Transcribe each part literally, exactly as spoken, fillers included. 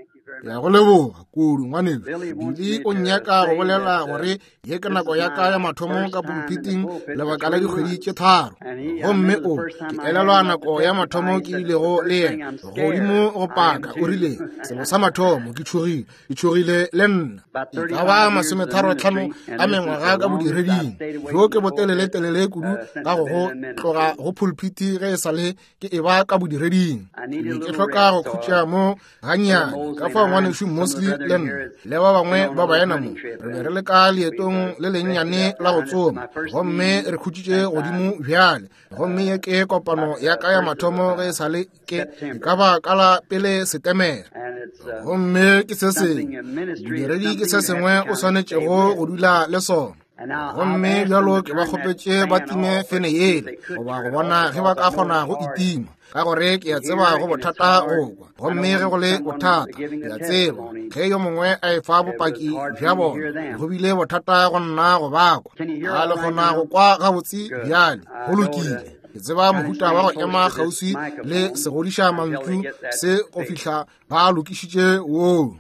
ya go leboga kudu ngwaneng Bili o nyaka go bolela gore ye ke nako ya ka ya mathomo ka pulpiting lebaka la dikgwedi tše tharo gomme o ke elelwa nako ya mathomo ke ilego le yena godimo go paka o rile selo sa mathomo ke tšhogile ke tšhogile le nna e ka ba masometharo-tlhano a mengwaga ka bodireding jo ke botelele-telele kudu ka go go tloga go pulpiti ge e sa le ke e ba ka bodireding ke tlhoka go khutša mo gannyane ka fa ngwanešo mostly le nna le ba bangwe ba baena mo re be re le ka leetong le lennyane la go tsoma gomme re khutšitše godimo bjale gomme ye ke kopano ya ka ya mathomo ge e sa le ke e ka ba ka la pele setemela gomme ke se sengwe bodiredi ke se sengwe o swanetšego go dula le sona gomme bjalo ke ba kgopetše ba time fene yele goba go bona ge ba ka kgona go itima ka gore ke ya tseba go bothata go kwa gomme ge go le bothata ke ya tseba ge yo mongwe a e fa bopaki bja bona go bile bothata go nna go bakwa ga le kgona go kwa gabotse bjale go lokile ke tseba mohuta wa go ema kgauswi le segodiša mantšu se go fihla ba lokišitše woo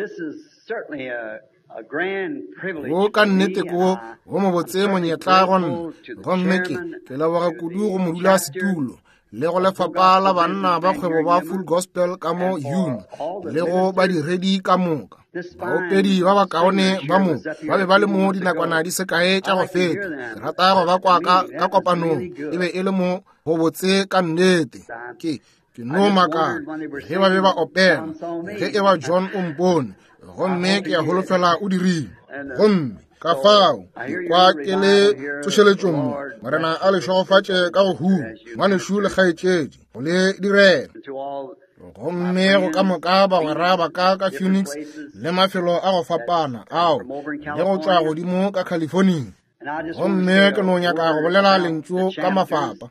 go ka nnete ko go mo botse monyetla gonne gomme ke ke leboga kudu go modula setulo le go lefapha la banna ba kgwebo ba Full Gospel ka mo Yuma le go badiredi ka moka baopedi ba bakaone ba mo ba be ba le mo dinakwana di sekae tša go feta ke rata go ba kwa ka kopanong e be e le mo go botse ka nnete ke ke no makana ge ba be ba opela ge e ba John Ompone gomme ke ya holofela o dirile gomme ka fao kwa ke le tsošeletšong mo marena a lešogofatše ka go huma ngwanešo le kgaetšedi go le direla gomme go ka moka bagwera ba ka ka Phoenix le mafelo a go fapana ao le go tšwa godimo ka California gomme ke no nyaka go bolela lentšu ka mafapa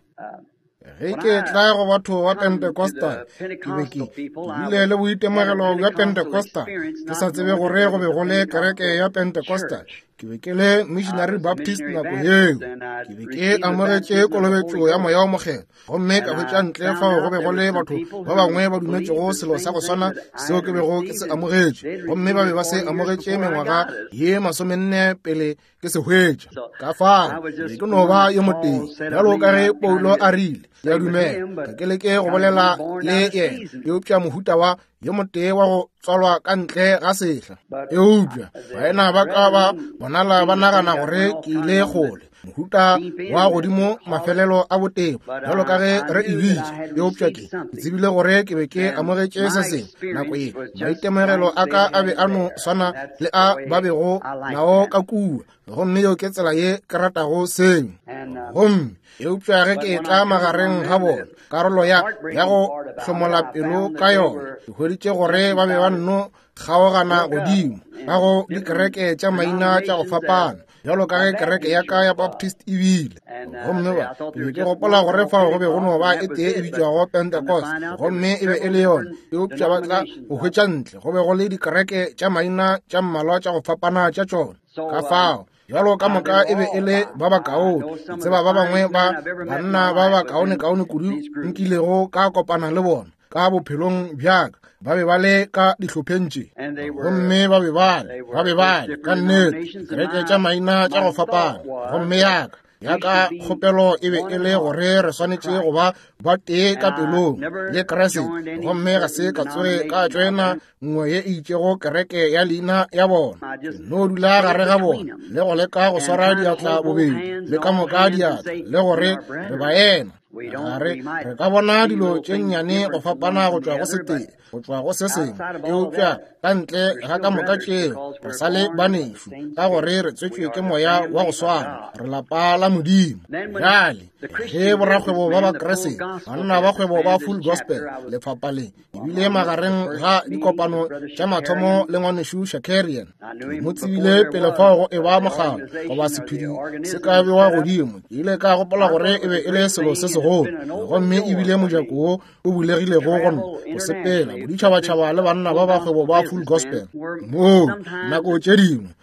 ge ke tla go batho wa Pentecostal ke be ke bile le boitemogelo bja Pentecostal ke sa tsebe gore go be go le kereke ya Pentecostal ke be ke le Missionary Baptist nako yeo ke be ke amogetše kolobetšo ya moya o mogelo gomme ka hwetša ntle fao go be go le batho ba bangwe ba dumetšego selo sa go swana seo ke bego ke se amogetše gomme ba be ba se amogetše mengwaga ye masomenne pele ke se hwetša ka fao be ke no ba yo moteng bjalo ka ge Paulo a rile ya dumela ka ke leke go bolela le yena eupša mohuta wa yo motee wa go tswalwa ka ntle ga sehla eupša baena ba ka ba bonala ba nagana gore ke ile kgole mohuta wa godimo mafelelo a botebo jalo ka ge re ebitše eupša ke ke tsebile gore ke be ke amogetše se sengwe nako ye maitemogelo a ka a be a no swana le a ba bego nao ka kua gomme yo ke tsela ye ke ratago sengwe gomme eupša ge ke tla magareng ga bona karolo ya ya go hlomola pelo ka yona ke hweditše gore ba be ba nno kgaogana godimo ka go dikereke tša maina tša go fapana jalo ka ge kereke ya ka ya Baptist e bile gomme ba ke be ke gopola gore fao go be go no ba e tee e bitšwago Pentecost gomme e be e le yona eupša ba tla go hwetša ntle go be go le dikereke tša maina tša mmalwa tša go fapana tša tšona ka fao jalo ka moka e be e le ba bakaone tseba ba bangwe ba banna ba bakaone-kaone kudu nkilego ka kopana le bona ka bophelong bjaka ba be ba le ka dihlopheng tše gomme ba be bale ba be bale ka nnete kereke tša maina tša go fapana gomme yaka yaka kgopelo e be e le gore re swanetše go ba ba tee ka pelong le Kriste gomme ga se ka tsoe ka tšwena nngwe ye e itšego kereke ya leina ya bona no dula gare ga bona le go leka go swara diatla bobedi le ka moka diatla le gore re ba ena re re ka bona dilo tše nnyane go fapana go tšwa go setee go tšwa go se sengwe eupša ka ntle ga ka moka tšeo re sa le banešo ka gore re tswetšwe ke moya wa go swana re lapa la modimo bjale ge borakgwebo ba bakrese banna ba kgwebo ba Full Gospel lefapha le ebile magareng ga dikopano tša mathomo le ngwanešo Shakarian mo tsebile pele fao go e ba mogalo goba sephiri se ka bewa godimo ke ile ka gopola gore e be e le selo se segolo gomme ebile mojako wo o bulegilego gona go sepela boditšhabatšhaba le banna ba ba kgwebo ba Full Gospel mo nako tše dingwe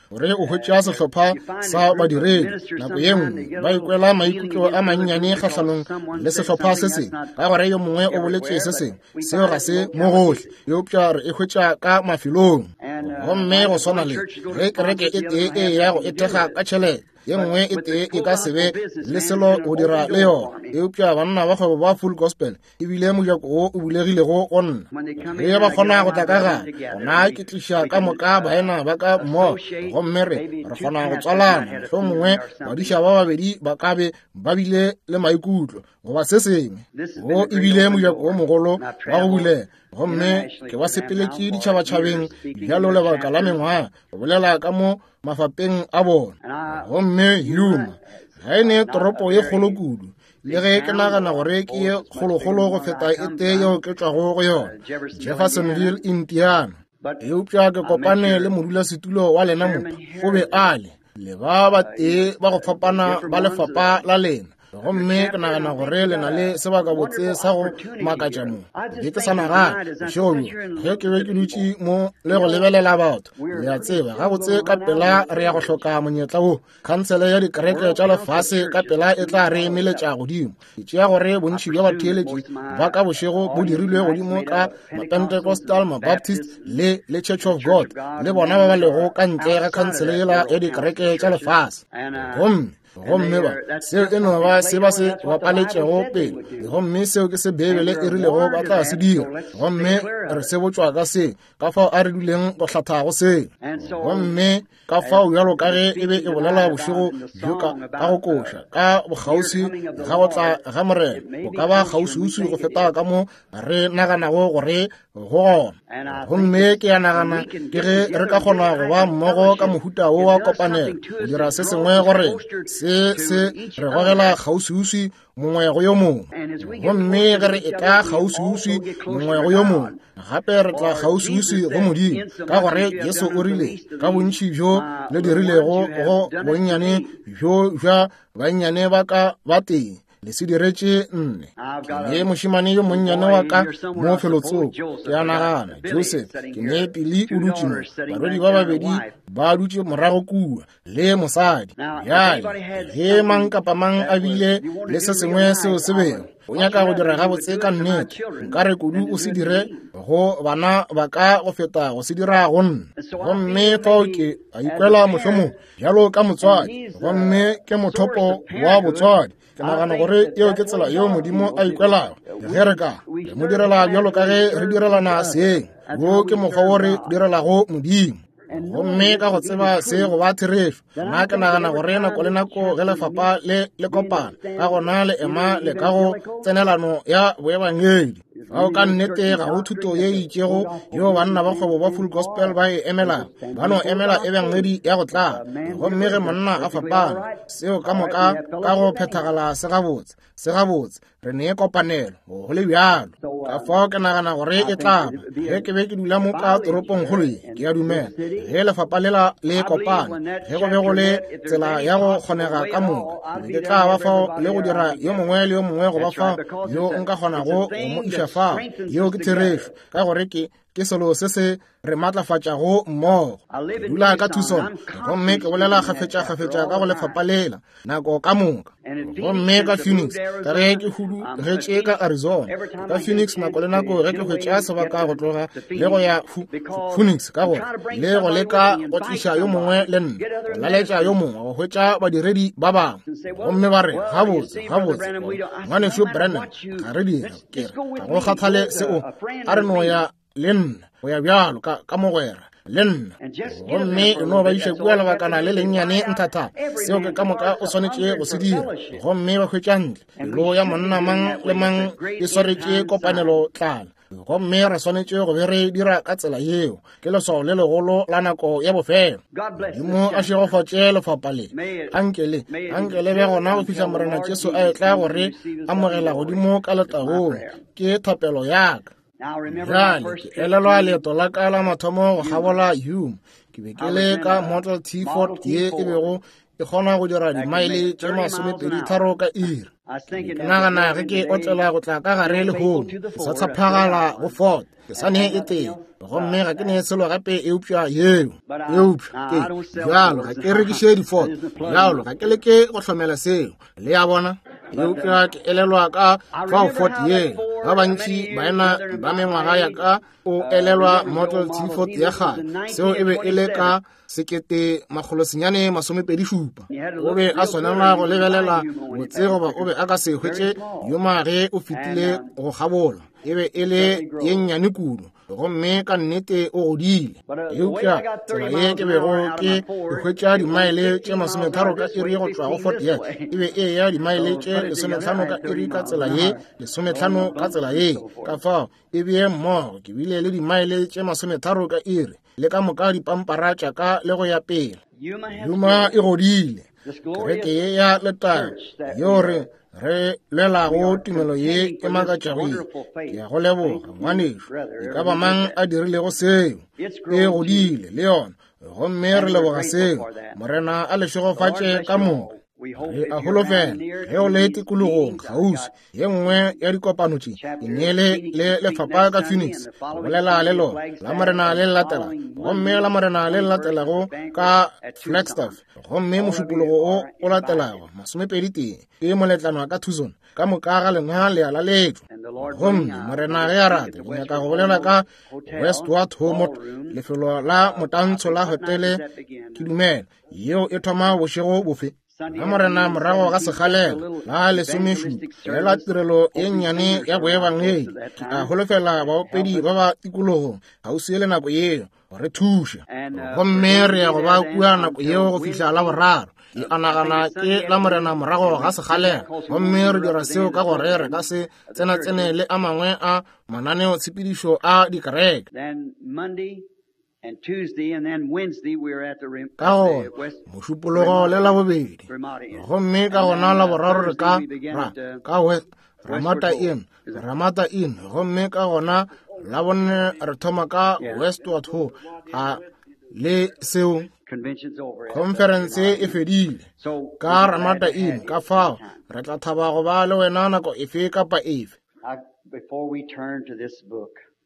gore o hwetša sehlopha sa badiredi nako ye nngwe ba ikwela maikutlo a mannyane kgatlhanong le sehlopha se seng ka gore yo mongwe o boletše se seng seo ga se mo gohle eupša re e hwetša ka mafelong gomme go swana le ge kereke e tee e ya go etega ka tšhelete ye nngwe e tee e ka sebe le selo o dira le yona eupša banna ba kgwebo ba Full Gospel ebile mojako o o bulegilego go nna ge ba kgona go tla ka gare gona ke tliša ka moka baena ba ka mmogo gomme re re kgona go tswalana mohlho mongwe badiša ba babedi ba kabe ba bile le maikutlo goba se sengwe go ebile mojako o mogolo wa go bulela gomme ke ba sepeletše ditšhabatšhabeng bjalo lebaka la mengwaga go bolela ka mo mafapeng a bona gomme Yuma ga e ne toropo ye kgolo kudu le ge ke nagana gore ke ye kgolokgolo go feta e tee yeo ke tšwago go yona Jeffersonville, Indiana eupša ke kopane le modulasetulo wa lena mo o be a le le ba ba tee ba go fapana ba lefapa la lena gomme ke nagana gore le na le sebaka botse sa go makatša mo ke ke sa nagana šolo ge ke be ke dutše mo le go lebelela batho le a tseba gabotse ka pela re ya go hloka monyetla o khansele ya dikereke tša lefase ka pela e tla re emeletša godimo ke tšea gore bontši bja batheeletši ba ka bošego bo dirilwe godimo ka mapentekostal mabaptist le le Church of God le bona ba ba lego ka ntle ga khansele yela ya dikereke tša lefase gomme gomme ba seo e no ba se ba se bapaletšego pele gomme seo ke se bebele e rilego ba tla se dira gomme re se botswa ka se ka fao a re duleng go hlathago se gomme ka fao bjalo ka ge e be e bolela bošego bjo ka go koša ka bogausi ga go tla ga morena go ka ba kgauseusi go feta ka mo re naganago gore go gona gomme ke ya nagana ke ge re ka kgona go ba mmogo ka mohuta wo wa kopanelo go dira se sengwe gore se se re gogela kgauseusi mongwe go yo mongwe gomme ge re e ka kgauseusi mongwe go yo mongwe gape re tla kgauseusi go modimo ka gore Yesu o rile ka bontši bjo le dirilego go bonnyane bjo bja bannyane ba ka ba teng le se diretše nne ke ne mošimane yo monnyane wa ka mo felotsoko ke a nagana Joseph ke ne pele o dutše mo barwedi ba babedi ba dutše morago kua le mosadi bjale ge mang kapa mang a bile le se sengwe seo se bego o nyaka go dira gabotse ka nnete nka re kudu o se dire go bana ba ka go feta go se dira go nna gomme fao ke a ikwela mohlomong bjalo ka motswadi gomme ke mothopo wa botswadi ke nagana gore eo ke tsela yeo modimo a ikwelago ge re ka re mo direla bjalo ka ge re direlana seeng wo ke mokgwa wo re direlago modimo gomme ka go tseba se go ba therefe nna ke nagana gore nako le nako ge lefapa le le kopana ka gona le ema le ka go tsenelano ya boebangedi ao ka nnete ga go thuto ye itšego yo banna ba kgwebo ba Full Gospel ba e emela ba no emela ebangedi ya go tla gomme ge monna a fapana seo ka moka ka go phethagala se gabotse se gabotse re ne kopanelo go le bjalo ka fao ke nagana gore e tlaba ge ke be ke dula mo ka toropong kgolo ke ya dumela ge lefapa lela le kopana ge go be go le tsela ya go kgonega ka moka ke tla ba fao le go dira yo mongwe le yo mongwe go ba fa yo nka kgonago go mo iša fao yo ke therefe ka gore ke ke selo se se re matlafatšago mmogo dula ka thusona gomme ke bolela gafetša-gafetša ka go lefapa lela nako ka moka gomme ka Phoenix ka ge ke hudugetše ka Arizona ka Phoenix nako le nako ge ke hwetša sebaka go tloga le go ya Phoenix ka gore le go leka go tliša yo mongwe le nna go laletša yo mongwe go hwetša badiredi ba bangwe gomme ba re gabotse gabotse ngwanešo Brennan ga re dira kere ga go kgathale seo a re no ya le nna go ya bjalo ka mogwera le nna gomme e no ba iše kua lebakana le lennyane nthata seo ke ka moka o swanetše go se dira gomme ba hwetšantle elo ya monna mang le mang e swaretše kopanelo tlala gomme re swanetše go be re dira ka tsela yeo ke leswao le legolo la nako ya bofelo dimo a šegofatše lefapa le ankele ankele be gona go fitlha morena Jesu a etla gore amogela godimo ka letagong ke thapelo yaka jale ke elelwa leeto la ka la mathomo go gabola Hume ke be ke le ka Model T Ford ye e bego e kgona go dira dimaele tše masomepedi tharo ka iri ke nagana ge ke otlela go tla ka gare le hone ke sa tshepagala go Ford ke sa ne e teng gomme ga ke ne selo gape eupša yeo eupša ke jalo ga ke rekiše di-fort jalo ga ke leke go hlomela seo le ya bona eupša ke elelwa ka fao fort ye ba bantši baena ba mengwaga ya ka o elelwa Model T Ford ya gale seo e be e le ka sekete makgolo senyane masomepedi šupa o be a swanela go lebelela botse goba o be a ka se hwetše yoma ge o fetile go gabola e be e le ye nnyane kudu gomme ka nnete o godile eupša tsela ye ke bego ke hwetša dimaele tše masometharo ka iri go tšwa go Fort Worth e be e ya dimaele tše lesomehlano ka iri ka tsela ye lesomehlano ka tsela ye ka fao e bee mmogo ke bile le dimaele tše masometharo ka iri le ka moka dipampara tša ka le go ya pele yuma e godile kereke ye ya letang yo re re lwelago tumelo ye e makatšago ya go leboga ngwanešo e ka ba mang a dirilego seo e godile le yona gomme re leboga seo morena a lešogofatše ka moka re a holofela ge o le tikologong kgausi ye nngwe ya dikopano tše e neele le lefapha ka Phoenix go bolela le lona la morena le latela gomme la morena le latelago ka Flagstaff gomme mošupologo o o latelago masomepedi teng ke moletlano ka Tucson ka moka ga lengwa le ala letšo gomme morena ge a rata ke nyaka go bolela ka Westward Homot lefelo la motantsho la hotele ke dumela yeo e thoma bošego bofe la morena morago ga segalela la lesomešupa ge la tirelo e nnyane ya boebangedi ke a holofela baopedi ba ba tikologong gausi le nako yeo re thuša gomme re ya go ba kua nako yeo go fihla la boraro e anagana ke la morena morago ga segalela gomme re dira seo ka gore re ka se tsena-tsene le a mangwe a mananeo tshepedišo a dikereke And Tuesday and then Wednesday we were at the ka go mošupologo le la bobedi gomme ka gona la boraro re ka ka Ramata Inn Ramata Inn gomme ka gona la bone re thoma ka Westward Ho a le seo conference e fedile ka Ramata Inn ka fao re tla thaba go ba le wena nako efe kapa efe before we turn to this book.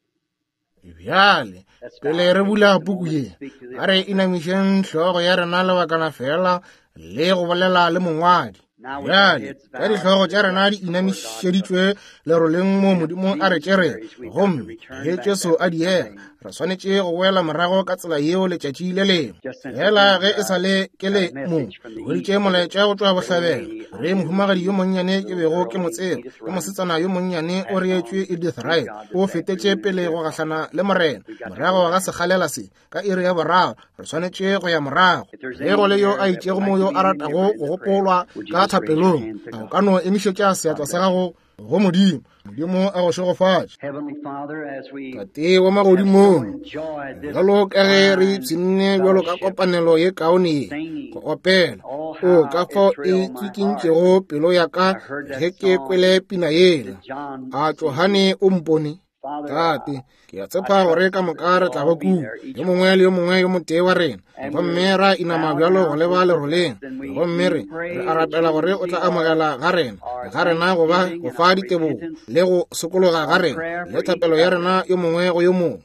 Bjale pele re bula puku ye a re inamišeng hlogo ya rena lebakana fela le go bolela le mongwadi bjale ka dihlogo tša rena di inamišeditšwe leroleng mo modimo a re tšere gomme ge tšeso a diega re swanetše go boela morago ka tsela yeo letšatši le lengwe fela ge e sa le ke le mo goditše molaetša go tšwa bohlabela re mohumagadi yo monnyane ke bego ke motsebe ke mosetsana yo monnyane o reetšwe Edith Wright o fetetše pele go gahlana le morena morago ga segalela se ka iri ya boraro re swanetše go ya morago ge go le yo a itšego mo yo a ratago go gopolwa ka thapelong a o ka no emišetša seatla sa gago go modimo modimo a go šegofatše ka tee wa magodimong bjalo ka ge re ipshinne bjalo ka kopanelo ye kaone go opela o ka fao e tsikintšego pelo ya ka ge ke kwele pina yela a Johane o mpone tate ke a tshepa gore ka moka re tla ba kua yo mongwe le yo mongwe yo motee wa rena gomme ra inama bjalo go leba leroleng gomme re re arapela gore o tla amogela ga rena ga rena go ba go fa ditebogo le go sokologa ga rena le thapelo ya rena yo mongwe go yo mongwe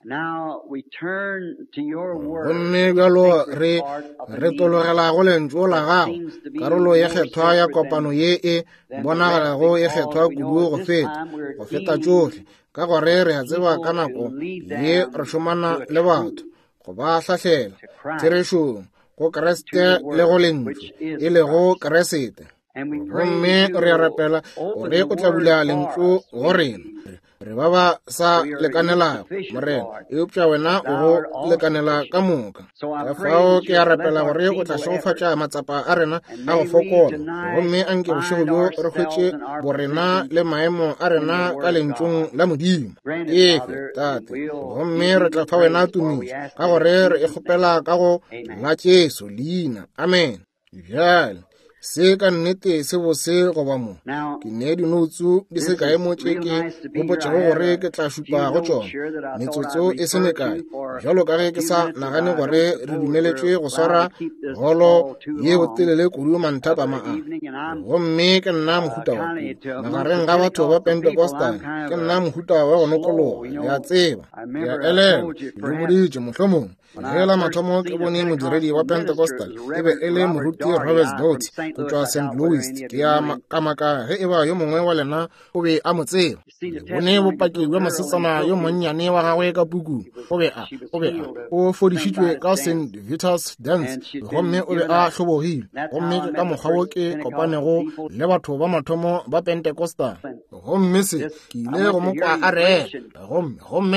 gomme bjalo re re tologela go lentso la gago karolo ye kgethwa ya kopano ye e bonagalago e kgethwa kudu go feta go feta tsohle ka gore re a tseba ka nako ye re šomana le batho go ba hlahlela therešong go Kreste le go lentšu e le go Keresete gomme re rapela gore o tla bula lentšu go rena re ba ba sa lekanelago morena eupša wena o go lekanela ka moka ka fao ke a rapela gore o tla šegofatša matsapa a rena a go fokola gomme a nke bošego bjo re hwetše borena le maemo a rena ka lentšong la modimo efe tate gomme re tla fa wena tumiša ka gore re e kgopela ka go la Jesu leina amen bjale se ka nnete se bose go ba mo ke ne dinotsu di se kae mo tše ke gopotšego gore ke tla šupa go tšona metsotso e se mekae jalo ka ge ke sa nagane gore re dumeletswe go swara golo ye botelele kudu manthapama a gomme ke nna mohuta wa magareng ga batho ba Pentecostal ke nna mohuta wa go nokologa ya tseba ya elela le boditše mohlomong hela mathomo ke bone modiredi wa Pentecostal e be e le moruti Robert Dot go tswa Saint Louis ke ya kamaka ge e ba yo mongwe wa lena o be a motseba bone bopaki bja mosetsana yo monnyane wa gagwe ka puku o be a o be a o fodišitšwe ka Saint Vitus Dance gomme o be a hlobogile gomme ke ka mokgwa wo ke kopanego le batho ba mathomo ba Pentecostal gomme se ke ile go mo kwa a re gomme gomme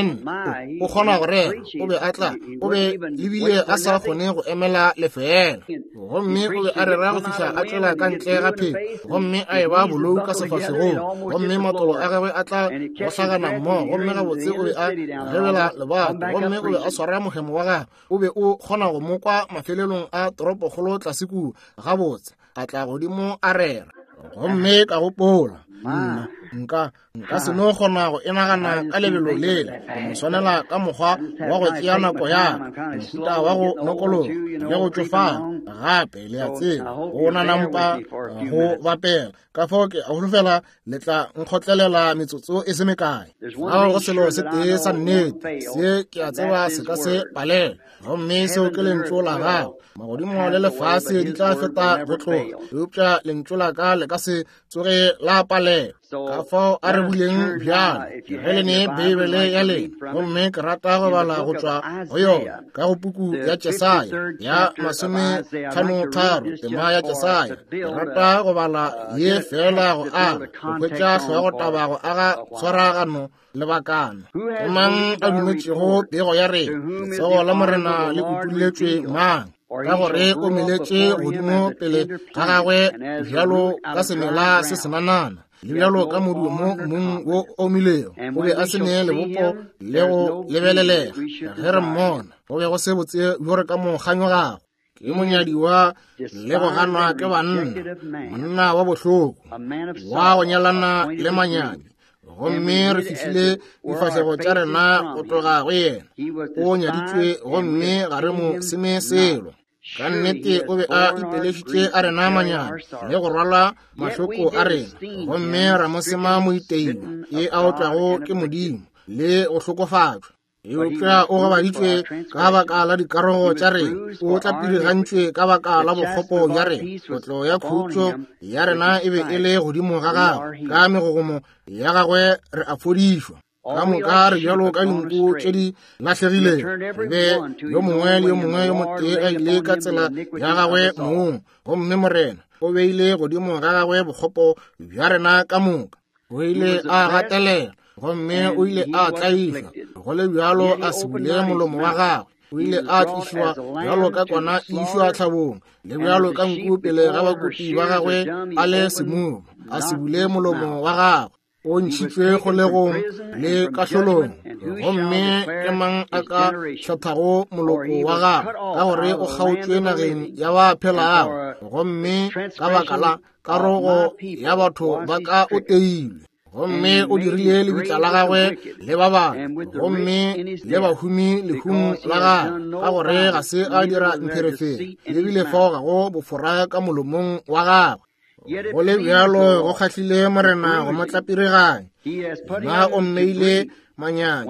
o kgona go re o be a tla o be lebile a sa kgone go emela lefela gomme o be a re ra go fihla a tlela ka ntle gape gomme a e ba bolou ka sefahlego gomme matolo a gagwe a tla go hlakana mmogo gomme gabotse o be a gebela lebato gomme o be a swara mohemo wa gagwe o be o kgona go mo kwa mafelelong a toropokgolo tlasiku gabotse a tla godimo a rera gomme ka gopola nna nka nka se no kgona go enagana ka lebelo lele go swanela ka mokgwa wa go tšea nako ya mohuta wa go nokologa le go tšofala gape le a tseba go nanampa go bapela ka fao ke a holofela le tla nkgotlelela metsotso e se mekae ga go selo se tee sa nnete se ke a tseba se ka se palela gomme seo ke lentso la gago magodimo le lefase di tla feta botloga eupša lentso la ka le ka se tsoge la palela ka fao a re buleng bjalo ge le ne beibele ya lena gomme ke rata go bala go tswa go yona ka go puku ya Jesaya ya masome tlhano tharo tema ya Jesaya ke rata go bala ye fela go a go hwetša hlwa go taba go aga tshwaragano le bakana mang a dumetšego pego ya rena letsogo la morena le utuletswe mang ka gore o meletše godimo pele ga gagwe bjalo ka semela se senanana le bjalo ka modumo mong wo omilego o be a se ne lebopo le go lebelelega ge re mmona go be go se botse bjore ka mokganyo gago ke monyadi wa le go ganwa ke banna monna wa bohloko wa go nyalana le manyadi gomme re fihlile difahlego tša rena go tloga go yena o nyaditšwe gomme ga re mo seme selo ka nnete o be a ipelešitše a rena manyana le go rwala mahloko a rena gomme ra mo sema moiteilwa ye a otlwago ke modimo le go hlokofatšwa eupša o gobaditšwe ka baka la dikarogo tša rena o tlapirigantšwe ka baka la bokgopo ya rena kotlo ya khutšo ya rena e be e le godimo ga gagwe ka megogomo ya gagwe re a fodišwa ka moka re bjalo ka dinku tše di latlhegilego be yo mongwe le yo mongwe yo motee a ile ka tsela ya gagwe moong gomme morena o beile godimo ga gagwe bokgopo bja rena ka moka o ile a gatelela gomme o ile a tlaifa go le bjalo a se bule molomo wa gagwe o ile a tlišwa bjalo ka kwana išwa tlhabong le bjalo ka nku pele ga bakopi ba gagwe a le semumo a se bule molomo wa gagwe o ntšhitšwe kgolegong le kahlolong gomme ke mang a ka hlaphago moloko wa gagwe ka gore o kgaotšwe nageng ya ba phelago gomme ka baka la karogo ya batho ba ka o teilwe gomme o dirile lebitla la gagwe le ba bangwe gomme le bahumi lehung la gagwe ka gore ga se a dira mpherefere lebile fao ga go bofora ka molomong wa gagwe go le bjalo go kgahlile morena go motlapiregane na o mmeile manyane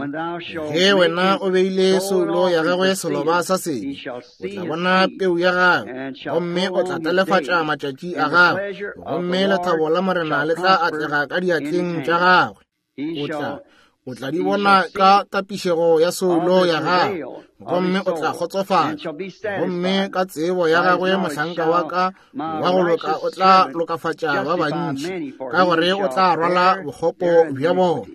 ge wena o beile solo ya gagwe seloba sa sedi o tla bona peu ya gagwe gomme o tla telefatša matšatši a gagwe gomme lethabo la morena le tla atlega ka diatleng tša gagwe o tla o tla di bona ka tapišego ya solo ya gagwe gomme o tla kgotsofatša gomme ka tsebo ya gagwe mohlanka wa ka wa go loka o tla lokafatša ba bantši ka gore o tla rwala bokgopo bja bona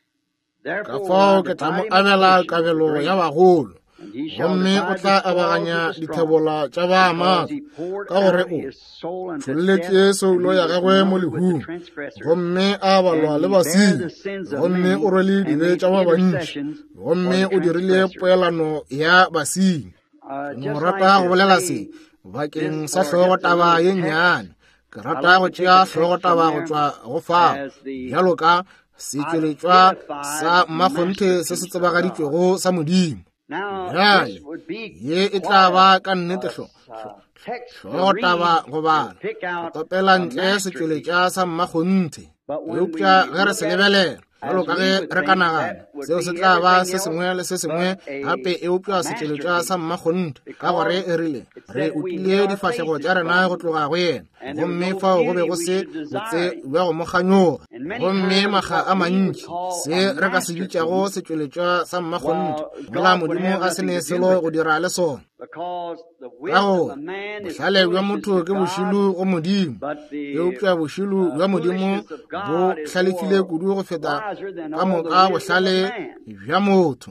ka fao ke tla mo abela kabelo ya bagolo gomme o tla abaganya dithebola tša ba maatla ka gore o tšholletše solo ya gagwe mo lehung gomme a balwa le basenyi gomme o rwele dibe tša ba bantši gomme o dirile poelano ya basenyi mo rata go bolela se bakeng sa hlogo taba ye nnyane ke rata go tšea hlogo taba go tšwa go fao bjalo ka setšweletšwa sa mmakgonthe se se tsebagaditšwego sa modimo Jale, ye e tla ba ka nnete hlo. Hlo taba go bala. Go kopela ntle setšweletša sa mmagonthe. Eupša ge re se lebelela. Jalo ka ge re ka nagana seo se tla ba se sengwe le se sengwe gape eupša setšweletša sa mmagonthe ka gore e rile re utlwile difahlego tša rena go tloga go yena gomme fao go be go se botse bja go moganyoga gomme maga a mantši se re ka se bitšago setšweletša sa mmagonthe mola modimo a se ne selo go dira le sona ka gore bohlale bja motho ke bošilo go modimo eupša bošilo bja modimo bo hlalefile kudu go feta ka moka bohlale bja motho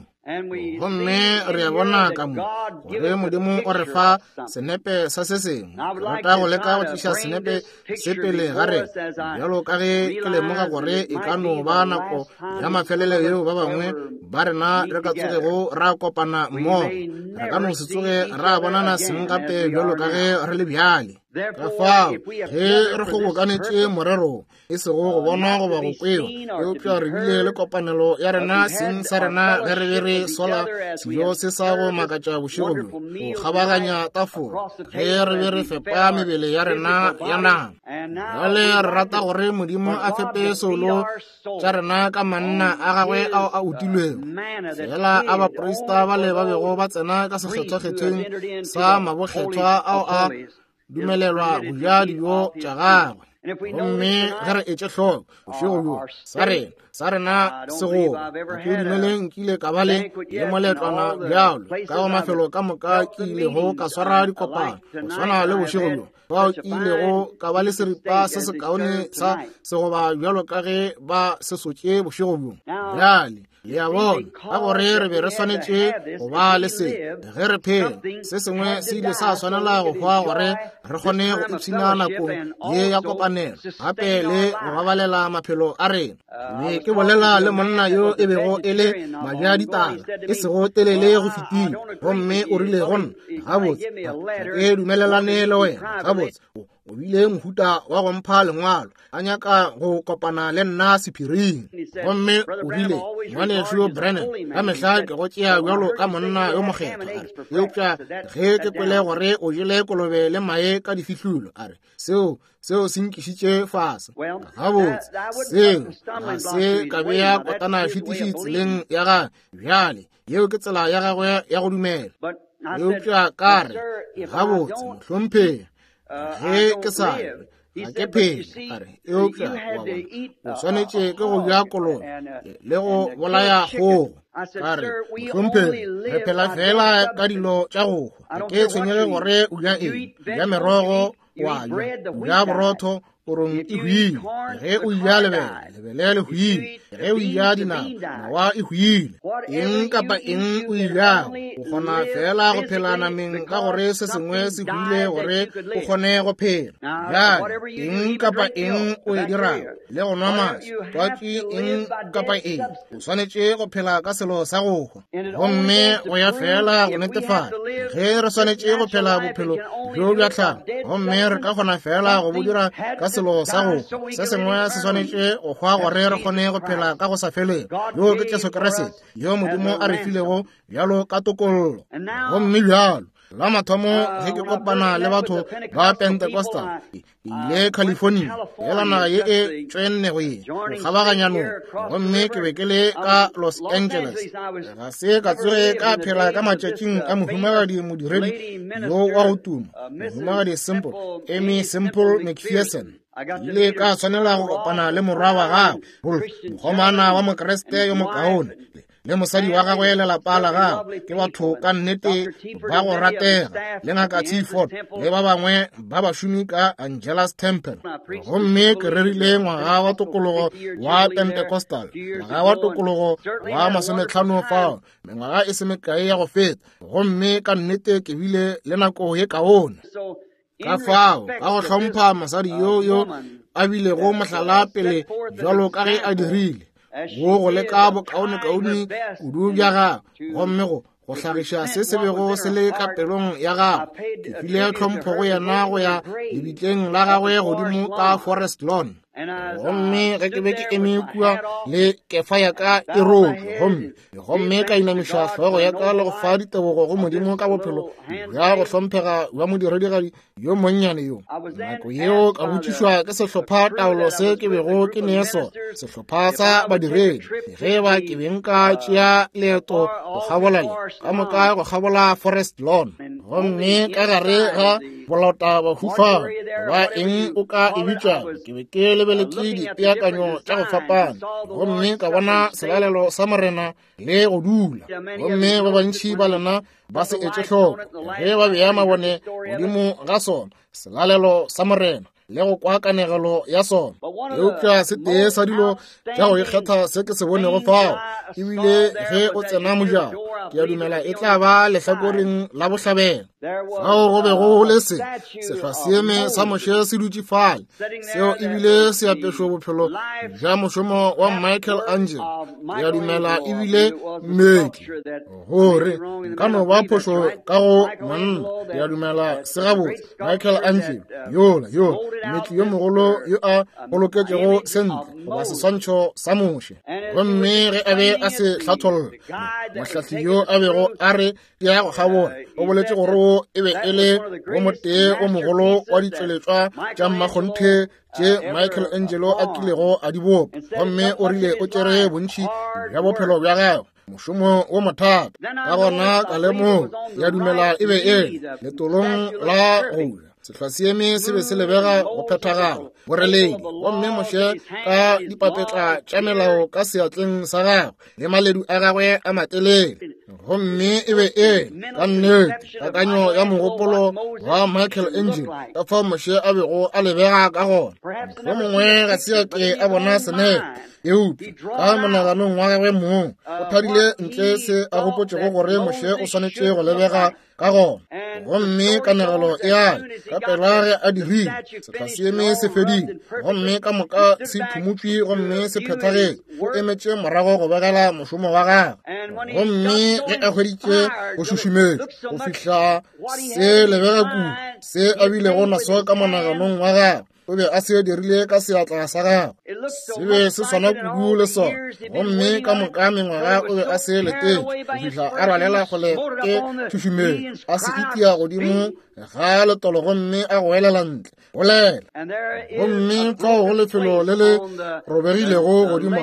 gomme re a bona ka mo gore modimo o re fa senepe sa se sengwe re rata go leka go tliša senepe se pele ga re bjalo ka ge ke lemoga gore e ka no ba nako ya mafelelo yeo ba bangwe ba rena re ka tsogego ra kopana mmogo re ka no se tsoge ra bonana seng gape bjalo ka ge re le bjale ka fao ge re kgobokanetše morero e sego go bona goba go kwewa eupša re bile le kopanelo ya rena seng sa rena ge re be re sola sejo se sa go makatša bošego bjo go kgabaganya taforo ge re be re fepa mebele ya rena ya nama jale re rata gore modimo a fepe solo tša rena ka manna a gagwe ao a utilwego fela a baporista ba le ba bego ba tsena ka sekgethwakgethweng sa mabokgethwa ao a dumelelwa go ja dijo tša gagwe gomme ge re etše hloko bošego bjo sa rena sa rena sego ke dumeleng ke ile ka ba le le moletlwana bjalo ka go mafelo ka moka ke ilego ka swara dikopano go swana le bošego bjo bao ke ilego ka ba le seripa se se kaone sa segoba bjalo ka ge ba se sotše bošego bjo bjale le a bona ka gore re be re swanetše go ba le se ge re phela se sengwe se ile sa swanela go hwa gore re kgone go ipshina nakong ye ya kopanelo gape le go babalela maphelo a rena mme ke bolela le monna yo e bego e le mabja ditala e sego telele go fetile gomme o rile gona gabotse ke dumelelane le wena gabotse o bile mohuta wa go mpha lengwalo a nyaka go kopana le nna sephiring gomme o rile ngwaneso Brennan ka mehla ke go tšea bjalo ka monna yo mokgetho eupša ge ke kwele gore o jele kolobe le mae ka difihlulo are seo seo se nkišitše fase gabotse seo ga se ka bea kotana fetiši tseleng ya ga bjale yeo ke tsela ya gagwe ya go dumela eupša kare gabotse mohlompheng ge ke sa ga ke phele are eupša wa bona o swanetše ke go ja kolobe le go bolaya kgogo kare mohlompheng re phela fela ka dilo tša go hwa ke tshwenyege gore o ja eng ja merogo wa ja o ja borotho orong e huile ge o ja lebele lebele le huile ge o ja dinao nawa e huile eng kapa eng o ilago o kgona fela go phela nameng ka gore se sengwe se huile gore o kgone go phela jale eng kapa eng o e dirago le go nwa matši twatši eng kapa eng o swanetše go phela ka selo sa go hwa gomme go ya fela go netefala ge re swanetše go phela bophelo bjo bja tlhago gomme re ka kgona fela go bo dira ka selo sa go se sengwe se swanetše go hwa gore re kgone go phela ka go sa feleng yo ke Jesu Kriste yo modimo a re filego bjalo ka tokololo gomme bjalo la mathomo ge ke kopana le batho ba Pentecostal ile California yela naga ye e tšwennego ye go kgabaganyano gomme ke be ke le ka Los Angeles ga se ka tsoge ka phela ka matšatšing a mohumagadi modiredi yo wa go tuma mohumagadi Simple Amy Simple McPherson ile ka tshwanela go kopana le morwa wa gagwe mogomana wa mokreste yo mokaone le mosadi wa gagwe le lapa la gagwe ke batho ka nnete ba go ratega le ngaka T-Ford le ba bangwe ba bašomi ka Angelus Temple gomme ke rerile ngwaga wa tokologo wa Pentecostal ngwaga wa tokologo wa masomehlano fao mengwaga e se mekae ya go feta gomme ka nnete ke bile le nako ye kaone ka fao ka go hlompha mosadi yo yo a bile go mohlala pele jalo ka ge a dirile go go le ka bokaone-kaone kudu bja gago gomme go go hlagiša se se bego se le ka pelong ya gago ke file tlhompho go yena go ya lebitleng la gagwe godimo ka Forest Lawn gomme ge ke be ke eme kua le kefa ya ka e rotlo gomme gomme ka inamiša tlhogo ya ka le go fa ditebogo go modimo ka bophelo ya go hlomphega wa modiradigadi yo monnyane yo. Nako yeo ka botšišwa ke sehlopha taolo se ke bego ke neso sehlopha sa badiredi ge ba ke beng ka tšea leeto go gabolale ka moka go gabola Forest Lawn gomme ka gare ga bolota bahufa ba eng o ka e bitša ke be ke lebeletse dipeakanyo tša go fapana gomme ka bona selalelo sa morena le go dula gomme ba bantši ba lena ba se etše hloko ge ba bea mabone godimo ga sona selalelo sa morena le go kwa kanegelo ya sona. Eupša se tee sa dilo tša go ikgetha se ke se bonego fao ebile ge o tsena mojao ke a dumela e tla ba lehlakoreng la bohlabela fao go be go le se sehlwa seeme sa moše se dutše fale seo ebile se apešwe bophelo bja mošomo wa Michael Angelo. Ke a dumela ebile mmeki gore ka no ba phošo ka go monna ke a dumela se gabotse Michael Angelo yola yola mmeki yo mogolo yo a boloketšego sentle goba seswantšho sa moše gomme ge a be a se hlatholla mohlahli yo a bego a re ke ya go gabola o boletše gore o e be e le wo motee o mogolo wa ditšweletšwa tša mmakgonthe tše Michael Angelo a kilego a di bopa gomme o rile o tšere bontši bja bophelo bja gagwe mošomo wo mothata ka gona ka lemo ya dumela e be e letolong la goula sehlwa seeme se be se lebega go phethagala boreledi gomme moše ka dipapetla tša melao ka seatleng sa gagwe le maledu a gagwe a matelele gomme e be e ka nnete kakanyo ya mogopolo wa Michael Angelo ka fao moše a bego a lebega ka gona go mongwe ga se ke a bona senete eupša ka monaganong wa gagwe mong o thadile ntle se a gopotšego gore moše o swanetše go lebega ka gona gomme kanegelo e ae ka pelage a dirile sehlwa seeme se fedile gomme ka moka se phumutšwe gomme se phethagetse o emetše morago go begela mošomo wa gagwe gomme ge a hweditše go šušumetša go fihla se lebega kudu se a bilego naso ka monaganong wa gagwe o be a se dirile ka seatla sa gagwe se be se swana kudu le sona gomme ka moka mengwaga o be a se letetše go fihla a rwalela kgole ke thušumetša a se itia godimo ga letolo gomme a go elela ntle bolela gomme fao go lefelo le le robegilego godimo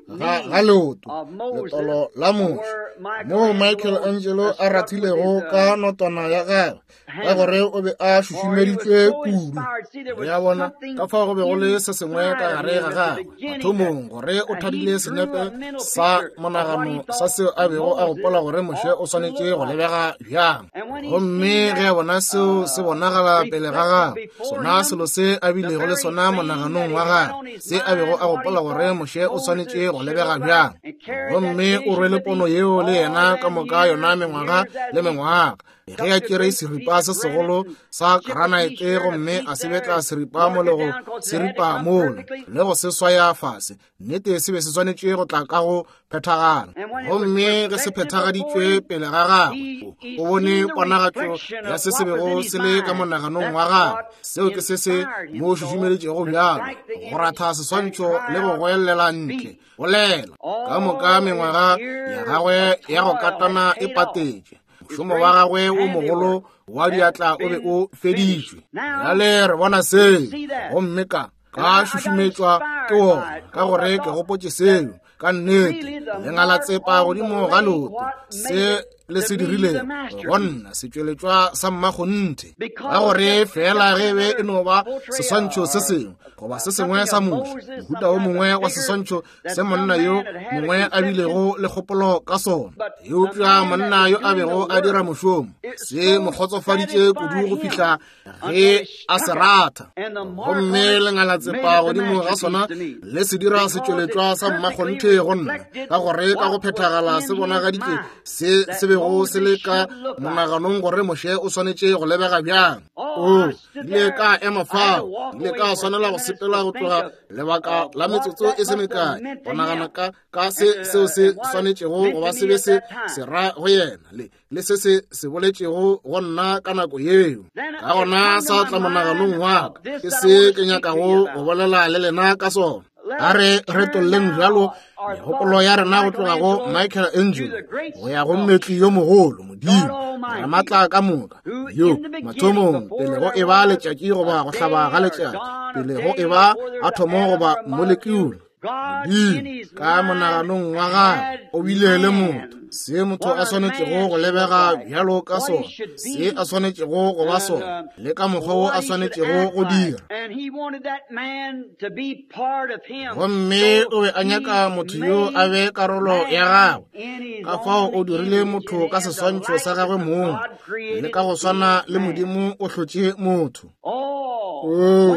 ga leoto letolo la moše mo Michael Angelo a rathilego ka notwana ya gagwe ka gore o be a šušumeditšwe kudu ya bona ka fao go be go le se sengwe ka gare ga gagwe mathomong gore o thadile senepe sa monagano sa seo a bego a gopola gore moše o swanetše go lebega bjang gomme ge a bona seo se bonagala pele ga gagwe sona selo se a bilego le sona monaganong wa gagwe se a bego a gopola gore moše o swanetše go lebega bjang gomme o rwele pono yeo le yena ka moka yona mengwaga le mengwaga ge a tšere seripa se segolo sa granite gomme a se betla seripa mo le go seripa mola le go se swaya fase nnete se be se swanetše go tla ka go phethagala gomme ge se phethagaditšwe pele ga gagwe o bone ponagatšo ya se se bego se le ka monaganong wa gagwe seo ke se se mo šušumeditšego bjalo go ratha seswantšho le go goelela ntle bolela ka moka mengwaga ya gagwe ya go katana e patetše mošomo wa gagwe o mogolo wa diatla o be o feditšwe bjale re bona se gomme ka ka šušumetšwa ke wona ka gore ke gopotše seo ka nnete lengala tsepa godimo ga loto se le se dirileng gonna setšweletšwa sa mmakgonthe ka gore fela ge be e no ba seswantšho se sengwe goba se sengwe sa moše mohuta o mongwe wa seswantšho se monna yo mongwe a bilego le kgopolo ka sona eupša monna yo a bego a dira mošomo se mo kgotsofaditše kudu go fihla ge a se ratha gomme lengalatsepa godimo ga sona le se dira setšweletšwa sa mmakgonthe gonna ka gore ka go phethagala se bonagaditše se se be bego se le ka monaganong gore moše o swanetše go lebega bjang. o ile ka ema fao, ile ka swanela go sepela go tloga lebaka la metsotso e se mekae go nagana ka ka se seo se swanetšego go ba se be se se ra go yena le le se se se boletšego go nna ka nako yeo. Ka gona sa tla monaganong wa ka ke se ke nyakago go bolela le lena ka sona. A re retolleng jalo megopolo ya rena go tloga go Michelangelo go ya go mmetli yo mogolo Modimo ra matla ka moka yo mathomong pele go e ba letšatši goba go hlaba ga letšatši, pele go e ba atomo goba molecule. Modimo ka monaganong wa gagwe o bile le motho, se motho a swanetšego go lebega bjalo ka sona, se a swanetšego go ba sona le ka mokgwa o a swanetšego go dira. Gomme o be a nyaka motho yo a be karolo ya gagwe, ka fao o dirile motho ka seswantšho sa gagwe mong, le ka go swana le Modimo o hlotše motho. o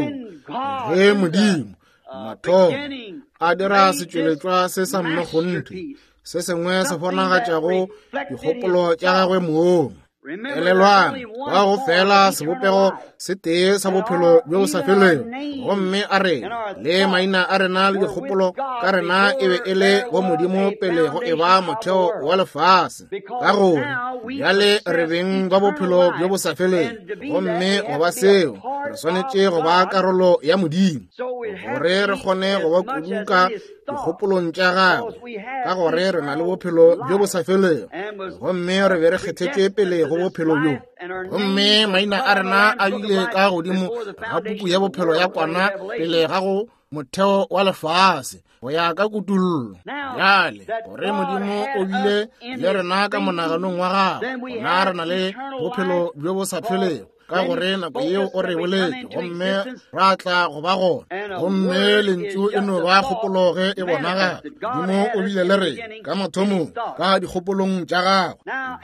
ge Modimo mathomo a dira setšweletšwa se sa mmogonthe, se sengwe se bonagatšago dikgopolo tša gagwe moong. Elelwana wa go fela sebopego se tee sa bophelo bjo bo sa felego, gomme a re le maina a rena le dikgopolo ka rena e be e le go Modimo pele go e ba motheo wa lefase. Ka gore bjale re beng ba bophelo bjo bo sa felego, gomme go ba seo re swanetše go ba karolo ya Modimo gore re kgone go ba kuduka dikgopolong tša gagwe, ka gore re na le bophelo bjo bo sa felego, gomme re be re kgethetše pele go bophelo bjo. Gomme maina a rena a bile ka godimo ga puku ya bophelo ya kwana pele ga go motheo wa lefase go ya ka kutullo. Bjale gore Modimo o bile le rena ka monaganong wa gagwe, gona re na le bophelo bjo bo sa felego, ka gore nako yeo o re boletše, gomme ra tla go ba gona. Gomme lentšu e no ba kgopologe e bonaga Modimo o bile le re ka mathomong ka dikgopolong tša gagwe.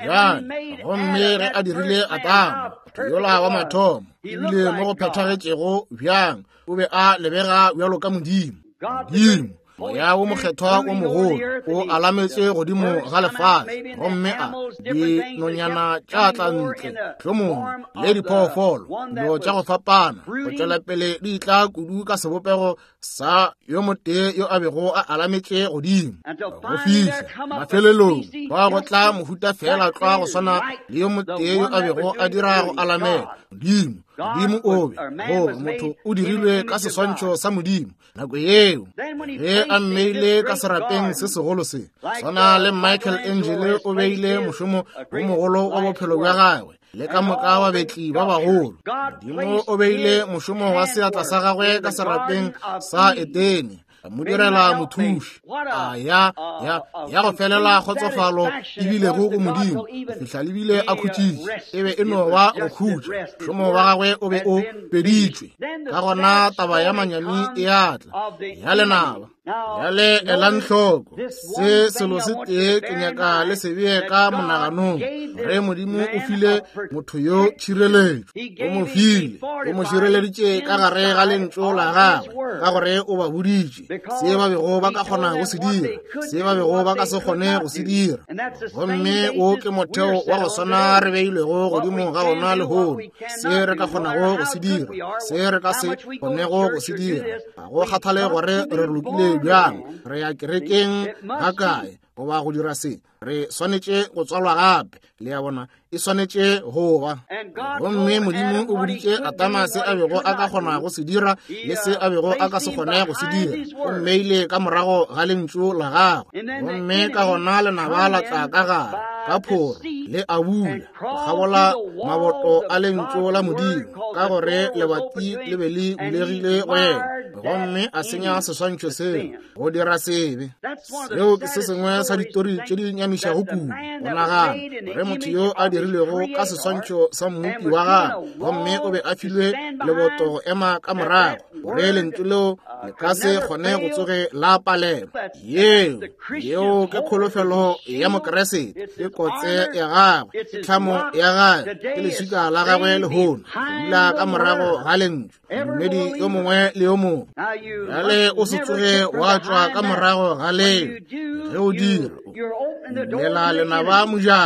Bjale gomme ge a dirile Adamo motho yola wa mathomo, ebile mo go phethagetšego bjang o be a lebega bjalo ka Modimo. Modimo ya wo mokgethwa o mogolo o alametše godimo ga lefase, gomme a dinonyana tša tla ntle hlomong le diphoofolo dilo tša go fapana go tšwela pele di tla kudu ka sebopego sa yo motee yo a bego a alametše godimo. Go fihla mafelelong ba go tla mohuta fela tloa go swana le yo motee yo a bego a dira go alamela Modimo. Modimo o be gore motho o dirilwe ka seswantšho sa Modimo nako yeo ge a mmeile ka serapeng se segolo se. Swana le Michelangelo o beile mošomo o mogolo wa bophelo bja gagwe le ka moka wa betli ba bagolo. Modimo o beile mošomo wa seatla sa gagwe ka serapeng sa Edene, a mo direla mothuši a ya ya ya go felela kgotsofalo ebile go go Modimo fihla lebile a khutšitše e be e no ba go khutša mošomo wa gagwe o be o peditšwe. Ka gona taba ya manyami e atla ya lenaba yale elang hloko se selo se tee ke nyaka le sebee ka monaganong re Modimo o file motho yo tšhireletšo, o mo file o mo šireleditše ka gare ga lentšu la gagwe, ka gore o ba boditše se ba bego ba ka kgona go se dira, se ba bego ba ka se kgone go se dira. Gomme o ke motheo wa go swana re beilwego godimo ga gona lehono, se re ka kgonago go se dira, se re ka se kgonego go se dira. Ga go kgathale gore re lokile bjang, re ya kerekeng ga kae goba go dira se, re swanetše go tswalwa gape le ya bona e swanetše go ba. Gomme Modimo o boditše Adama se a bego a ka kgona go se dira le se a bego a ka se kgone go se dira, o mmeile ka morago ga lentšu la gagwe. Gomme ka gona lenaba la tla ka gare ka phoro le a bula go gabola maboto a lentšu la Modimo, ka gore lebati le be le bulegile go yena, gomme a senya seswantšho seo go dira sebe. Seo ke se sengwe sa ditori tše di nyamišago kudu. O nagana gore motho yo a dirilego ka seswantšho sa mmupi wa gagwe, gomme o be a filwe leboto go ema ka morago gore lentšu leo le ka se kgone go tsoge la palelwa. Yeo yeo ke kholofelo ya mokeresete, ke kotse ya gagwe, ke tlhamo ya gagwe, ke leswika la gagwe lehono go dula ka morago ga lentšu. Mmedi yo mongwe le yo mongwe jale o se tsoge wa tšwa ka morago ga leo ge o dira lela lenaba mojako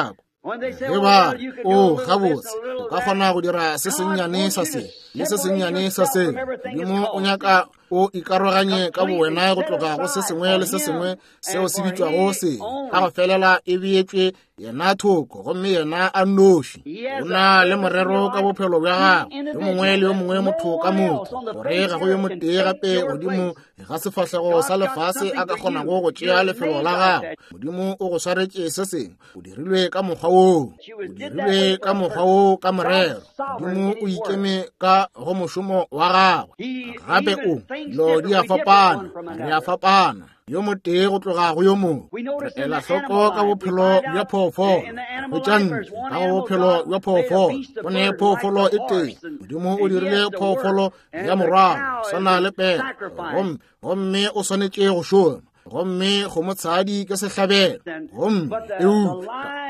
ge ba o gabotse o ka kgona go dira se sennyane sa se le se sennyane sa se Modimo o nyaka o ikaroganye ka bowena go tloga go se sengwe le se sengwe seo se bitswago se ka go felela e beetswe yena thoko gomme yena a noši o na le morero ka bophelo bja gago yo mongwe le yo mongwe motho ka motho gore ga go yo motee gape godimo ga sefahlego sa lefase a ka kgonago go tšea lefelo la gago Modimo o go swaretše se sengwe o dirilwe ka mokgwa woo o dirilwe ka mokgwa woo ka morero Modimo o ikeme ka go mošomo wa gago gape o dilo di a fapana re a fapana yo motee go tloga go yo mongwe re ela hloko ka bophelo bja phoofolo go tšantši ka go bophelo bja phoofolo bone phoofolo e teng Modimo o dirile phoofolo ya morwalo swana le pele gomme o swanetše go šoma gomme go motshadi ke sehlabelo gomme eu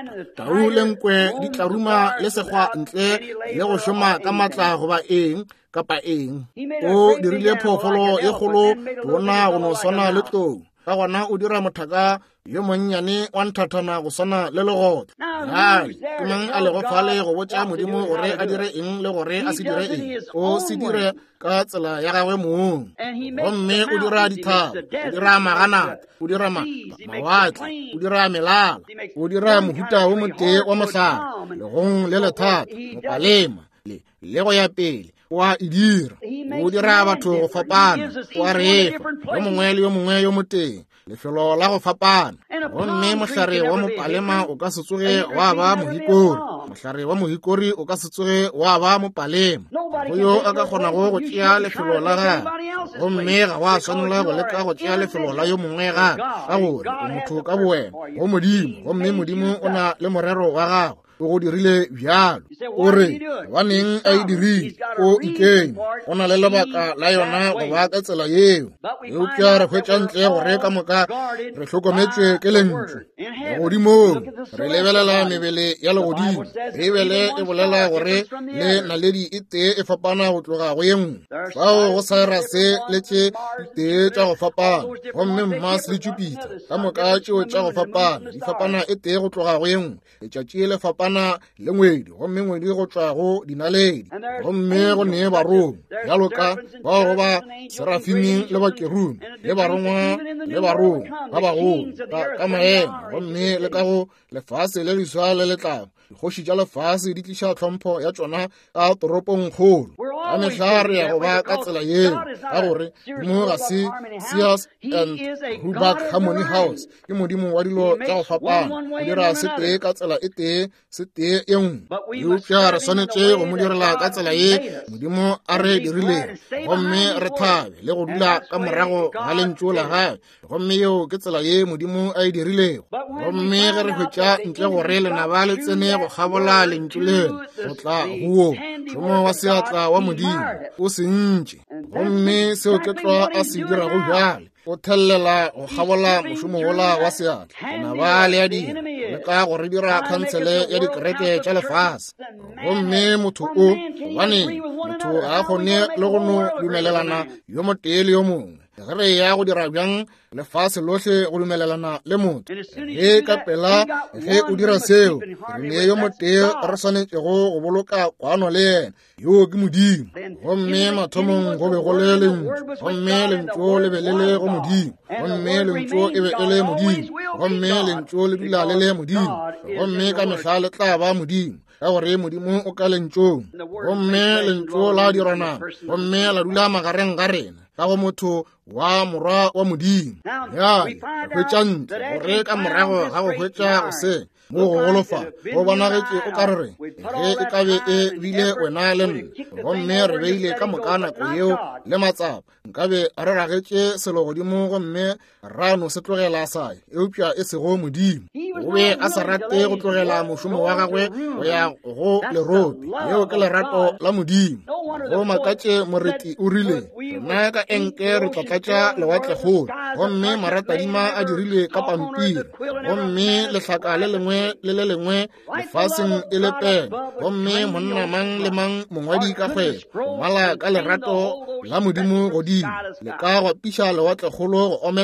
tau le nkwe di tla ruma le sekgwa ntle le go šoma ka matla goba eng kapa eng o dirile phoofolo e kgolo tona go no swana le tlou ka gona o dira mothaka yo monnyane wa nthathana go swana le legotlo jale ke mang a lego fale go botša Modimo gore a dire eng le gore a se dire eng o se dire ka tsela ya gagwe mong gomme o dira dithaba o dira maganata o dira mawatle o dira melala o dira mohuta o motee wa mohlala legong le lethata mopalema le go ya pele wa idira o dira batho go fapana wa refa yo mongwe le yo mongwe yo moteng lefelo la go fapana gomme mohlare wa mopalema o ka se tsoge wa ba mohikori mohlare wa mohikori o ka se tsoge wa ba mopalema go yo a ka kgonago go tšea lefelo la gagwe gomme ga wa tshwanela go leka go tšea lefelo la yo mongwe gape ka gore o motho ka bowena go Modimo gomme Modimo o na le morero wa gagwe o go dirile bjalo o re baneng a e dirile o ikeng go na le lebaka la yona go ba ka tsela yeo eupša re hwetša ntle gore ka moka re hlokometswe ke lentswe legodimong re lebelela mebele ya legodimo bibele e bolela gore le naledi e tee e fapana go tloga go ye nngwe fao go saerase le tše tee tša go fapana gomme Mmas le Jupita ka moka tšeo tša go fapana di fapana e tee go tloga go ye nngwe letšatši le fapana le ngwedi gomme ngwedi go tšwa go dinaledi gomme go nee barong bjalo ka bao go ba serafiming le bakerumi le barongwa le barong ba bagolo ka maemo gomme le ka go lefase le leswa le letlago dikgoši tša lefase di tliša tlhompho ya tšona ka toropong kgolo ka mehla re ya go ba ka tsela yeo ka gore Modimo ga se Sears and Roebuck Harmony House ke Modimo wa dilo tša go fapana o dira se tee ka tsela e tee se tee e nngwe eupša re swanetše go mo direla ka tsela ye Modimo a re dirile gomme re thabe le go dula ka morago ga lentšu la gae gomme yeo ke tsela ye Modimo a e dirilego gomme ge re hwetša ntle gore lenaba le tsene go kgabola lentšu leno go tla goo šomo wa seatla wa Modimo o se ntše gomme seo ke tloa a se dirago bjale o thelela go kgabola mošomo wola wa seatla lenaba le ya dira le ka gore dira khansele ya dikereke tša lefase gomme motho o gobane motho a kgone le go no dumelelana yo motee le yo mongwe ge re ya go dira bjang lefase lohle go dumelelana le motho ge ka pela ge o dira seo re ne yo motee re swanetšego go boloka kwano le yena yo ke Modimo gomme mathomong go be go le lentšu gomme lentšu le be le le go Modimo gomme lentšu e be e le Modimo gomme lentšu le dula le le Modimo gomme ka mehla le tla ba Modimo ka gore Modimo o ka lentšong gomme lentšu la dirana gomme la dula magareng ga rena ka go motho wa morwa wa Modimo ya hwetša ntle gore ka morago ga go hwetša go se mo go golofa go bonagetse o ka re ge e ka be e bile wena le nna gomme re beile ka moka nako yeo le matsapa nkabe re ragetše selo godimo gomme ra no se tlogela sae eupša e sego Modimo o be a sa rate go tlogela mošomo wa gagwe go ya go leropi yeo ke lerato la Modimo go makatše moreti o rile rona ka enke re tlatlatša lewatle kgolo gomme maratadima a dirile ka pampiri gomme lehlaka le lengwe le le lengwe lefaseng e le pene gomme monna mang le mang mongwadi ka kgwebo ngwala ka lerato la Modimo godimo le ka go piša lewatle kgolo go omelela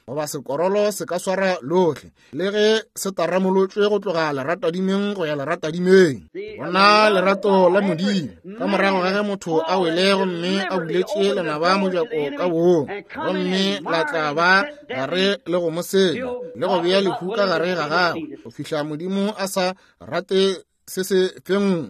goba sekorolo se ka swara lotlhe le ge se taramolotswe go tloga leratadimeng go ya leratadimeng. Bona lerato la Modimo ka morago ga ge motho a wele gomme a buletše lenaba mojako ka bong, gomme la tla ba gare le go mosela le go bea lehuka gare ga gagwe go fihla Modimo a sa rate se se feng.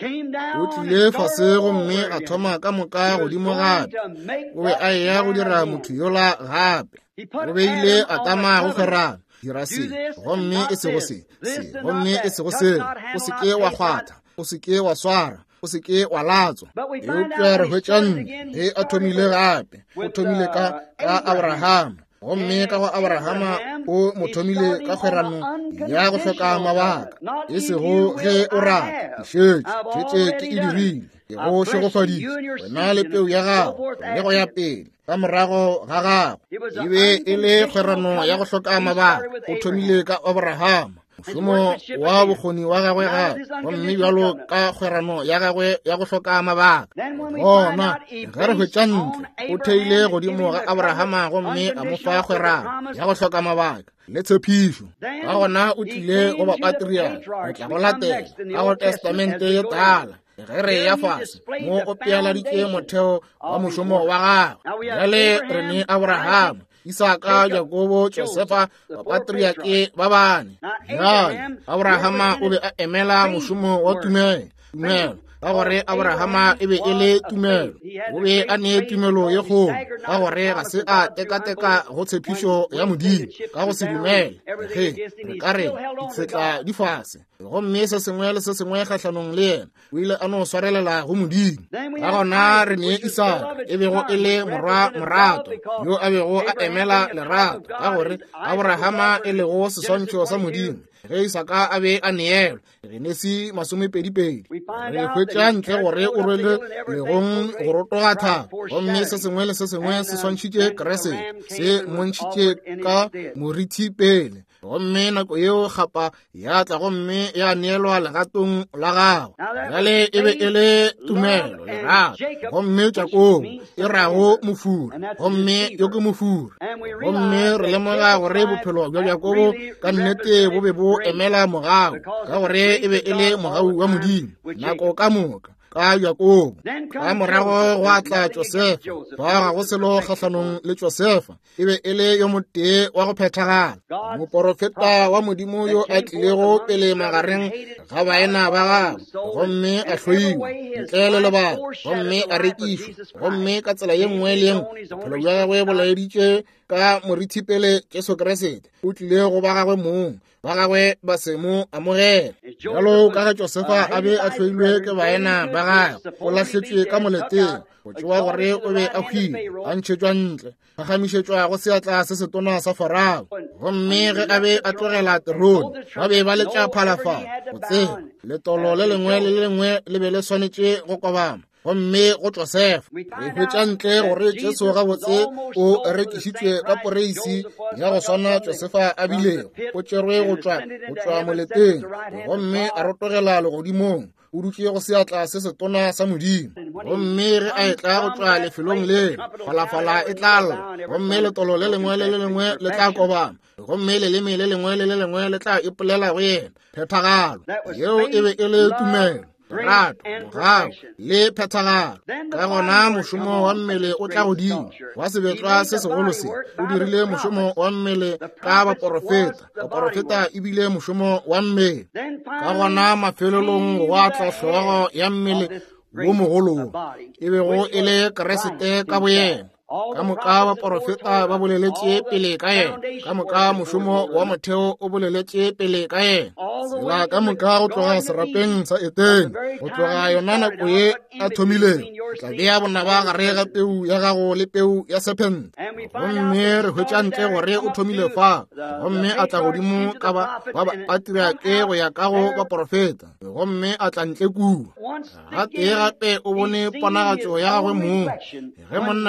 O tlile fase gomme a thoma ka moka godimo gape, o be a eya go dira motho yola gape. O beile a tama go kgerana, dira se gomme e se go se se gomme e se go se, o se ke wa kgwatha, o se ke wa swara, o se ke wa latswa. E utlwa re hwetšang ge a thomile gape, o thomile ka ka Abrahama, gomme ka go Abrahama o mothomile ka kgerano ya go hloka mabaka. E sego ge o rata šetše šetše ke e dirile e go šegofaditše wena le peu ya gago le go ya pele ka morago ga gago. E be e le kgerano ya go hloka mabaka, o thomile ka Abrahama mošomo wa bokgoni wa gagwe gape, gomme bjalo ka kgerano ya gagwe ya go hloka mabaka. Gona ge re hwetša ntle o theile godimo ga Abrahama gomme a mo fa kgerano ya go hloka mabaka le tshepišo. Ka gona o tlile go bapatriarch go tla go latela ka go testamente ye tala ge re ya fase mo o pealaditše motheo wa mošomo wa gagwe. Bjale re ne Abrahama, Isaka, Jakobo, Josefa, bapatriake ba bane. Bjale Abrahama o be a emela mošomo wa tumelo tumelo ka gore Abrahama e be e le tumelo, o be a ne tumelo ye kgolo ka gore ga se a tekateka go tshepišo ya Modimo ka go se dumele. Ge re ka re ditšhetla di fase, gomme se sengwe le se sengwe kgatlhanong le yena o ile a no swarelela go Modimo. Ka gona re ne Isaka e bego e le morwa morato yo a bego a emela lerato ka gore Abrahama e lego seswantšho sa Modimo. Ge Isaka a be a neelwa Genesi masomepedipedi, re hwetša ntle gore o rwele legong go rotoga thapa, gomme se sengwe le se sengwe se swantšhitše keresete, se montšhitše ka morithi pele. Gomme nako yeo kgapa ya tla gomme ya neelwa legatong la gago. Bjale e be e le tumelo lerato, gomme Jakobo e rago mofura, gomme yo ke mofura. Gomme re lemoga gore bophelo bja Jakobo ka nnete bo be bo emela mogago ka gore e be e le mogau wa Modimo nako ka moka ka Jakobo. Ka morago go atla Josefa, ba ga go selo kgatlhanong le Josefa e be e le yo motee wa go phethagala, moporofeta wa Modimo yo a tlilego pele magareng ga baena ba gagwe, gomme a hloiwa ntle le lebaka, gomme a rekišwa, gomme ka tsela ye nngwe le yengwe bophelo bja gagwe bo laeditše ka morithi pele Jesu Kriste o tlile go ba gagwe mong ba gagwe ba se mo amogela. Bjalo ka ge Josefa a be a hloilwe ke baena ba gagwe, o lahletswe ka moleteng go tšewa gore o be a hwile a ntšhetšwa ntle, a gamišetšwa go seatla se setona sa Farao. Gomme ge a be a tlogela terone ba be ba letša phalafalo go tseba letolo le lengwe le le lengwe le be le swanetše go kobama. Gomme go Josefa re hwetša ntle gore Jesu gabotse o rekišitšwe ka poreisi ya go swana Josefa a bilego, o tšerwe go tšwa go tšwa moleteng, gomme a rotogela legodimong, o dutše go seatla se setona sa Modimo. Gomme ge a etla go tšwa lefelong le falafala e tla lla, gomme letolo le lengwe le le lengwe le tla kobama, gomme leleme le lengwe le le lengwe le tla ipolela go yena phethagalo yeo e be e le tumelo rato mogao le phethagalo. Ka gona mošomo wa mmele o tla godimo wa sebetlwa se segolo se o dirile mošomo wa mmele ka baporofeta, baporofeta e bile mošomo wa mmele. Ka gona mafelelong wa tla hlogo ya mmele wo mogolong e bego e le keresete ka boyena. Ka moka baporofeta ba boleletše pele ka yena, ka moka mošomo wa motheo o boleletše pele ka yena. Sela ka moka go tloga serapeng sa Etene, go tloga yona nako ye a thomileng, tla bea bonaba gare ga peu ya gago le peu ya serpente. Gomme re hwetša ntle gore o thomile fa, gomme a tla godimo ka ba bapatriake go ya ka go baporofeta, gomme a tla ntle kua. Ga tee gape o bone ponagatšo ya gagwe moo, ge monna yo motee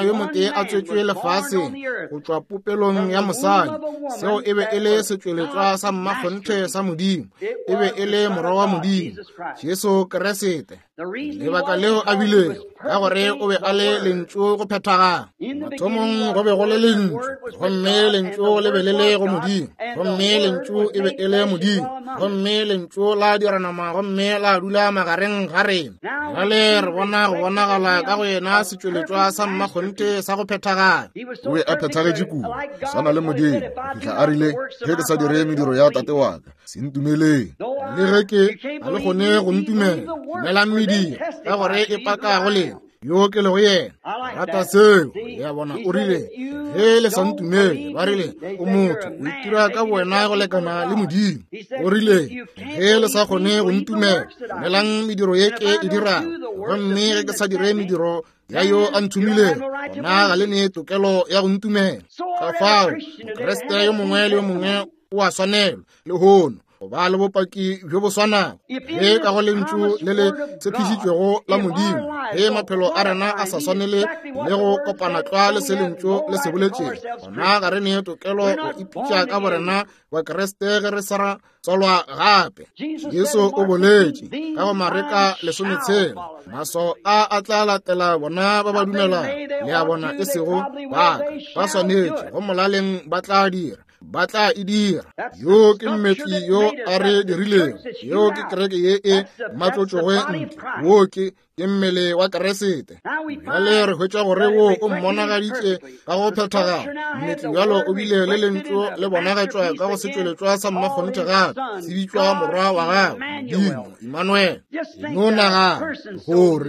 be a tswetswe lefase go tswa popelong ya mosadi, seo e be e le setsweletswa sa mmakgonthe sa Modimo, e be e le morwa wa Modimo, Jesu Keresete. Lebaka leo a bilego ka gore o be a le lentšu go phethaga. Mathomong go be go le lentšu, gomme lentšu le be le le go Modimo, gomme lentšu e be e le Modimo, gomme lentšu la dira nama, gomme la dula magareng ga rena. Jale re bona go bonagala ka go yena setsweletswa sa mmakgonthe sa go phethaga. O be a phethagetše kudu go swana le Modimo, go fitlha a rile, ge ke sa dire mediro ya tate wa ka, se ntumeleng. Le ge ke a le gone go ntumela, dumela mmedi ka gore e paka go le yo ke le go yena. Rata seo ya bona o rile ge le sa ntumele, ba rile o motho o itira ka wena go lekana le Modimo. O rile ge le sa gone go ntumela, dumelang mediro ye ke e dirago, gomme ge ke sa dire mediro ya yo a nthumileng, gona ga le ne tokelo ya go ntumela. Ka fao Mokeresete yo mongwe le yo mongwe o a swanelwa le hono go ba le bopaki jo bo swanang, ge ka go lentšu le le tshepišitšwego la Modimo, ge maphelo a rena a sa swanele le go kopana tla le se lentšu le se boletšeng, gona ga re ne tokelo go ipitša ka borena wa Keresete ge re sa ra tswalwa gape. Jesu o boletše ka go Mareka lesometshela, maso a a tla latela bona ba ba dumelang le a bona e sego baka, ba swanetše go molaleng ba tla dira, ba tla e dira. Yo ke mmetli yo a re dirileng, yo ke kereke ye e matlotšoge ntle, wo ke ke mmele wa Keresete. Jale re hwetša gore wo o mmonagaditše ka go phethaga, mmetli bjalo o bile le lentšu le bonagatšwa ka go setsweletswa sa mmakgonthe gape, se bitšwa morwa wa gago Modimo, Emmanuel. No naga gore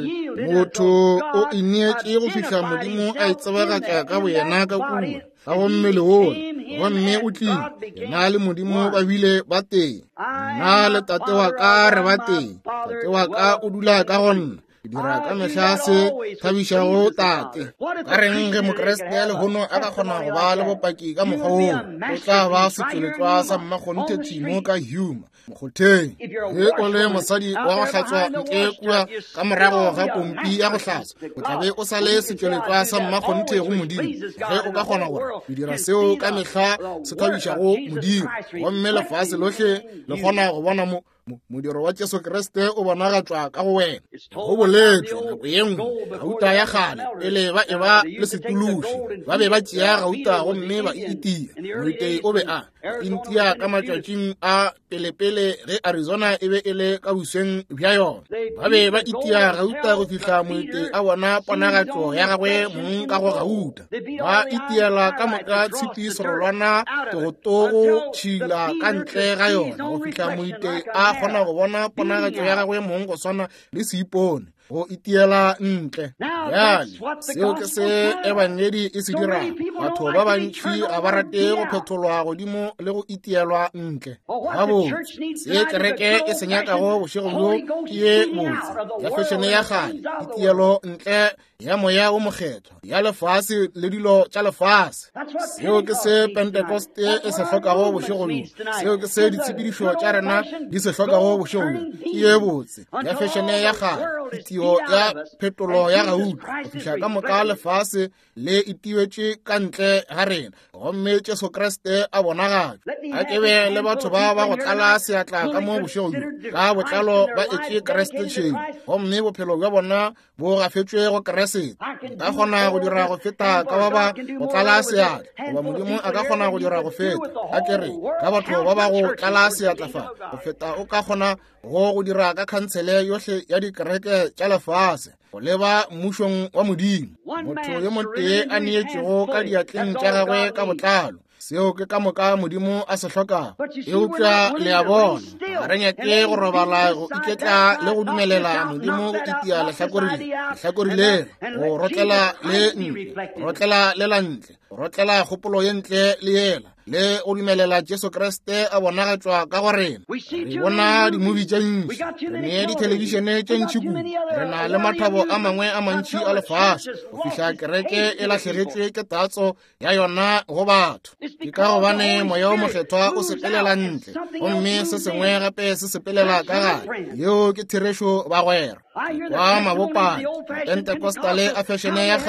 motho o ineetše go fihla Modimo a itsebagatša ka boyena ka kua ka go mmele wona, gomme o tlile yena le Modimo ba bile ba teng. Nna le tate wa ka re ba teng, tate wa ka o dula ka gonna, ke dira ka mehla se thabišago tate. Ka reng ge Mokeresete le hono a ka kgona go ba le bopaki ka mokgwa woo, o tla ba setsweletswa sa mmakgonthe Timo ka Huma mokgotheng. Ge o le mosadi wa go hlatswa ntle kua ka morago ga pompi ya go hlatswa, o tla be o sa le setsweletswa sa mmakgonthe go Modimo. Ge o ka kgona gore o dira seo ka mehla se thabišago Modimo, gomme lefase lotlhe le kgona go bona mo modiro wa Jesu Keresete o bonagatšwa ka go wena. Go boletšwe nako ye nngwe gauta ya kgale pele ba e ba le setuluši, ba be ba tšea gauta gomme ba itia. Moitei o be a intia ka matšatšing a pelepele ge Arizona e be e le ka bosweng bja yona. Ba be ba itia gauta go fihla moitei a bona ponagatšo ya gagwe mong ka go gauta. Ba itiela ka moka tshipi serolwana togotogo tšhila ka ntle ga yona go fihla moitei a kgona go bona ponagatšo ya gagwe mong go swana le seipone go itiela ntle. Bjale seo ke se ebangedi e se dirago, batho ba bantši ga ba rate go phetholwa godimo le go itielwa ntle. Gabotse se kereke e se nyakago bošego bjo ke ye botse ya fešene ya gale, itielo ntle ya moya o mokgetho ya lefase le dilo tša lefase. Seo ke se Pentekoste e se hlokago bošego bjo, seo ke se ditshepedišo tša rena di se hlokago bošego bjo ke ye botse ya fešene ya gale, itio ya phetolo ya gauta go fihla ka moka lefase le itiwetše ka ntle ga rena, gomme Jesu Kriste a bonagatšwa. A ke be le batho ba ba go tlala seatla ka mo bošego bjo ka botlalo ba etše Kriste tšheng, gomme bophelo bja bona bo gafetšwe go Kriste. Ka kgona go dira go feta ka ba ba go tlala seatla, goba Modimo a ka kgona go dira go feta a kere ka batho ba ba go tlala seatla fa go feta o ka kgona go go dira ka khansele yohle ya dikereke tša lefase go leba mmušong wa Modimo. Motho yo motee a neetšego ka diatleng tša gagwe ka botlalo, seo ke ka moka Modimo a se hlokago. E upša le a bona ga re nyake go robala go iketla le go dumelela Modimo go itia lehlakori le go rotlela le ntle, rotlela le la ntle, rotlela kgopolo ye ntle le yela, le go dumelela Jesu Kriste a bonagatšwa ka go rena. Re bona dimovie tše ntši, re ne dithelebishene tše ntši kudu, re na le mathabo a mangwe a mantši a lefase go fihla kereke e lahlegetšwe ke tatso ya yona go batho. Ke ka gobane moya o mokgethwa o sepelela ntle, gomme se sengwe gape se sepelela ka gare, yeo ke therešo bagwera. Kwa mabopane Pentekostale a fešene ya gare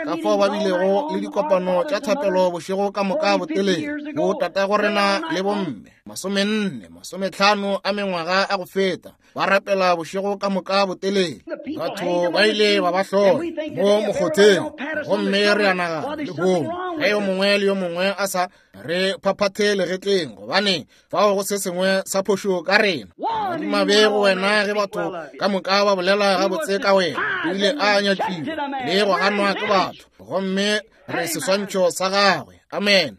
ka fao ba bilego le dikopano tša thapelo bošego ka moka botelele bo tatago rena le bomme masomenne masomehlano a mengwaga a go feta ba rapela bošego ka moka botelele. Batho ba ile ba ba hlola mo mokgotheng gomme re anaga le bong ge yo mongwe le yo mongwe a sa re phaphathe legetleng gobane fao go se sengwe sa phošo ka rena. Mabego wena ge batho ka moka ba bolela gabotse ka wena ebile a nyatliwa le go ganwa ke batho gomme re seswantšho sa gagwe. Amen.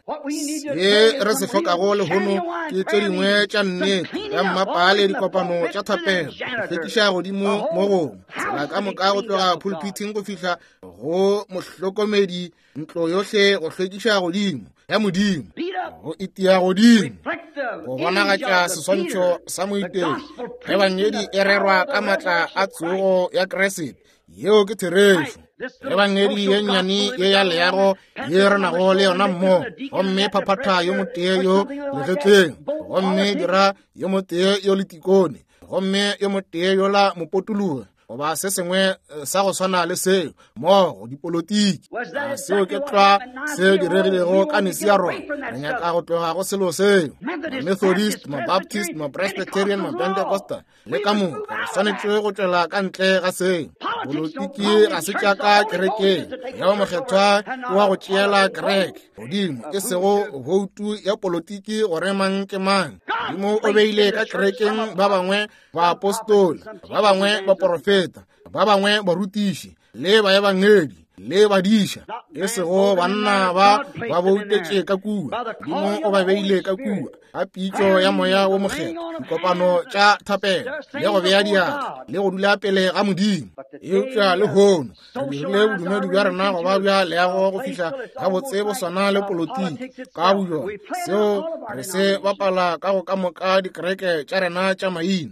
Ye re se hlokago lehono ke tše dingwe tša nnete ya mmapa le dikopano tša thapelo fetiša godimo mo gongwe tsela ka moka go tloga pulpiting go fihla go mohlokomedi ntlo yohle go hlwekiša godimo ya modimo go itia godimo go bonagatša seswantšho sa moiteng ge banyedi e rerwa ka matla a tsogo ya Kreste yeo ke therešo. Ge bangedi ye nnyane ye ya leago ye re nago le yona mmo gomme phaphatha yo motee yo legetleng gomme dira yo motee yo letikone gomme yo motee yo la mopotologe goba se sengwe sa go swana le seo mo dipolotiki. Seo ke tla se diregilego ka nesi ya rona re nyaka go tloga go selo seo ma-Methodist ma-Baptist ma-Presbyterian ma-Pentecostal le ka moka re swanetše go tšwela ka ntle ga seo. Polotiki ga se tšaka kerekeng yao mokgethwa ke wa go tšeela kereke godimo e sego voutu ya polotiki gore mang ke mang. Dimo o beile ka kerekeng ba bangwe ba apostoli ba bangwe ba profeta ba bangwe barutiši le ba bangedi le badiša e sego banna ba ba boutetše ka kua. Dimo o ba beile ka kua a pitšo ya moya wo mokgetho dikopano tša thapelo le go bea diatla le go dula pele ga modimo. Eupša le hono re dirile bodumedi bja rena go ba bja leago go fihla gabotse bo swana le polotiki ka bojona seo re se bapala ka go ka moka dikereke tša rena tša maina.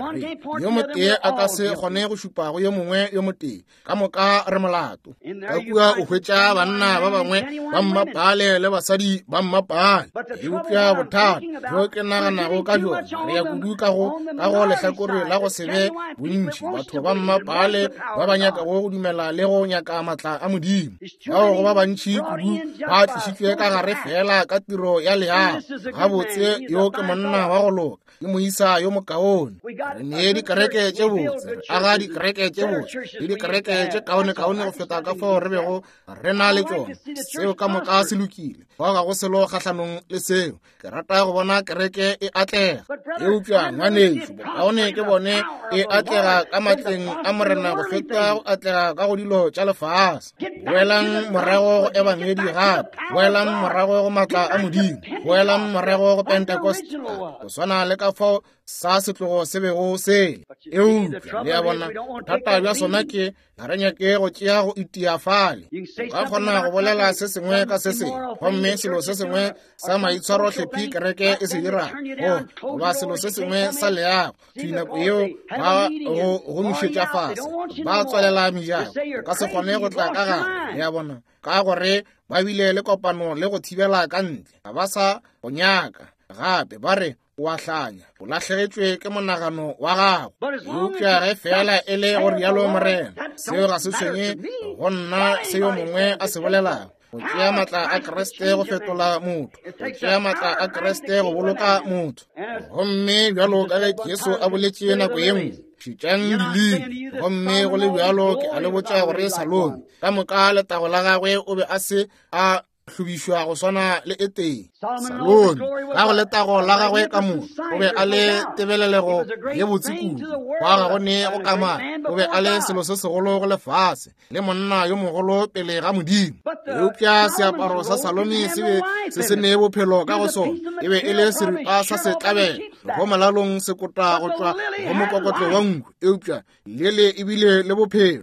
Yo motee a ka se kgone go šupa go yo mongwe yo motee ka moka re molato ka kua o hwetša banna ba bangwe ba mmapale le basadi ba mmapale. Eupša bothata jo ke naganago ka jona re ya kudu ka go ka go lehlakore la go sebe bontši batho ba mmapale ba ba nyakago go dumela le go nyaka matla a modimo bao go ba bantši kudu ba tlišitšwe ka gare fela ka tiro ya leago gabotse yo ke monna wa go loka ke moisa yo mokaone. Re nee dikereke tše botse re aga dikereke tše botse le dikereke tše kaone-kaone go feta ka fao re bego re na le tšona seo ka moka se lokile bao ga go selo kgahlano le seo. Ke rata go bona kereke e atlega. Eupša ngwanešo bokaone ke bone e atlega ka matleng a morena go feta go atlega ka go dilo tša lefase. Boelang morago go ebangedi gape boelang morago go matla a modimo boelang morago go Pentecost go swana le ka fao sa setlogo se bego sele. Eupša le ya bona bothata bja sona ke ga re nyake go tšea go itia fale ka kgona go bolela se sengwe ka se sengwe gomme selo se sengwe sa maitshwaro hlephi kereke e se dira go goba selo se sengwe sa leago thuinako yeo ba go gomišetša fase ba tswalela mejago ka se kgone go tla ka gare ya bona ka gore ba bile le kopano le go thibela ka ntle ga ba sa go nyaka gape ba re o a hlanya o latlhegetšwe ke monagano wa gago. Eupša ge fela e le go rialo morena seo ga se tshwenye go nna se yo mongwe a se bolelago go tšea matla a Kreste go fetola motho go tšea matla a Kreste go boloka motho gomme bjalo ka ge Jesu a boletše nako ye nngwe šitšang dilimi gomme go le bjalo ke a le botša gore Salome ka moka letago la gagwe o be a se a hlobišwa go swana le eteng. Salome ka go letago la gagwe ka moka o be a le tebelelego ye botse kudu wa ga go ne go kamana o be a le selo se segolo go lefase le monna yo mogolo pele ga modimo. Eupša seaparo sa Salome se be se se nee bophelo ka go sona e be e le seripa sa setlabelo go molalong se kota go tšwa go mokokotlo wa nku. Eupša lele ebile le bophelo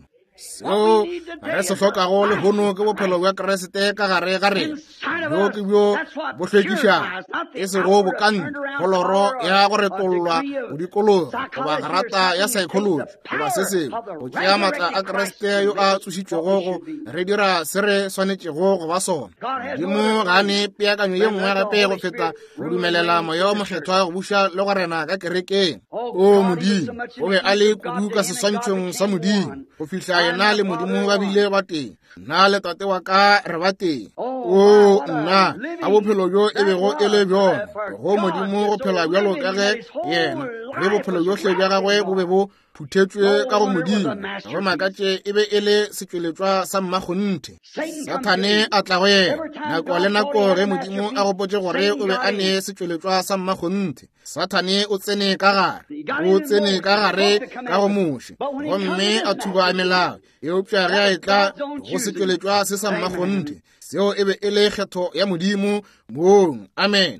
seo re se hlokago le hono ke bophelo bja Kreste ka gare ga rena bjo ke bjo bo hlwekišago e sego bokante kholoro ya go retololwa go dikologa goba garata ya psychology goba se sengwe go tšea matla a Kreste yo a tsošitšwego go re dira se re swanetšego go ba sona. Modimo ga ne peakanyo ye nngwe gape go feta go dumelela moya o mokgethwa go buša le go rena ka kerekeng. O modimo o be a le kudu ka seswantšhong sa modimo go fihla yena le modimo ba bile ba teng, nna le tate wa ka re ba teng. O nna a bophelo jo e bego e le bjona, go modimo go phela bjalo ka ge yena, le bophelo johle bja gagwe bo be bo phuthetšwe ka go modimo. Go makatše e be e le setšweletšwa sa mmakgonthe. Sathane a tla go yena nako le nako ge modimo a gopotše gore o be a ne setšweletšwa sa mmakgonthe. Sathane o tsene ka gare, o tsene ka gare ka go moše, gomme a thuba melao eupša ge a e tla go setšweletšwa se sa mmakgonthe. Seo e be e le kgetho ya modimo moong. Amen.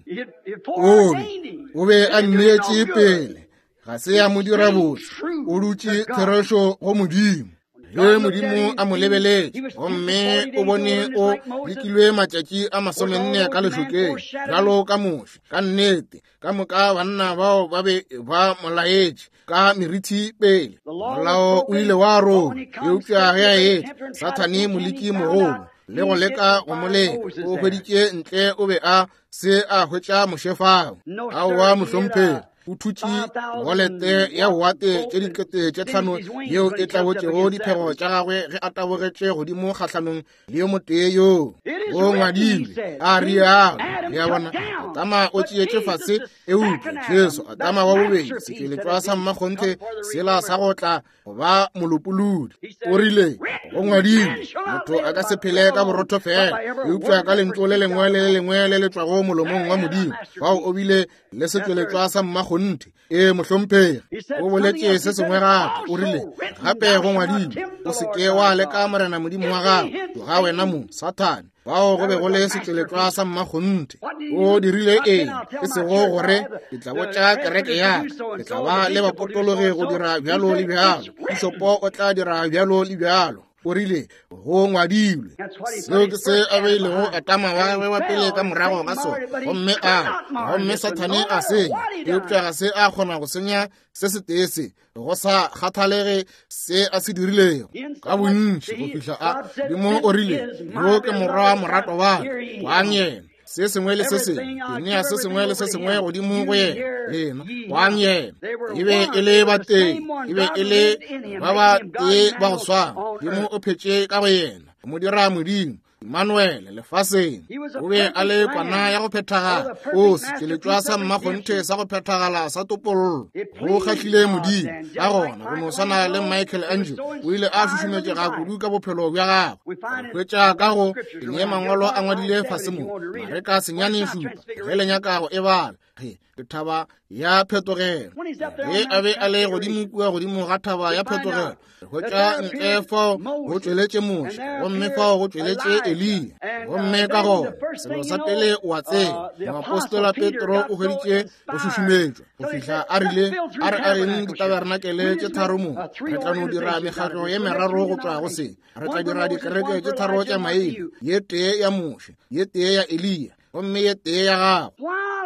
O be a nneetše pele, ga se ya mo dira botse, o dutše therešo go modimo. Ge modimo a mo lebeletše, gomme o bone o lekilwe matšatši a masomenne ka lešokeng, bjalo ka moše. Ka nnete, ka moka banna bao ba be ba molaetše ka meriti pele. Molao o ile wa roma, eupša ge a ete, Sathane moleki mogolo, le go leka go moleka, o hweditše ntle o be a se a hwetša mošefao. Aowa mohlomphegi, o thutše walete ya wate tše dikete tše tlhano yeo e tlabotšego diphego tša gagwe ge a tabogetše godimo kgahlano le yo motee yoo. O ngwadile a rialo ya bona, atama o tšeetše fase e utlwe Jesu, atama wa bobedi setšweletšwa sa mmakgonthe sela sa go tla go ba molopolodi. O rile o ngwadile, motho a ka se phele ka borotho fela, eupša ka lentlo le lengwe le le lengwe le le tšwago molomong wa modimo, fao o bile le setšweletšwa sa mmakgonthe. E mohlomphegi, o boletše se sengwe gape, o rile gape go ngwadile, o seke wa leka morena modimo wa gago, ga wena mo Sathane, bao go be go le setšweletšwa sa mmakgonthe. O dirile eng, e sego gore ke tla botša kereke ya, ke tla ba le bapotologi go dira bjalo le bjalo, bišopo o tla dira bjalo le bjalo. O rile go ngwadilwe. Seo ke se a beilego atama wa gagwe wa pele ka morago ga sona, gomme a gomme Sathane a senya, eupša ga se a kgona go senya se se tee se, go sa kgathalege se a se dirilego ka bontši go fihla a dimo. O rile yo ke morwa morato wa wang yena, se sengwe le se sengwe, ke nea se sengwe le se sengwe godimo go yena, ena wang yena. E be e le ba teng, e be e le ba ba tee ba go swang, dimo o phetše ka go yena, mo dira modimo Emmanuel lefaseng. O be a le kwana ya go phethagala, o setšweletšwa sa mmakgonthe sa go phethagala sa topollo. Go kgahlile modimo ka gona go no swana le Michael Angelo, o ile a šušumetše ga kudu ka bophelo bja gagwe. Hwetša ka go ene mangwalo a ngwadile fase mo, mare ka senyane šupa ge le nyakago e bala ke thaba ya phetogelo. Ge a be a le godimo kua godimo ga thaba ya phetogelo, hwetša ntle fao go tšweletše moše, gomme fao go tšweletše Elia. Gomme ka gona selo sa pele wa tseba, moapostola Petro o hweditše go šušumetšwa go fihla a rile a re a reng ditabernakele tše tharo mo, re tla no dira mekgatlo ye meraro go tšwa go se, re tla dira dikereke tše tharo tša maele, ye tee ya moše, ye tee ya Elia, gomme ye tee ya gago.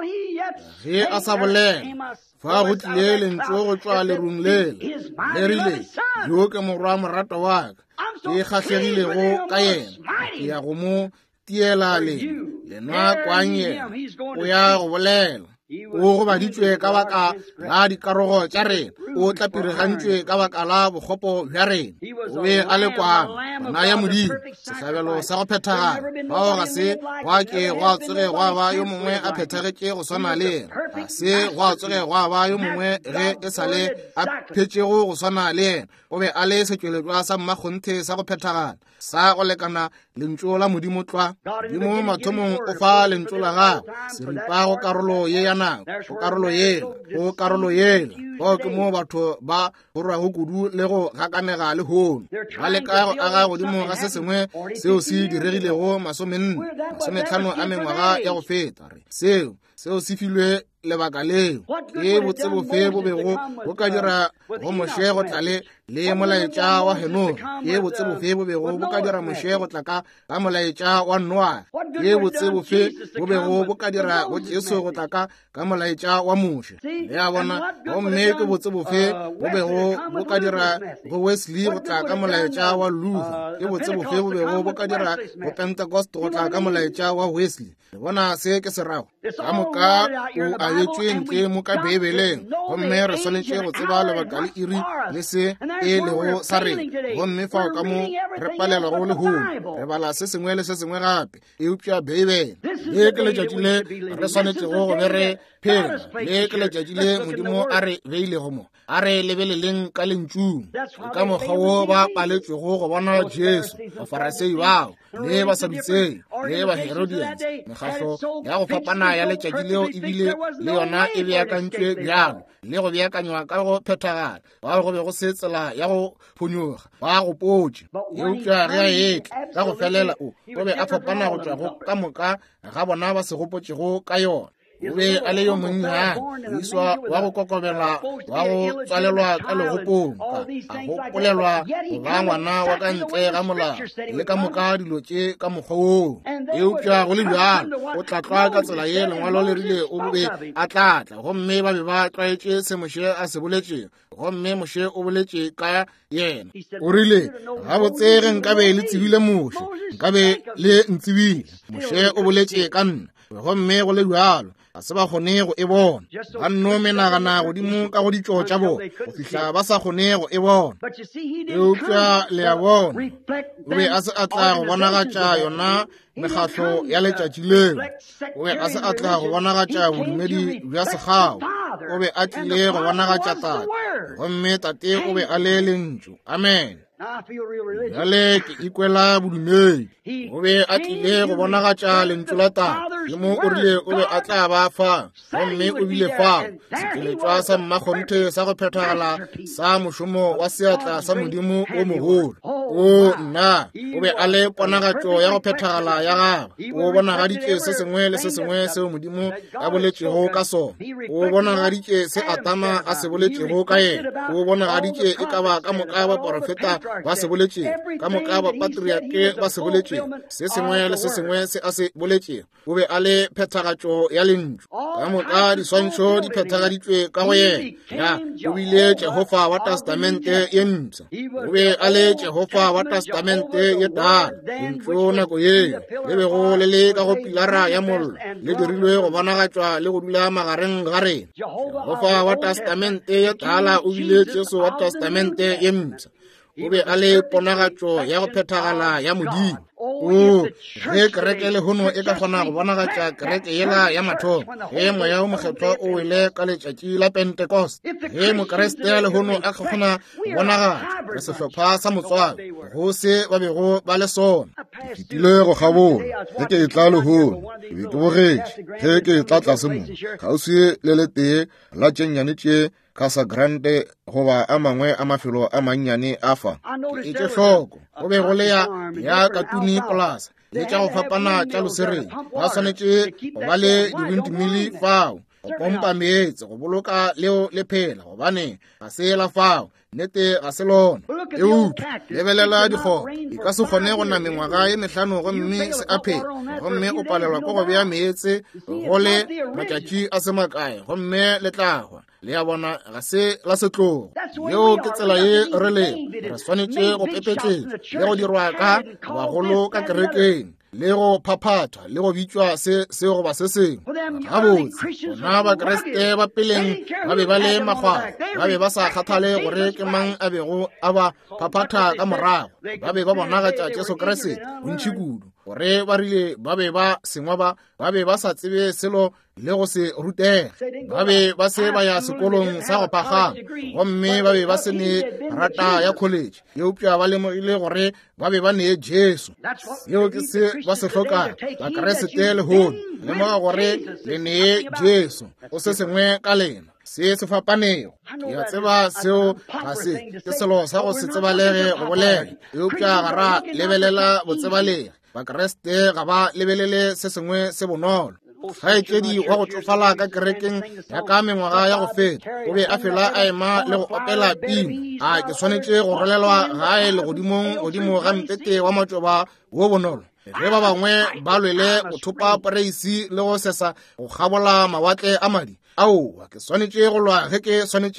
Ge a sa bolela, fa go tlile lentso go tšwa lerung lele, le rile yo ke morwa morato wa ka, ke kgahlegilego ka yena, ke ya go mo tiela lena, lenwa kwang yena, o ya go bolela. O go baditšwe ka baka la dikarogo tša rena, o tlapirigantšwe ka baka la bokgopo bja rena. O be a le kwano, bana ya modimo, sehlabelo sa go phethagala, bao ga se gwa ke gwa tsoge gwa ba yo mongwe a phethagetše go swana le yena, ga se gwa tsoge gwa ba yo mongwe ge e sa le a phetšego go swana le yena. O be a le setšweletšwa sa mmakgonthe sa go phethagala, sa go lekana lentso la modimo tlwa. Dimo mathomong o fa lentso la gago, seripa go karolo ye ya nako, go karolo yela, go karolo yela, bao ke mo batho ba gorwago kudu le go gakanega le hono. Ba leka go aga godimo ga se sengwe seo se diregilego masomenne, masometlhano a mengwaga ya go feta. Seo seo se filwe lebaka leo, ke botsebofe bo bego bo ka dira go moše go tlale le molaetša wa Henoko, ke botsebofe bo bego bo ka dira moše go tla ka ka molaetša wa Noa, ke botsebofe bo bego bo ka dira go Jesu go tla ka ka molaetša wa moše. Le a bona gomme ke botsebofe bo bego bo ka dira go Wesley go tla ka molaetša wa Luther, ke botsebofe bo bego bo ka dira go Pentecost go tla ka molaetša wa Wesley. Le bona se ke serago ka moka o a yetšwe ntle mo ka Bebeleng, gomme re swanetše go tseba lebaka le iri le se e lego sa rena gomme fao ka mo re palelwa go lehono re bala se sengwe le se sengwe gape eupša beibele le ke letšatši le re swanetšego go be re phela le ke letšatši le modimo a re beilego mo a re lebeleleng ka lentšung ka mokgwa wo ba paletšwego go bona Jesu bafarasei bao le basadusei le baherodians mekgahlo ya go fapana ya letšatši leo ebile le yona e beakantšwe bjalo le go beakanywa ka go phethagala ba go be go se tsela ya go phonyoga ba go potše eupša ge a eke ka go felela o o be a fapana go tšwa go ka moka ga bona ba se gopotšego ka yona o be a le yo monnyane iswa wa go kokobela wa go tswalelwa ka legopong a gopolelwa go ba ngwana wa ka ntle ga molao le ka moka dilo tše ka mokgwa oo eupša go le bjalo o tlatlwa ka tsela ye lengwalo le rile o be a tlatla gomme ba be ba tlwaetše se moše a se boletšego gomme moše o boletše ka yena o rile ga botsege nkabe le tsebile moše nkabe le ntsebile moše o boletše ka nna gomme go le bjalo a se ba kgonego e bona ba nno menagana godimo ka go ditšo tša bona go fihla ba sa kgonego e bona eupša le a bona o be a se a tla go bonagatša yona mekgahlo ya letšatši leo o be a se a tla go bonagatša bodumedi bja sekgao o be a tlile go bonagatša tate gomme tate o be a le lentšu amen bjale ke ikwela bodumedi o be a tlile go bonagatša lentšu la tate le mo o rile o be a tla ba fa gomme o bile fao sekeletšwa sa mmakgonthe sa go phethagala sa mošomo wa seatla sa modimo o mogolo o nna o be a le ponagatšo ya go phethagala ya gagwe o bonagaditše se sengwe le se sengwe seo modimo a boletšego ka sona o bonagaditše se atama a se boletšego ka yena o bonagaditše e ka ba ka moka ba porofeta ba se boletšego ka moka ba patriake ba se boletšego se sengwe le se sengwe se a se boletšego o be a le phethagatšo ya lentšu ka moka diswantšho di phethagaditšwe ka go yena ya o bile Jehova wa testamente ye ntsha o be a le Jehova wa testamente ye tala lentšu nako yeo le bego le le ka go pilara ya mollo le dirilwe go bonagatšwa le go dula magareng ga rena Jehova wa testamente ye tala o bile Jesu wa testamente ye ntsha o be a le ponagatšo ya go phethagala ya modimo o ge kereke le hono e ka kgona go bonagatša kereke yela ya mathomo ge moya o mokgethwa o wele ka letšatši la pentecost ge mokreste le hono a kgona go bonagatša re sehlopha sa motswalo go se ba bego ba le sona ke fetile go gabola ge ke e tla lehono ke be ke bogetše ge ke e tla tlase mo kgauswi le le tee la tšennyane tše Casa Grande goba a mangwe a mafelo a mannyane a fa e ke hloko go be go le ya ya katuni polasa le tša go fapana tša losereng ba swanetše go ba le diwindmili fao go pompa meetse go boloka leo le phela gobane ga se la fao nnete ga se lona euta lebelela dikgogo e ka se kgone go na mengwaga ye mehlano gomme se a phela gomme o palelwa ko go bea meetse go le matšatši a se makae gomme le tlagwa le ya bona ga se la setlogo yeo ke tsela ye re le re swanetše go pepetšetša le go dirwa ka bagolo ka kerekeng le go phaphatha le go bitšwa se se go ba se sengwe gabotse bona bakreste ba peleng ba be ba le makgwao ba be ba sa kgathale gore ke mang a bego a ba phaphatha ka morago ba be ba bonagatša Jesu Kriste bontši kudu gore ba rile ba be ba sengwa ba ba be ba sa tsebe selo le go se rutega ba be ba se ba ya sekolong sa go pagama gomme ba be ba se ne rata ya college eupša ba lemogile gore ba be ba nee Jesu yeo ke se ba se hlokang bakreste le hono lemoga gore le nee Jesu o se sengwe ka lena se se fapanego ya tseba seo ga se ke selo sa go se tsebalege go bolega eupša gara lebelela botsebalege bakreste ga ba lebelele se sengwe se bonolo gaetšedi wa go tsofala ka kerekeng ya ka mengwaga ya go feta o be a fela a ema le go opela pino a ke swanetše go rolelwa gae le godimong godimo ga mpete wa matšoba wo bonolo ge ba bangwe ba lwele go thopa poreisi le go sesa go gabola mawatle a madi ao ke swanetše go lwa ge ke swanetše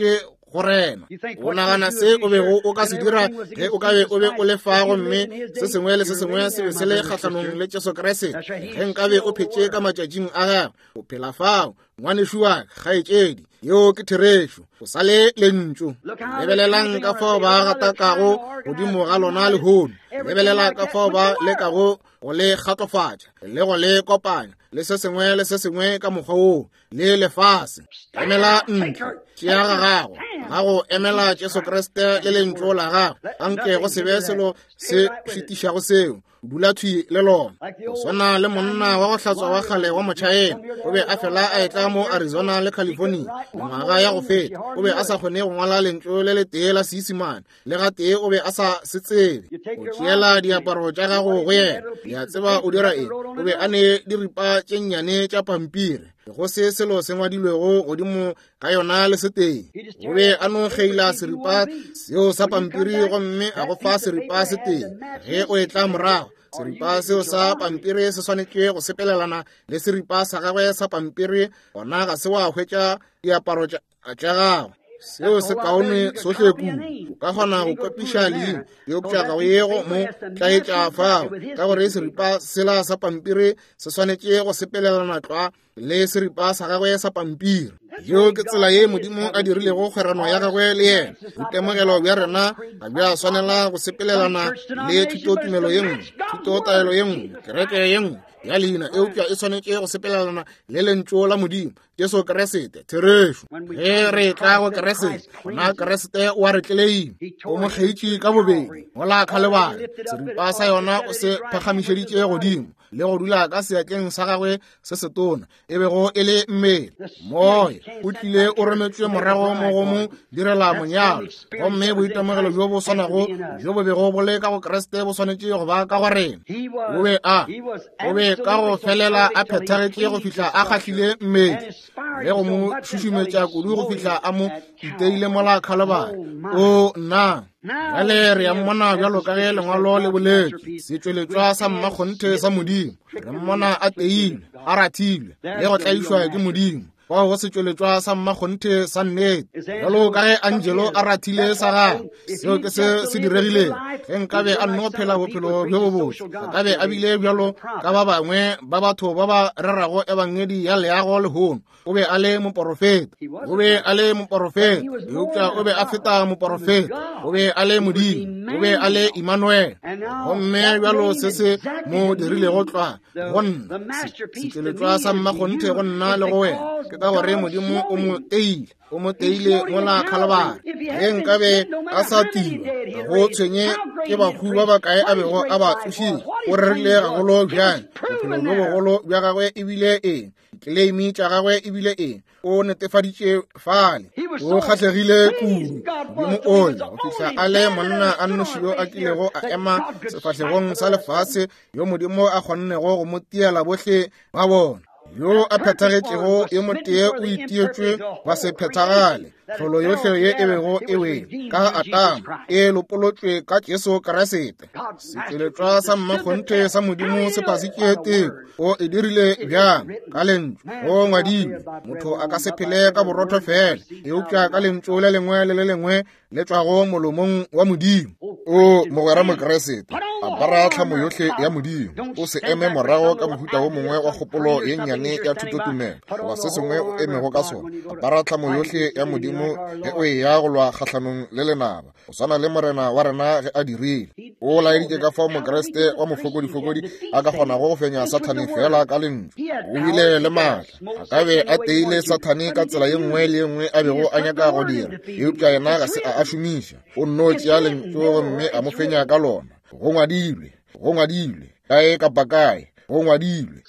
go rena. O nagana se o be o ka se dira ge o ka be o be o le fago mme se sengwe le se sengwe se be se le kgatlhanong le Jesu Kriste. Ge nka be o phetse ka matšatšing a gago o phela fao ngwanešo wa kgaetšedi yo ke Theresho o sa le lentšu. Lebelelang ka fao ba gatakago godimo ga lona lehono. Lebelela ka fao ba lekago go le kgatlofatša le go le kopanya le se sengwe le se sengwe ka mokgwa o le lefase. Emela ntlo tšea ga gago ga go emela Jesu Kriste le lentšu la gago anke go se be selo se šitišago seo dula thwi le lona. O swana le monna wa go hlatswa wa kgale wa motšhaena o be a fela a etla mo Arizona le California ngwaga ya go feta o be a sa kgone go ngwala lentšu le le tee la Seesimane le ga tee o be a sa se tsebe. O tšeela diaparo tša gago go yena ya tseba o dira eng o be a ne diripa tše nnyane tša pampiri go se selo se ngwadilwego godimo ka yona le seteng. O be a no kgeila seripa seo sa pampiri gomme a go fa seripa seteng. Ge o etla morago seripa seo sa pampiri se swanetše go sepelelana le seripa sa gagwe sa pampiri gona ga se wa hwetša diaparo tša gago. Seo se kaone sohle ku o ka kgona go kopiša leina yo pša go yego mo tlaetša fao ka gore seripa sela sa pampiri se swanetše go sepelelana tlwa le seripa sa gagwe sa pampiri. Yo ke tsela ye Modimo a dirilego kgwerano ya gagwe le yena. Boitemogelo bja rena ga bja swanela go sepelelana le thutotumelo ye nngwe thutotaelo ye nngwe kereke ye nngwe ya leina eupša e swanetše go sepelelana le lentšu la Modimo Jesu Kriste Theresho. Ge re tla go Kriste gona Kriste o a re tleile o mo kgeitše ka bobedi go la kgalebale seripa sa yona o se phagamišeditše godimo le go dula ka seatleng sa gagwe se setona e bego e le mmele. Moya o tlile o rometšwe morago mo go mo direla monyalo gomme boitemogelo jo bo swanago jo bo bego bo le ka go Kriste bo swanetše go ba ka go rena. O be a o be ka go felela a phethagetše go fihla a kgahlile mmedi le go mo šušumetša kudu go fihla a mo iteile mola kgalebale. O nna gale re ya mmona bjalo ka ge lengwalo le boletše setšweletšwa sa mmakgonthe sa Modimo. Re mmona a teilwe a rathilwe le go tlaišwa ke Modimo wa go setšweletšwa sa mmakgonthe sa nnete bjalo ka ge Angelo a rathile sa gagwe. Seo ke se se diregileng ge nkabe a nno phela bophelo bjo bo botse a kabe a bile bjalo ka ba bangwe ba batho ba ba rerago ebangedi ya leago lehono. O be a le moporofeta o be a le moporofeta eupša o be a feta moporofeta o be a le Modimo o be a le Emmanuel gomme bjalo se se mo dirilego tlwa go nna setšweletšwa sa mmakgonthe go nna le go wena ke ka gore Modimo o mo teile o mo teile mola kgalebale. Ge nkabe a sa tiwa ga go tshwenye ke bahu ba bakae a bego a ba tsošile o rerile gagolo bjang bophelo bo bogolo bja gagwe ebile eng claimi tša gagwe ebile eng o netefaditše fale o kgatlhegile kudu Modimo ole go fihla a le monna a nnošio a kilego a ema sefahlegong sa lefase yo Modimo a kgonnego go mo tiela bohle ba bona. Yo a phethagetšego yo motee o itietšwe ba se phethagale tlholo yohle ye e bego e wele ka Atama e lopolotšwe ka Jesu Kriste. Setšweletšwa sa mmakgonthe sa Modimo se phasitše teko o e dirile bjang ka lentšu o ngwadilwe motho a ka se phele ka borotho fela eupša ka lentšu le lengwe le le lengwe le tšwago molomong wa Modimo. O mogwera mokeresete apara tlhamo yohle ya Modimo o se eme morago ka mohuta wo mongwe wa kgopolo ye nnyane ya thutotumelo goba se sengwe o emego ka sona. Apara tlhamo yohle ya Modimo ge o e ya go lwa kgatlhanong le lenaba o swana le morena wa rena ge a dirile. O laeditše ka fao mokeresete wa mofokodifokodi a ka kgonago go fenya Sathane fela ka lentšu. O bile le maatla a ka be a teile Sathane ka tsela ye nngwe le nngwe a bego a nyaka go dira eupša yena ga se a a šomiša o nno tšea lentšu gomme a mo fenya ka lona. Go ngwadilwe go ngwadilwe kae kapa kae go ngwadilwe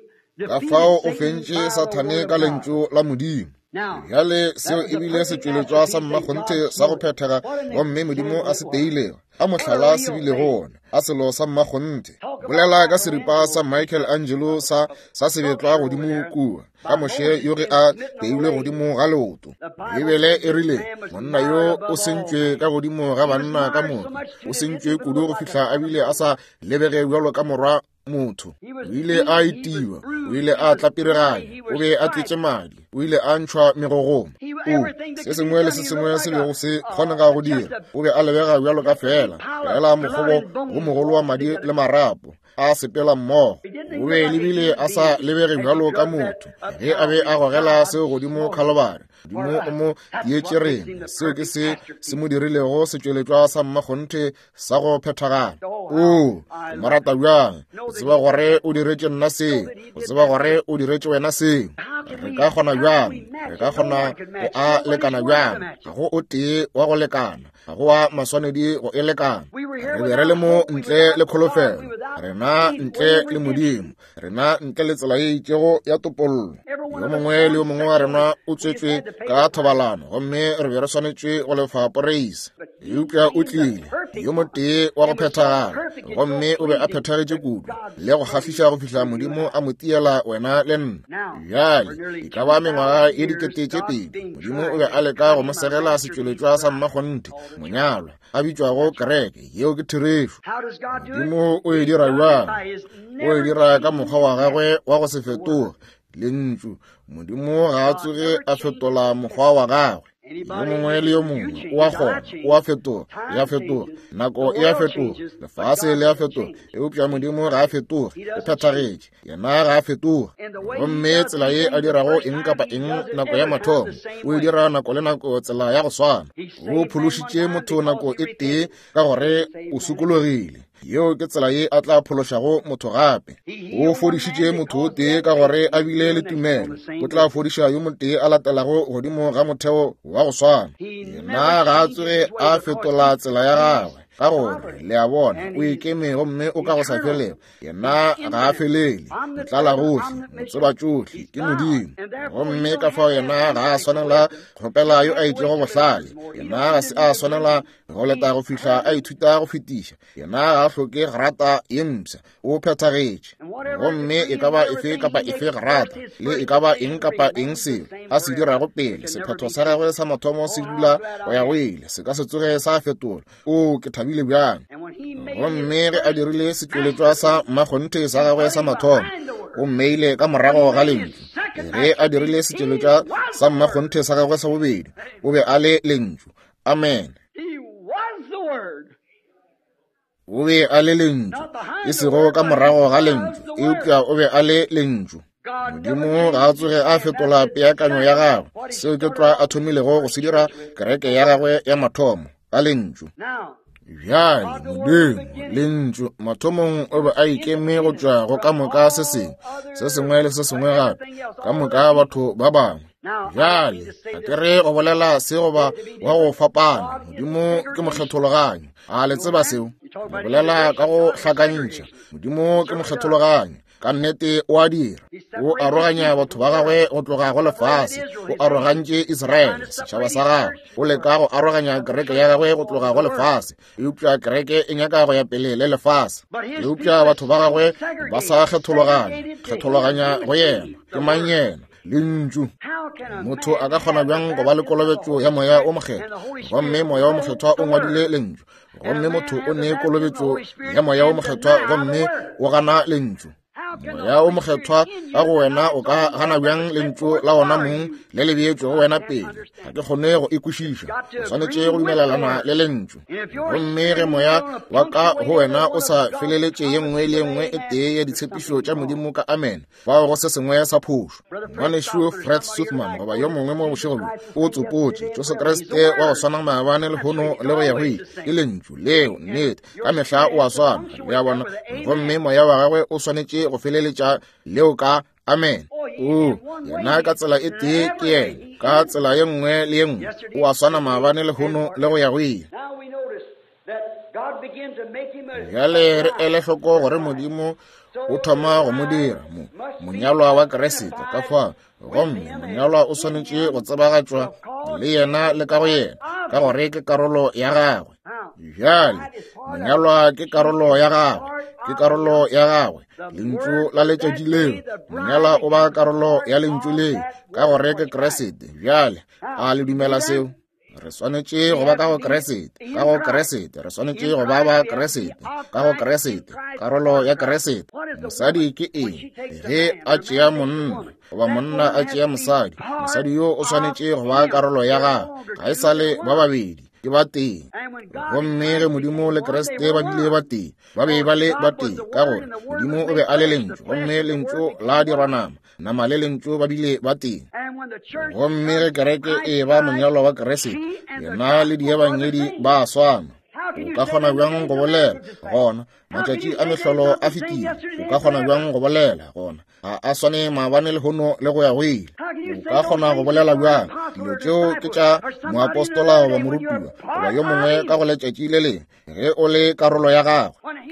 ka fao o fentše Sathane ka lentšu la Modimo. Yale seo ebile setšweletšwa sa mmakgonthe sa go phethega gomme Modimo a se teilego a mohlala se bile gona a selo sa mmakgonthe. Bolela ka seripa sa Michael Angelo sa sa sebetlwa godimo kua ka moše yo ge a teilwe godimo ga leoto. Bibele e rile monna yo o sentšwe ka godimo ga banna ka moka o sentšwe kudu go fihla a bile a sa lebege bjalo ka morwa motho. O ile a itiwa o ile a tlapireganya o be a tletše madi o ile a ntšhwa megogong o se sengwe le se sengwe se bego se kgonega go dira o be a lebega bjalo ka fela fela mokgobo go mogolo wa madi le marapo a sepela mmogo o be lebile a sa lebege bjalo ka motho ge a be a gogela seo godimo kgalobare dimo o mo dietšereng seo ke se se mo dirilego setšweletšwa sa mmakgonthe sa go phethagana o marata bjang o tseba gore o diretše nna seo o tseba gore o diretše wena seo re ka kgona bjang re ka kgona go a lekana bjang ga go o tee wa go lekana ga go a maswanedi go e lekana re be re le mo ntle le kholofelo rena ntle le modimo rena ntle le tsela e itšego ya topollo yo mongwe le yo mongwe wa rena o tswetswe ka thobalano gomme re be re swanetše go lefa praise eupša o tlile yo motee wa go phethagala gomme o be a phethagetše kudu le go kgahliša go fihla modimo a mo tiela wena le nna bjale e ka ba mengwaga ye dikete tše pedi modimo o be a leka go mo segela setšweletšwa sa mmakgonthe monyalwa a bitšwago kereke yeo ke thirefu modimo o e dira bjang o e dira ka mokgwa wa gagwe wa go se fetoge le ntšu modimo ga a tsoge a fetola mokgwa wa gagwe yo mongwe le yo mongwe o a kgona o a fetoga e a fetoga nako e a fetoga lefase le a fetoga eupša modimo ga a fetoga e phethagetše yena ga a fetoga gomme tsela ye a dirago eng kapa eng nako ya mathomo o e dira nako le nako tsela ya go swana o phološitše motho nako e tee ka gore o sukologile yeo ke tsela ye a tla phološago motho gape o fodišitše motho o tee ka gore a bile le tumelo o tla fodiša yo motee a latelago godimo ga motheo wa go swana yena ga a tsoge a fetola tsela ya gagwe ka gore le a bona o ikeme gomme o ka go sa felego yena ga a felele motlala gohle motseba tsohle ke modimo gomme ka fao yena ga a swanela kgopela yo a itšego bohlale yena ga se a swanela go leta go fihla a ithuta go fetiša yena ga a hloke grata ye mpša o phethagetše gomme e ka ba efe kapa efe grata le e ka ba eng kapa eng seo a se dirago pele sephetho sa gagwe sa mathomo se dula go ya go ile se ka se tsoge sa fetola o ke thabile bjang gomme ge a dirile setšweletšwa sa mmakgonthe sa gagwe sa mathomo o mmeile ka morago ga lentšu ge a dirile setšweletšwa sa mmakgonthe sa gagwe sa bobedi o be a le lentšu amen o be a le lentšu e sego ka morago ga lentšu eupša o be a le lentšu modimo ga a tsoge a fetola peakanyo ya gagwe seo ke tla a thomilego go se dira kereke ya gagwe ya mathomo ka lentšu bjale modimo lentšu mathomong o be a ikeme go tšwa go ka moka se sengwe se sengwe le se sengwe gape ka moka batho ba bangwe bjale ga ke re go bolela se goba wa go fapana modimo ke mokgethologanyo a le tseba seo go bolela ka go hlakantšha modimo ke mokgethologanyo ka nnete o a dira o aroganya batho ba gagwe go tloga go lefase o arogantše Israele setšhaba sa gagwe o leka go aroganya kereke ya gagwe go tloga go lefase eupša kereke e nyaka go ya pele le lefase eupša batho ba gagwe ba sa kgethologanya kgethologanya go yena ke mang yena lentšu motho a ka kgona bjang go ba le kolobetšo ya moya o mokgethwa gomme moya o mokgethwa o ngwadile lentšu gomme motho o ne kolobetšo ya moya o mokgethwa gomme o gana lentšu moya o mokgethwa ka go wena o ka gana bjang lentšu la gona mong le le beetšwe go wena pele ga ke kgone go ikwešiša o swanetše go dumelelana le lentšu gomme ge moya wa ka go wena o sa feleletše ye nngwe le ye nngwe e tee ya ditshepišo tša modimo ka amen fao go se sengwe sa phošo ngwanešu Fred Soothman goba yo mongwe mo bošegolo o tsopotše Jesu Kriste wa go swana maabane lehono le go ya go ile e lentšu leo nnete ka mehla o a swana le ya bona gomme moya wa gagwe o swanetše go feleletša leo ka amen o yena ka tsela e tee ke yena ka tsela ye nngwe le ye nngwe o a swana maabane lehono le go ya go ile bjale re ele hloko gore modimo o thoma go mo dira monyalwa wa Keresete ka fa gomme monyalwa o swanetše go tsebagatšwa le yena le ka go yena ka gore ke karolo ya gagwe bjale monyalwa ke karolo ya gagwe ke karolo ya gagwe lentšu la letšatši leo monyalwa o ba karolo ya lentšu leo ka gore ke Keresete bjale a le dumela seo re swanetše go ba ka go Keresete ka go Keresete re swanetše go ba ba Keresete ka go Keresete karolo ya Keresete mosadi ke eng ge a tšea monna goba monna a tšea mosadi, mosadi yo o swanetše go ba karolo ya gagwe, ga e sale ba babedi ke ba teng. Gomme ge Modimo le Kriste ba bile ba teng, ba be ba le ba teng ka gore Modimo o be a le lentšu, gomme lentšu la dirwa nama, nama le lentšu ba bile ba teng. Gomme ge kereke e ba monyalo wa Kriste, yena le diebanyedi ba swana. O ka kgona bjang go bolela gona matšatši a mehlolo a fetile, o ka kgona bjang go bolela gona ga a swane maabane le hono le go ya go ile. O ka kgona go bolela bjang dilo tšeo ke tša moapostola goba morupiwa goba yo mongwe ka go letšatši le leng ge o le karolo ya gagwe.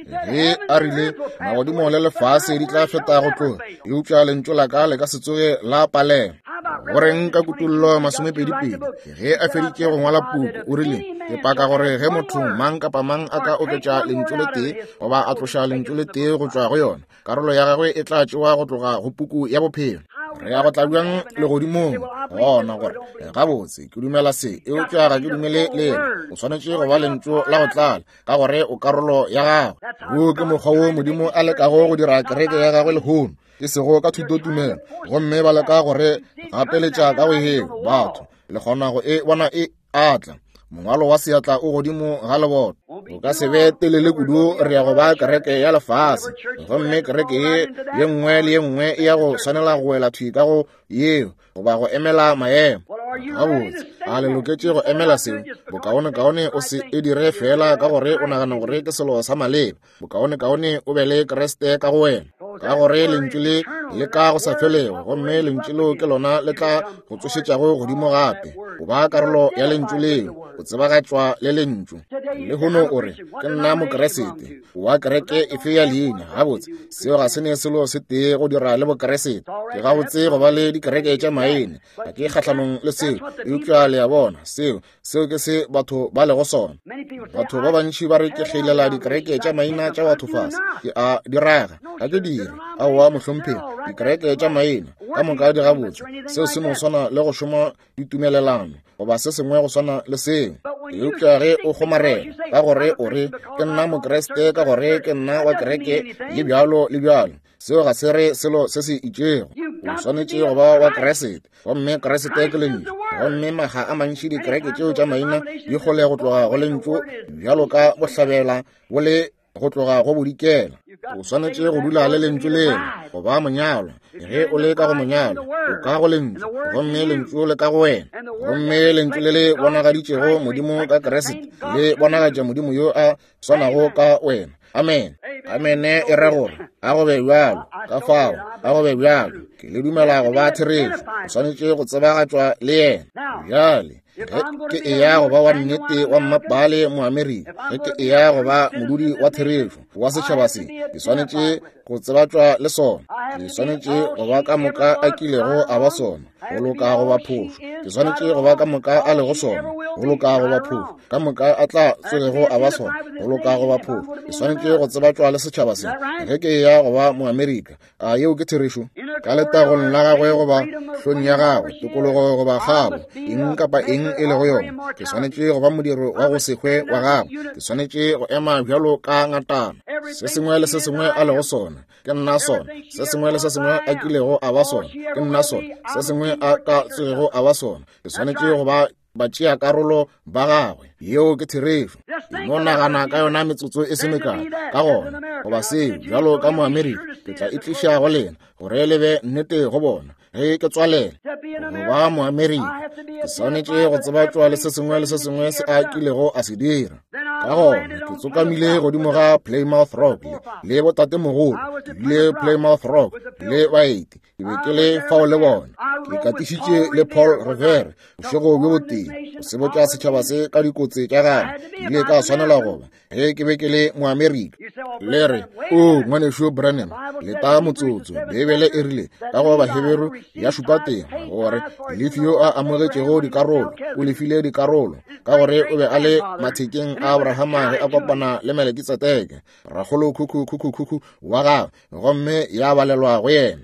Ge a rile magodimo le lefase di tla feta go tloga, eupša lentšu la ka le ka se tsoge la palela. O reng ka kutullo masomepedipedi ge a feditše go ngwala puku o rile ke paka gore ge motho mang kapa mang a ka oketša lentšu le tee goba a tloša lentšu le tee go tšwa go yona, karolo ya gagwe e tla tšewa go tloga go puku ya bophelo. Re ya go tla bjang legodimong gona gore gabotse ke dumela se e tšwa ga ke dumele le ena, o swanetše go ba lentšu la go tlala ka gore o karolo ya gagwe. Wo ke mokgwa wo Modimo a lekago go dira kereke ya gagwe lehono, ke sego ka thuto tumelo, gomme ba leka gore gapeletša ka go he batho le kgona go e bona e atla. Mongwalo wa seatla o godimo ga lebota, o ka se be telele kudu re ya go ba kereke ya lefase, gomme kereke ye ye nngwe le ye nngwe e ya go swanela go wela thwi ka go yeo goba go emela maemo. Gabotse a le loketše go emela seo, bokaone-kaone o se e dire fela ka gore o nagana gore ke selo sa maleba, bokaone-kaone o be le Kriste ka go wena, ka gore lentšu le le ka go sa felego, gomme lentšu leo ke lona le tla go tsošetšago godimo gape. O ba karolo ya lentšu leo, o tsebagatšwa le lentšu. Le hono o re ke nna mokeresete wa kereke efe ya leina. Gabotse seo ga se ne selo se tee go dira le bokeresete, ke gabotse go ba le dikereke tša maene, ga ke kgatlhanong le seo eupša le ya bona seo seo ke se batho ba lego sona. Batho ba bantši ba re ke kgeilela dikereke tša maina tša batho fase, ke a diraga ga ke dire aowa mohlompheng. Dikereke tša maina ka moka di gabotse seo se no swana le go šoma ditumelelano goba se sengwe go swana le seo. Eupša ge o kgomarela ka gore o re ke nna mokreste ka gore ke nna wa kereke le bjalo le bjalo, seo ga se re selo se se itšego. O swanetše go ba wa Kriste, gomme Kriste ke lentšu, gomme maga a mantši dikereke tšeo tša maina di gole go tloga go lentšu bjalo ka bohlabela bo le go tloga go bodikela. O swanetše go dula le lentšu leo go ba monyalo, ge o le ka go monyalo o ka go lentšu, gomme lentšu le ka go wena, gomme lentšu le le bonagaditšego Modimo ka Kriste le bonagatša Modimo yo a swanago ka wena. Amen. Amene e re gore a go be bjalo ka fao a go be bjalo, ke le dumela go ba theretšo, o swanetše go tsebagatšwa le yena. Bjale ge ke e ya go ba wa nnete wa mmapale moamerika, ge ke e ya go ba modudi wa theretšo wa setšhaba se, ke swanetše go tsebatšwa le sona, ke swanetše go ba ka moka a kilego a ba sona go loka go ba phošo, ke swanetše go ba ka moka a lego sona go loka go ba phošo, ka moka a tla tswelego a ba sona go loka go ba phošo. Ke swanetše go tsebatšwa le setšhaba se ge ke ya go ba moamerika. A yeo ke therešo ka letagong la gagwe goba hlong ya gagwe, tokologo goba gabo eng kapa eng e lego yona, ke swanetše go ba modiro wa go sekgwe wa gagwe, ke swanetše go ema bjalo ka ngatana. Se sengwe le se sengwe a lego sona ke nna sona, se sengwe le se sengwe a kilego a ba sona ke nna sona, se sengwe a ka tswego a ba sona, ke swanetše go ba batšea karolo ba gagwe. Yeo ke therešo, ke no nagana ka yona metsotso e se mekana ka gona goba seo bjalo ka moamerika, ke tla e tliša go lena gore le be nnete go bona. Ge ke tswalela go ba moamerika, ke swanetše go tsebatšwa le se sengwe le se sengwe se a kilego a se dira. Ka gona ke tsokamile godimo ga Plymouth Rock le botate mogolo, ke bile Plymouth Rock le baeti, ke be ke le fao le bona, ke katišitše le Paul Revere bošego bjo boteng go sebotša setšhaba se ka dikotsi tša gagwe, ile ka swanela goba ge ke be ke le moamerika. Le re o ngwanešo Branham le ta motsotso bebele e rile ka go ba Heberu ya šupa teng gore lefi yo a amogetšego dikarolo o lefile dikarolo ka gore o be a le mathekeng a Abrahama ge a kopana le Melekitsedeke ragolo khukhu wa gagwe, gomme ya balelwa go yena.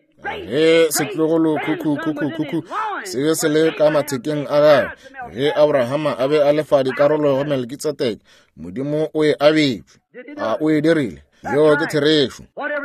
Ge setlogolo khukhu se be se le ka mathekeng a gagwe, ge Abrahama a be a lefa dikarolo go Melekitsedeke, Modimo o e abetšwe a o e dirile. Yo ke therešo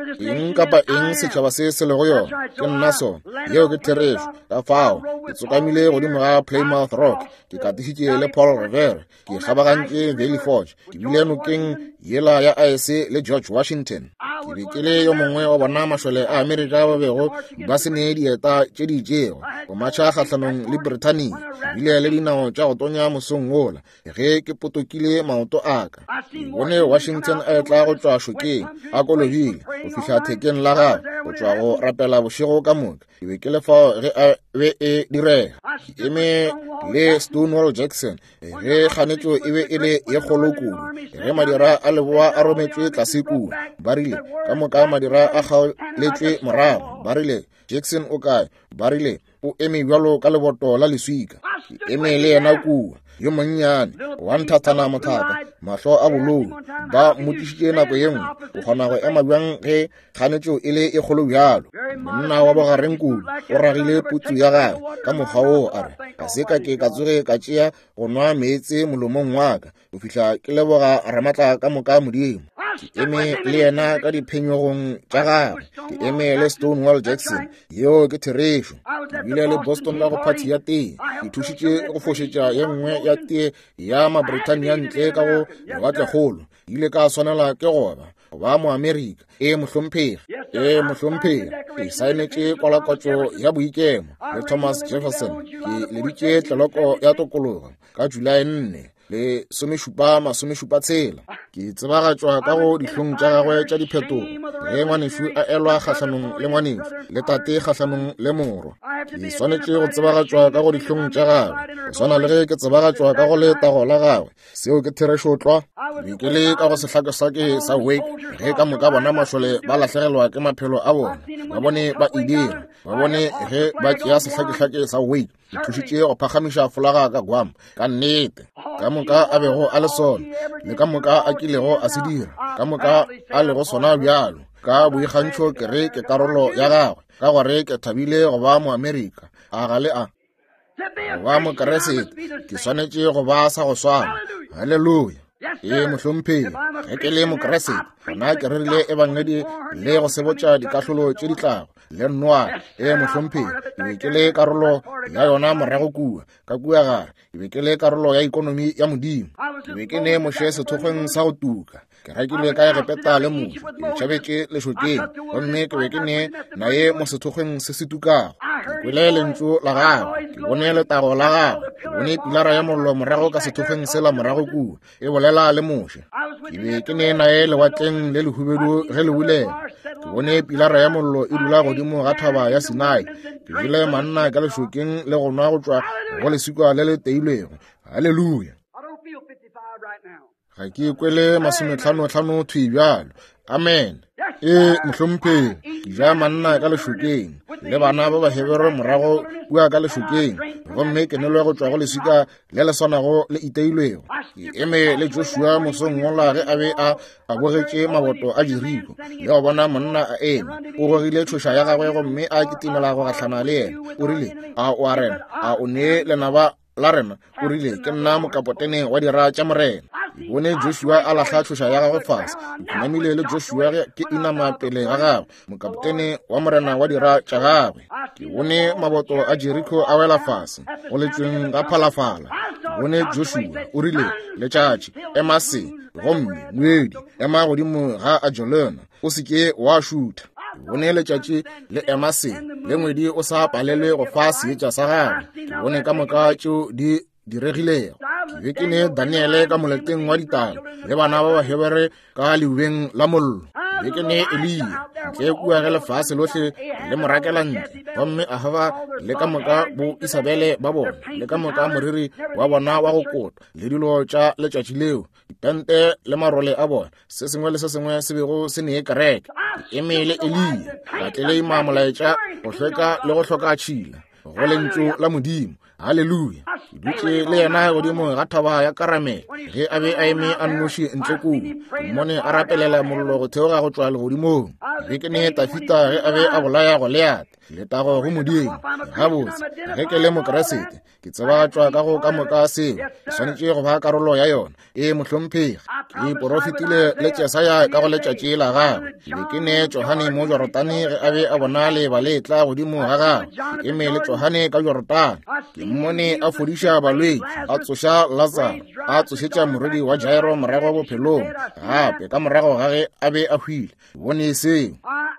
eng kapa eng setšhaba se se lego yona ke nna sona yeo ke Therešo ka fao ke tsokamile godimo ga Plymouth Rock ke katišitše le Paul Revere ke kgabagantše Valley Forge ke bile nokeng yela ya Ice le George Washington ke be ke le yo mongwe wa bona mašole a Amerika ba bego ba se ne dieta tše di tšego go matšha kgatlhanong le Britannia bile le dinao tša go tonya mosong wola ge ke potokile maoto aka ke bone Washington a etla go tšwa šokeng a kolobile go fihla thekeng la gagwe go tšwa go rapela bošego ka moka ke be ke le fao ge a be e direga ke eme le Stonewall Jackson ge kganetšo e be e le ye kgolo kudu ge madira a leboa a rometšwe tlase kudu ba rile ka moka madira a kgaoletšwe morago ba rile Jackson o kae ba rile o eme bjalo ka leboto la leswika ke eme le yena kua yo monnyane wa nthathana mothata mahlo a bolou ba motišitše nako ye nngwe o kgona go ema bjang ge kganetšo e le e kgolo bjalo monna wa bogareng kudu o ragile putsu ya gae ka mokgwa woo a re ka se ka ke ka tsoge ka tšea go nwa meetse molomong wa ka go fihla ke leboga ramatla ka moka modimo ke eme le yena ka diphenyegong tša gagwe ke eme le Stonewall Jackson yeo ke Therešo ke bile le Boston ka go phathi ya tee ke thušitše go fošetša ye nngwe ya tee ya maBritania ntle ka go lewatlekgolo ile ka swanela ke goba go ba moamerika e mohlomphegi e mohlomphegi ke saenetše kwalakwatšo ya boikemo le Thomas Jefferson ke leditše tleloko ya tokologo ka Julae nne le somešupa masomešupa tshela ke tsebagatšwa ka go dihlong tša gagwe tša diphetogo ge ngwanešu a elwa kgatlhanong le ngwanešu le tate kgatlhanong le moro ke swanetše go tsebagatšwa ka go dihlong tša gagwe go swana le ge ke tsebagatšwa ka go letago la gagwe seo ke Therešo tlwa be ke le ka go sehlakesake sa Wake ge ka moka bona mašole ba lahlegelwa ke maphelo a bona ba bone ba idira ba bone ge ba tšea sehlakehlake sa Wake ke thušitše go phagamiša folaga ka Guam ka nnete ka moka a bego a le sona le ka moka a kilego a se dira ka moka a lego sona bjalo ka boikgantšho ke re ke karolo ya gagwe ka gore ke thabile go ba moamerika a gale a go ba mokeresete ke swanetše go ba sa go swana halleluja e mohlomphegi ge ke le mokeresete gona ke rerile e bangedi le go sebotša dikahlolo tše di tlago le nnwana e mohlomphegi e be ke le karolo ya yona morago kua ka kua gare e be ke le karolo ya ikonomi ya modimo ke be ke ne moše sethokgweng sa go tuka ke rakile ka e repeta le moše ke tšhabetše lešokeng gomme ke be ke ne naye mo sethokgweng se se tukago ke kwele lentšu la gagwe ke bone letago la gagwe ke bone pilara ya mollo morago ka sethokgweng se la morago kua e bolela le moše ke be ke ne naye lewatleng le lehubedu ge le bulega ke bone pilara ya mollo e dula godimo ga thaba ya Sinai ke jele manna ka lešokeng le go nwa go tšwa go leswika le le teilwego halleluja ga ke kwele masomehlano-hlano thwi bjalo amen e mohlomphegi ke ja manna ka lešokeng le bana ba ba hebere morago kua ka lešokeng gomme ke nelwe go tšwa go leswika le le swanago le iteilwego ke eme le Joshua mosong wola ge a be a a bogetše maboto a Jeriko le go bona monna a eme o gogile tšhoša ya gagwe gomme a kitimela go gahlana le yena o rile a o a rena a o nee lenaba la rena o rile ke nna mokapotene wa dira tša morena bone Joshua a lahla tšhoša ya gagwe fase ke namile le Joshua ge ke inama pele ga gagwe mokapotene wa morena wa dira tša gagwe ke bone maboto a Jeriko a wela fase go letšweng ga phalafala ke bone Joshua o rile letšatši ema se gomme ngwedi ema godimo ga Ajolona o se ke wa šutha bone letšatši le ema se le ngwedi o sa palelwe go fa seetša sa gagwe ke bone ka moka tšeo di diregilego ke be ke ne Daniele ka moleteng wa ditalo le bana ba ba hebere ka leubeng la mollo ke be ke ne Elia ntle kua ge lefase lohle le morakela ntle gomme a haba le ka moka bo Isabele ba bona le ka moka moriri wa bona wa go kota le dilo tša letšatši leo dipente le marole a bona se sengwe le se sengwe se bego se nee kereke ke emele Elia ka tlele ima molaetša go hlweka le go hloka tšhila go lentšu la modimo Haleluya. Ke dutse le yena godimo ga thaba ya karamela ge a be a eme a nnoši ntle kudu. Mmone a rapelela mollo go theoga go tswa legodimong. Ge ke ne Tafita ge a be a bolaya Goliata letago go Modimo gabotse. Ge ke le Mokeresete ke tseba tswa ka go ka moka seo ke swanetše go ba karolo ya yona e mohlomphegi. Ke porofetile le Jesaya ka go letšatši la gagwe. Ke be ke ne Johane mo Jorodane ge a be a bona leba le tla godimo ga gagwe. Ke eme le Johane ka Jorodane. Ke mmone a fodiša balwetši, a tsoša Lazaro, a tsošetša morwedi wa Jairo morago bophelong gape ka morago ga ge a be a hwile. Bone seo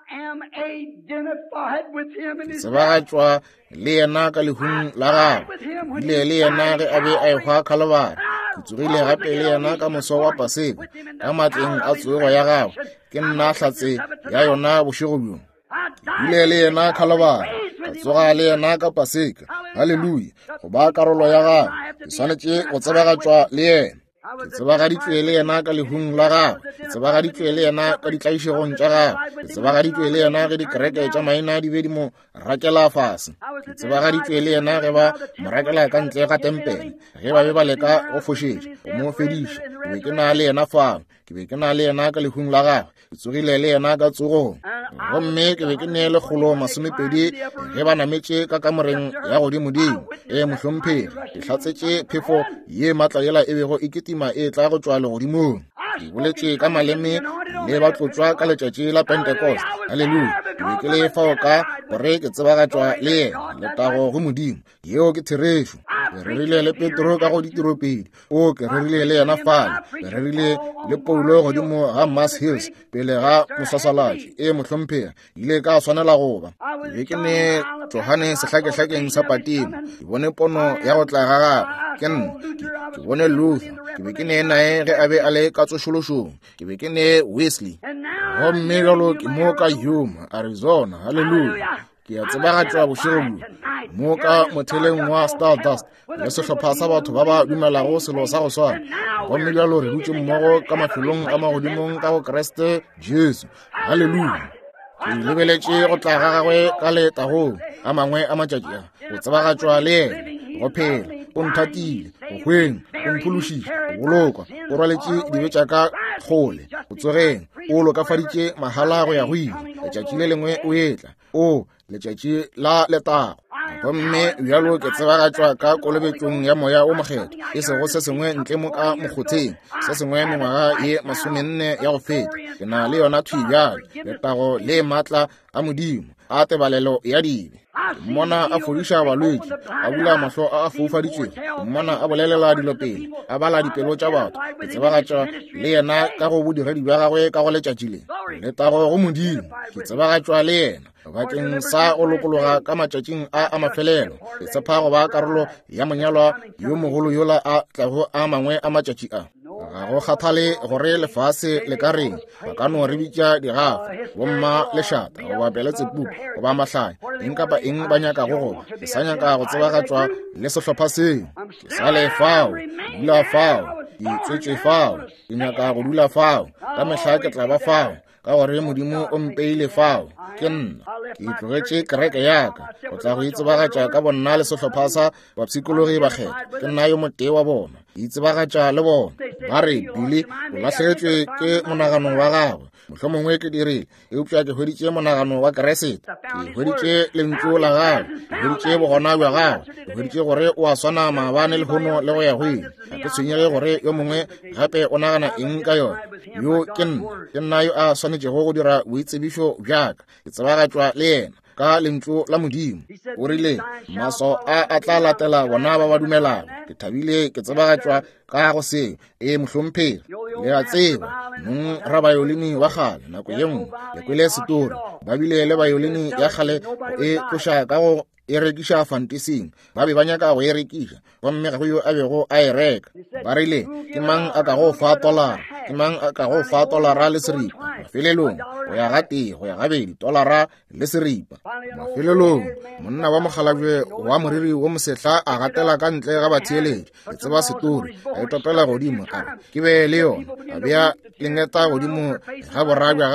ke tsebagatšwa le yena ka lehung la gagwe. Ile le yena ge a be a ekgwa Kalabari. Ke tsogile gape le yena ka moso wa Paseka ka matleng a tsogego ya gagwe. Ke nna hlatse ya yona bošego bjo. Ile le yena Kalabari ka tsoga le yena ka Paseka. Haleluya. Go ba karolo ya gagwe ke swanetše go tsebagatšwa le yena. Ke tsebagaditšwe le yena ka lehung la gagwe. Ke tsebagaditšwe le yena ka ditlaišegong tša gagwe. Ke tsebagaditšwe le yena ge dikereke tša maina di be di mo rakela fase. Ke tsebagaditšwe le yena ge ba mo rakela ka ntle ga tempele ge ba be ba leka go fošetša go mo fediša. Ke be ke na le yena fao. Ke be ke na le yena ka lehung la gagwe. Ke tsogile le yena ka tsogong. Gomme ke be ke ne le kgolo masomepedi ge ba nametše ka kamoreng ya godimodimo e mohlomphegi. Ke hlatsetše phefo ye matla yela e bego e ketima e tla go tswa legodimong. Ke boletše ka maleme le ba tlotswa ka letšatši la Pentecost. Haleluya. Ke be ke le fao ka gore ke tsebagatšwa le yena letago go Modimo yeo ke Therešu. Ke rerile le Petro ka go ditiropedi. O ke rerile le yena fale. Ke rerile le Paulo godimo ga Mars Hills pele ga mosasalatši e mohlomphegi. Ile ka swanela goba. Ke be ke ne Johane sehlakehlakeng sa Patimo. Ke bone pono ya go tla ga gagwe. Ke nna ke bone Luther. Ke be ke ne nae ge a be a le ka tsošološong. Ke be ke ne Wesley. Gomme jalo ke mo ka Yuma, Arizona. Haleluya. Ke a tsebagatšwa bošego bjo mo ka motheleng wa Stardust le sehlopha sa batho ba ba dumelago selo sa go swana. Gomme jalo re dutše mmogo ka mafelong a magodimong ka go Kreste Jesu. Haleluya. Ke lebeletše go tla ga gagwe ka letagong a mangwe a matšatši a go tsebagatšwa le yena go phela o nthatile go hweng o mphološitše go bolokwa o rwaletše dibe tša ka kgole go tsogeng o lokafaditše mahala go ya go ile letšatši le lengwe o etla o letšatši la letago. Gomme bjalo ke tsebagatšwa ka kolobetšong ya moya o mokgetho e sego se sengwe ntle mo ka mokgotheng se sengwe mengwaga ye masomenne ya go feta. Ke na le yona thwi bjalo letago le maatla a Modimo a tebalelo ya dibe. Mmona a fodiša balwetši a bula mahlo a a foufaditšwego. Mmona a bolelela dilo pele a bala dipelo tša batho. Ke tsebagatšwa le yena ka go bodiredi bja gagwe ka go letšatši le letago go Modimo. Ke tsebagatšwa le yena bakeng sa go lokologa ka matšatšing a a mafelelo. Ke tshepa go ba karolo ya monyalwa yo mogolo yola a tlago a mangwe a matšatši a. Ga go kgathale gore lefase le ka reng ba ka no re bitša digafa bomma lešata go ba peletse pupu go ba mahlaya eng kapa eng ba nyaka go goba. Ke sa nyaka go tsebagatšwa le sehlopha seo. Ke sa le fao dula fao ke tswetše fao ke nyaka go dula fao ka mehla ke tla ba fao ka gore Modimo o mpeile fao. Ke nna ke tlogetše kereke yaka go tla go itsebagatša ka bonna le sehlopha sa bapsikologi ba kgetho. Ke nna yo motee wa bona ke itsebagatša le bona. Ba re Bile o lahletswe ke monagano wa gagwe. Mohlomongwe ke dirile eupša ke hweditše monagano wa Keresete. Ke hweditše lentšu la gagwe. Ke hweditše bogona bja gagwe. Ke hweditše gore o a swana maabane le hono le go ya go ile. Ga ke tshwenyege gore yo mongwe gape o nagana eng ka yona. Yo ke nna ke nna yo a swanetšego go dira boitsebišo bjaka. Ke tsebagatšwa le yena ka lentšu la Modimo. O rile maso a a tla latela bona ba ba dumelago. Ke thabile ke tsebagatšwa ka go seo e mohlomphegi le a tseba nong ra bayolini wa gale nako ye nngwe le kwele setori ba bile le bayolini ya gale e tloša ka go e rekiša fantasing ba be ba nyaka go e rekiša gomme ga go yo a bego a e reka. Ba rile ke mang a ka go fa tolara ke mang a ka go fa tolara le seripa mafelelong go ya ga tee go ya gabedi tolara le seripa mafelelong. Monna wa mogalabje wa moriri wo mosetla a gatela ka ntle ga batheeletši ke tseba setori a itopela godimo a re ke be le yona a bea lengeta godimo ga borra bja gagwe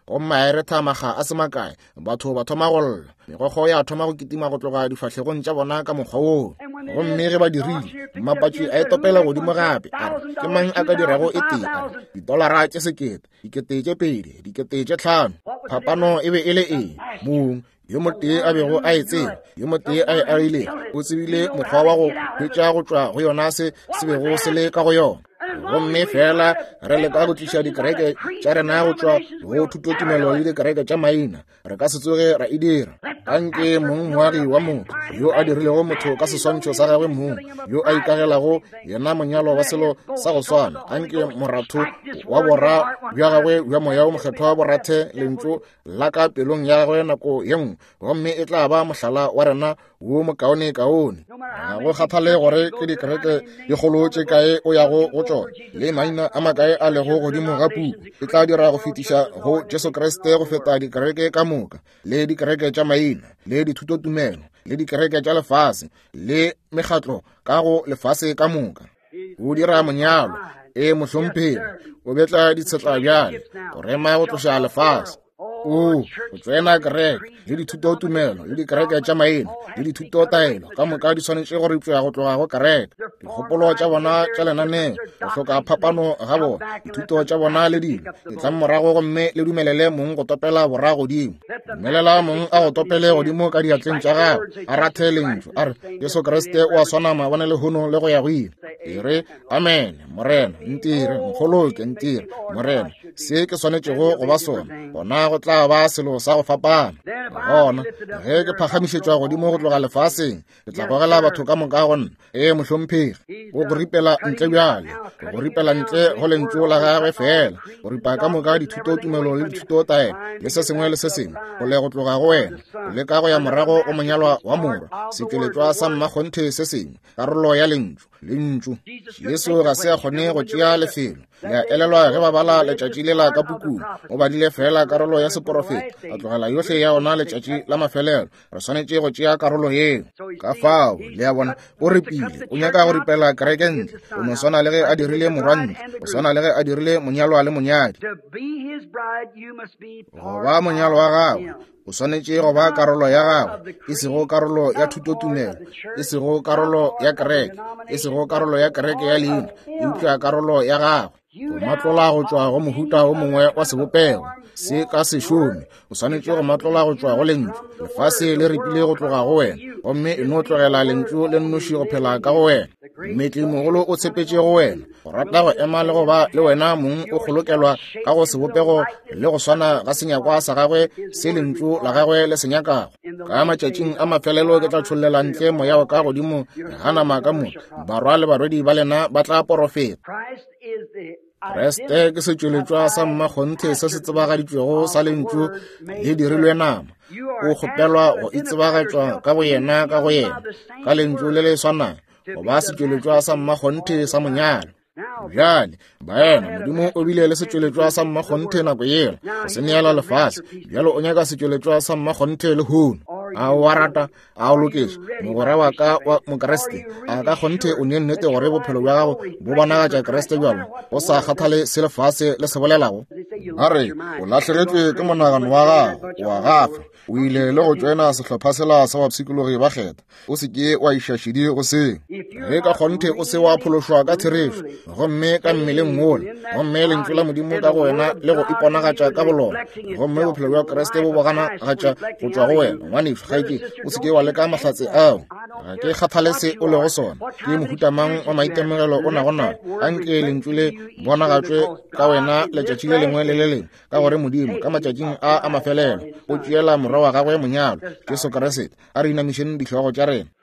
go maere thamaga a semakae batho ba thoma go lla megogo ya thoma go kitima go tloga difatlhegong tša bona ka mokgwa oo gomme ge ba dirile mmapatši a etopela godimo gape a re ke mang a ka dirago e tee a re didolara tše sekete dikete tše pedi dikete tše tlhano phapano e be e le eng mong yo mo tee a bego a e tseba yo mo tee a e aile o tsebile mokgwa wa go hwetša go tšwa go yona se se bego se le ka go yona gomme fela re le ka go tliša dikereke tša rena go tšwa go thutotumelo le dikereke tša maina re ka se tsoge ra e dira anke mong moagi wa motho yo a dirilego motho ka seswantšho sa gagwe mong yo a ikagelago yena monyalo wa selo sa go swana anke moratho wa borra bja gagwe bja moya o mokgethwa wa borathe lentso la ka pelong ya gagwe nako ye nngwe gomme e tla ba mohlala wa rena wo mokaone kaone ga go kgathale gore ke dikereke di golotše kae o yago go tsona le maina a makae a lego godimo ga puku e tla dira go fetiša go Jesu Kriste go feta dikereke ka moka le dikereke tša maina le dithutotumelo le dikereke tša lefase le mekgatlo ka go lefase ka moka o dira monyalo e mohlomphedi o betla ditshetla bjale o rema go tloša lefase o o tsena kereke le dithutotumelo le dikereke tša maina le dithutotaelo ka moka di swanetše go ripšwa go tloga go kereke dikgopolo tša bona tša lenaneo go hloka phapano ga bona dithuto tša bona le dilo di tla morago gomme le dumelele mong go topela borra godimo dumelela mong a go topele godimo ka diatleng tša gagwe a rathe lentšu a re Jesu Kriste o a swana mabone le hono le go ya go ile e re amen morena ntire nkgoloke ntire morena se ke swanetšego go ba sona gona go tla ba selo sa go fapana gona ge ke phagamišetšwa godimo go tloga lefaseng ke tla gogela batho ka moka gonna e mohlomphegi o go ripela ntle bjale o go ripela ntle go lentso la gagwe fela o ripa ka moka dithutotumelo le dithutotaelo le se sengwe le se sengwe go le go tloga go wena o le ka go ya morago o monyalwa wa morwa setšweletšwa sa mmakgonthe se sengwe karolo ya lentso lentso Yesu ga se a kgone go tšea lefelo le a elelwa ge ba bala letšatši le la ka pukung o badile fela karolo ya seprofeta a tlogela yohle ya ona letšatši la mafelelo re swanetše go tšea karolo yeo ka fao le ya bona o ripile o nyaka go ripela kereke ntle o no swana le ge a dirile morwantle o swana le ge a dirile monyalwa le monyadi go ba monyalo wa gagwe o swanetše go ba karolo ya gagwe e sego karolo ya thutotumelo e sego karolo ya kereke e sego karolo ya kereke ya leina e utlwa karolo ya gagwe go matlola go tšwa go mohuta o mongwe wa sebopego se ka sešome o swanetše go matlola go tšwa go lentšu lefase le ripile go tloga go wena gomme e no tlogela lentšu le nnoši go phela ka go wena mmetli mogolo o tshepetše go wena go rata go ema le go ba le wena mong o kgolokelwa ka go sebopego le go swana ga senyakwa sa gagwe se lentšu la gagwe le senyakago ka matšatšing a mafelelo ke tla tšholela ntle moya wa ka godimo ga nama ka moka barwa le barwedi ba lena ba tla porofeta Kreste ke setšweletšwa sa mmakgonthe se se tsebagaditšwego sa lentšu le dirilwe nama o kgopelwa go itsebagatšwa ka go yena ka go yena ka lentšu le le swanang go ba setšweletšwa sa mmakgonthe sa monyalo bjale baena modimo o bile le setšweletšwa sa mmakgonthe nako yela go se neela lefase bjalo o nyaka setšweletšwa sa mmakgonthe le hono a o a rata a o lokeša mogore wa ka wa mokreste a ka kgonthe o ne nnete gore bophelo bja gago bo bonagatša kreste bjalo o sa kgathale se lefase le se bolelago a re o latlhegetswe ke monagano wa gago wa gafa o ile le go tswena sehlopha sela sa bapsikologi ba kgetha o se ke wa išašidi go seng ge ka kgonthe o se wa phološwa ka therešo gomme ka mmeleng mola gomme lentšu la modimo ka go wena le go iponagatša ka bolona gomme bophelo bja kreste bo boganagatša go tšwa go wena ngwanešo gaike o se ke wa leka mahlatse ao ga ke kgathale se o lego sona ke mohutamang wa maitemogelo o nagonao anke lentšu le bonagatšwe ka wena letšatši le lengwe le le lengwe ka gore modimo ka matšatšing a a mafelelo o tšeela morwa wa gagwe monyalo Jesu Kriste a re inamišeng ditlhogo tša rena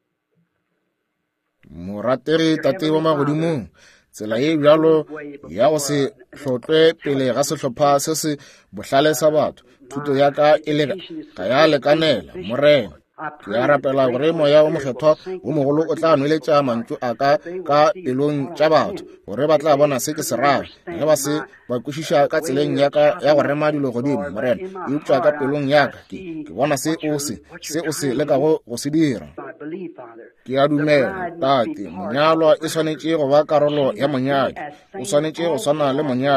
morategi tate wa magodimong tsela ye bjalo ya go se hlotlwe pele ga sehlopha se se bohlale sa batho thuto ya ka e le ga ya lekanela morena ke a rapela gore moya wa mokgethwa o mogolo o tla nweletša mantšu a ka ka pelong tša batho gore ba tla bona se ke se raga ge ba se ba kwešiša ka tseleng ya ka ya go rema dilo godimo morena e upša ka pelong yaka ke bona se o se se o se lekago go se dira ke a dumela tate monyalwa e swanetše go ba karolo ya monyadi o swanetše go swana le monyadi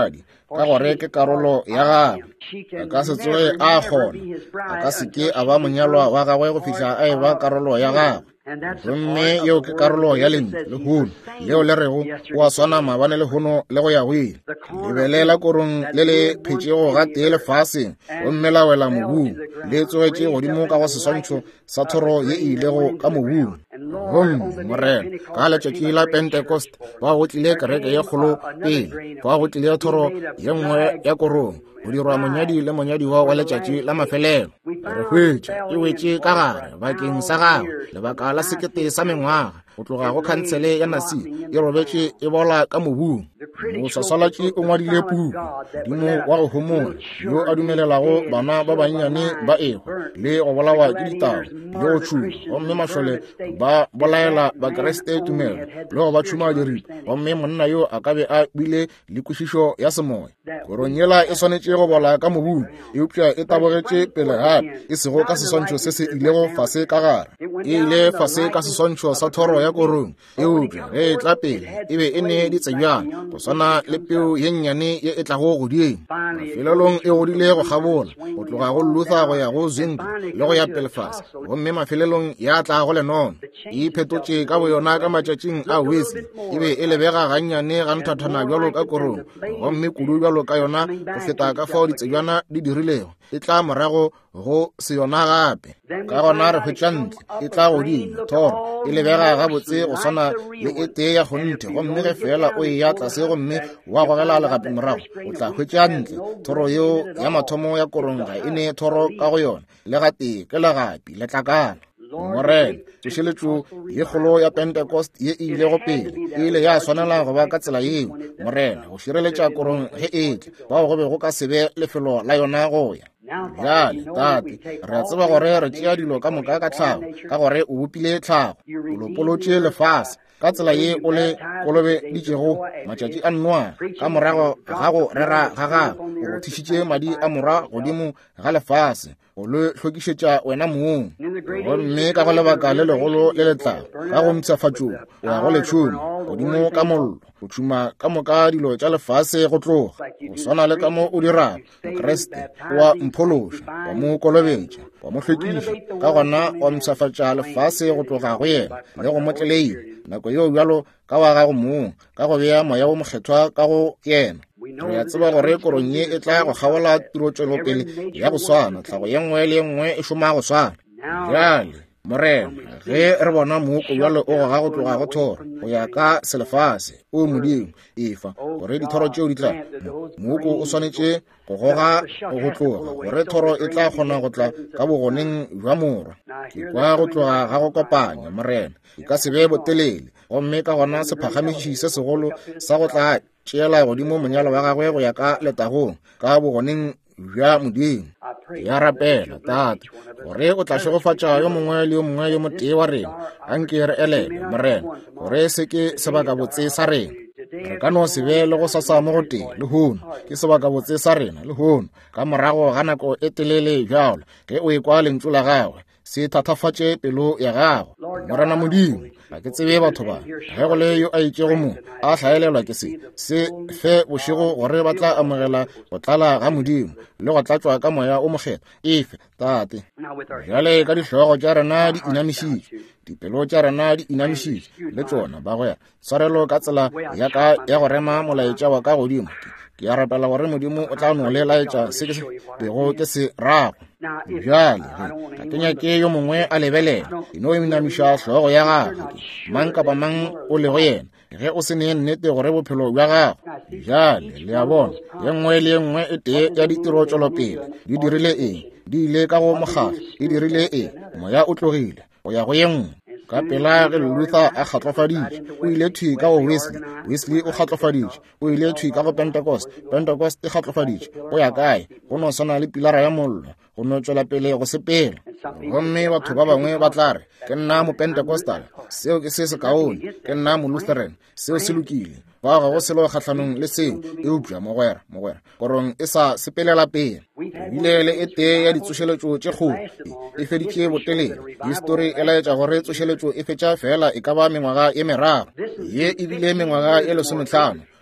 ka gore ke karolo ya gagwe. A ka se tsoge a kgona, a ka seke a ba monyalwa wa gagwe go fitlha a e ba karolo ya gagwe. Gomme yeo ke karolo ya lentswe le hono leo le rego o a swana maabane le hono le go ya go ile. Lebelela korong le le phetšego ga tee lefaseng gomme la wela mobung le tsogetše godimo ka go seswantšho sa thoro ye ilego ka mobung. Gomme morena ka letšatši la Pentecost ba go tlile kereke ye kgolo pele, ba go tlile thoro ye nngwe ya korong go dirwa monyadi le monyadiwa wa letšatši la mafelelo. Re hwetše e wetše ka gare bakeng sa gagwe lebaka la sekete sa mengwaga go tloga go khansele ya nasi e robetše e bola ka mobung. Mosasalatši o ngwadile puku modimo wa go homola yo a dumelelago bana ba bannyane ba egwa le go bolawa ke ditau le go tšhuma, gomme mašole ba bolaela bakreste tumelo le go ba tšhuma diripa, gomme monna yo a ka be a bile le kwešišo ya semoya. Korong yela e swanetše go bola ka mobung eupša e tabogetše pele gape e sego ka seswantšho se se ilego fase ka gare. E ile fase ka seswantšho sa thoro ya korong eupša ge e tla pele e be e ne ditsebjana go swana le peo ye nnyane ye e tlago godieng. Mafelelong e godile go gabola go tloga go Luther go ya go Zwingli le go ya Belfast, gomme mafelelong ya tla go Lennon e iphetotše ka boyona ka matšatšing a Wesley e be e lebega gannyane ga nthathana bjalo ka korong, gomme kudu bjalo ka yona go feta ka fao ditsebjana di dirilego e tla morago go se yona gape. Ka gona re hwetša ntle e tla godimo thoro e lebega gabotse go swana le e tee ya gonte, gomme ge fela o e ya tlase gomme wa gogela legape morago o tla hwetša ntle thoro yeo ya mathomo ya korong ga e ne thoro ka go yona le gatee ke legapi le tlakana. Morena tsošeletšo ye kgolo ya Pentecost ye e ile go pele e ile ya swanela go ba ka tsela yeo. Morena go šireletša korong ge e tle bao go be go ka sebe lefelo la yona go ya. Bjale tate re a tseba gore re tšea dilo ka moka ka tlhago ka gore o bopile tlhago o lopolotše lefase ka tsela ye o le kolobeditšego matšatši a nnwa ka morago ga go rera ga gago o go thišitše madi a mora godimo ga lefase go le hlokišetša wena moong, gomme ka go lebaka le legolo le letlago ka go mpšhafatšong o ya go letšhomo godimo ka mollo go tšhuma ka moka dilo tša lefase go tloga go swana le ka mo o dirago mokreste wa mphološa wa mo kolobetša wa mo hlwekiša ka gona wa mpšhafatša lefase go tloga go yena le go motleleile nako yeo bjalo ka wa gago moong ka go bea moya wo mokgethwa ka go yena. Re a tseba gore korong ye e tla go kgaola tirotšwelopele ya go swana, tlhago ye nngwe le nngwe e šoma go swana. Bjale morena ge re bona mooko bjalo o goga go tloga go thoro go ya ka selefase o modimo efa gore dithoro tšeo di tla mooko o swanetše go goga go tloga gore thoro e tla kgona go tla ka bogoneng jwa morwa. Ke kwa go tloga ga go kopanya morena e ka se be botelele, gomme ka gona sephagamiši se segolo sa go tla tšeela godimo monyalo wa gagwe go ya ka letagong ka bogoneng bja modimo. Ya rapela tate gore o tla šegofatša yo mongwe le yo mongwe yo motee wa rena anke re elele morena gore se ke sebaka botse sa rena. Re ka no se be le go sasa mo go tee le hono ke sebaka botse sa rena le hono ka morago ga nako e telele bjalo ge o e kwa lentšu la gagwe se thathafatše pelo ya gago. Morena modimo ga ke tsebe batho ba ge go le yo a itšego mo a hlaelelwa ke se se fe bošego gore ba tla amogela go tlala ga modimo le go tlatšwa ka moya o mokgetho efe tate. Bjale ka dihlogo tša rena di inamišitše dipelo tša rena di inamišitše le tšona ba goya tshwarelo ka tsela ya ka ya go rema molaetša wa ka godimo. Ke a rapela gore modimo o tla no le laetša se ke se bego ke se rago. Bjale ka kenya ke yo mongwe a lebelela eno e minamiša hlogo ya gagwe mang kapa mang o le go yena ge o se ne nnete gore bophelo bja gago. Bjale le a bona ye nngwe le ye nngwe e tee ya ditiro tšwelopele di dirile eng di ile ka go mokgatlo e dirile eng moya o tlogile go ya go ye nngwe. Ka pela ge Luther a kgatlofaditše o ile thwi ka go Wesley, Wesley o kgatlofaditše o ile thwi ka go Pentecost, Pentecost e kgatlofaditše go ya kae go no swana le pilara ya mollo go no tšwela pele go sepela. Gomme batho ba bangwe ba tla re ke nna mo Pentecostal seo ke se se kaone, ke nna mo Lutheran seo se lokile ba ga go selo kgatlhanong le seo eupša mogwera mogwera korong e sa sepelela pele. Ebile le e tee ya ditsošeletšo tše kgolo e feditše botelele. Histori e laetša gore tsošeletšo e fetša fela e ka ba mengwaga ye meraro ye ebile mengwaga ye lesomehlano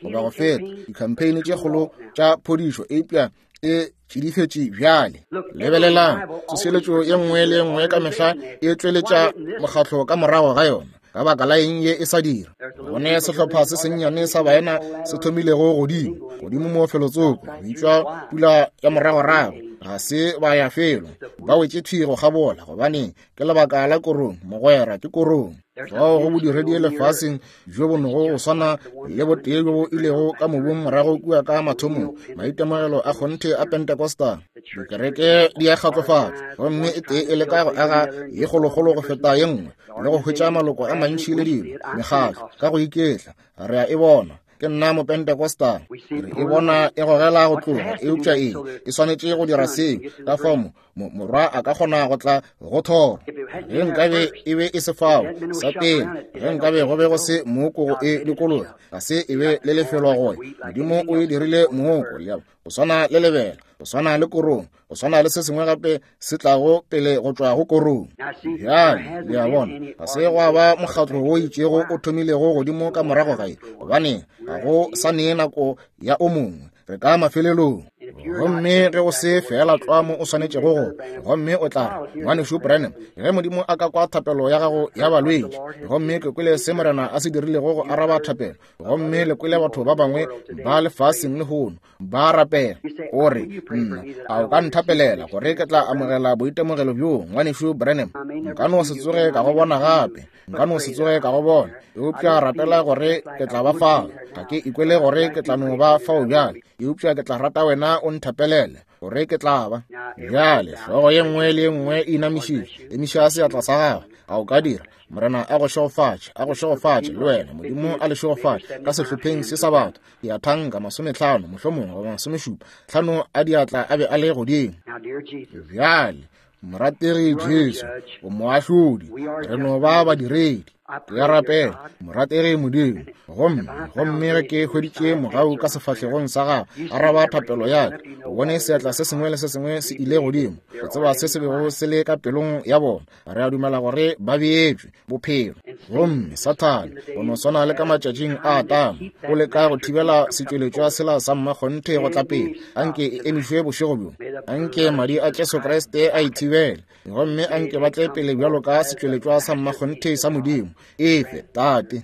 go ba go feta di-campaign tše kgolo tša phodišo eupša e tšidifetše bjale. Lebelela tsoseletšo ye nngwe le nngwe ka mehla e tšweletša mokgatlo ka morago ga yona ka baka la eng ye e sa dira. Gone sehlopha se sennyane sa baena se thomilego godimo godimo mo felotsoko go itšwa pula ya moragorago ga se ba ya felo ba wetše thigo ga bola gobane ke lebaka la korong mogwera ke korong fao go bodiredi lefaseng jo bonogo go swana le botee jo bo ilego ka mobung morago kua ka mathomo maitemogelo a kgonthe a pentecosta. Dikereke di a kgatlofatsa gomme e tee e le ka go aga ye kgolokgolo go feta ye nngwe le go hwetša maloko a mantši le dilo mekgatlo ka go iketla re a e bona ke nna mo pentecosta re e bona e gogela go tloga eupša e e swanetše go dira seo ka fao morwa a ka kgona go tla go thoro ge nkabe e be e se fao sa pele ge nkabe go be go se mooko e dikologa ga se e be le lefelo goe modimo o e dirile mooko go swana le lebela go swana le korong go swana le se sengwe gape se tlago pele go tšwa go korong. Bjale le a bona ga se go ba mokgatlo o itšego o thomilego godimo ka morago gae gobane ga go sa nee nako ya o mongwe re ka mafelelong gomme ge go se fela tlwamo o swanetšego go gomme o tla re ngwaneso Branham ge modimo a ka kwa thapelo ya gago ya balwetši gomme ke kwele se morena a se dirilego go araba thapelo gomme le kwele batho ba bangwe ba lefaseng le hono ba rapela o re nna a o ka nthapelela gore ke tla amogela boitemogelo bjo ngwaneso Branham nka no se tsoge ka go bona gape nka no se tsoge ka go bona eupša rapela gore ke tla ba fao ga ke ikwele gore ke tla no ba fao bjale eupša ke tla rata wena o nthapelele gore ke tla ba bjale hlogo ye nngwe le ye nngwe e inamišitše emiša seatla sa gago a o ka dira morena a go šogofatše a go šogofatše le wena modimo a le šogofatše ka sehlopheng se sa batho diathanka masomehlano mohlomongwe goba masomešupa hlano a diatla a be a le godimo. Bjale morategi Jesu o moahlodi re no ba badiredi ke ya rapela morategi modimo gomme gomme ge ke hweditše mogau ka sefahlegong sa ga a raba thapelo yake o bone seatla se sengwe le se sengwe se ile godimo go tseba se se bego se le ka pelong ya bona re a dumela gore ba beetswe bophelo gomme Sathane o no swana le ka matšatšing a tama o le ka go thibela setšweletšwa sela sa mmakgonthe go tla pele anke e emišwe bošego bjo anke madi a Jesu Kriste a ithibele gomme anke ba tle pele bjalo ka setšweletšwa sa mmakgonthe sa modimo efe tate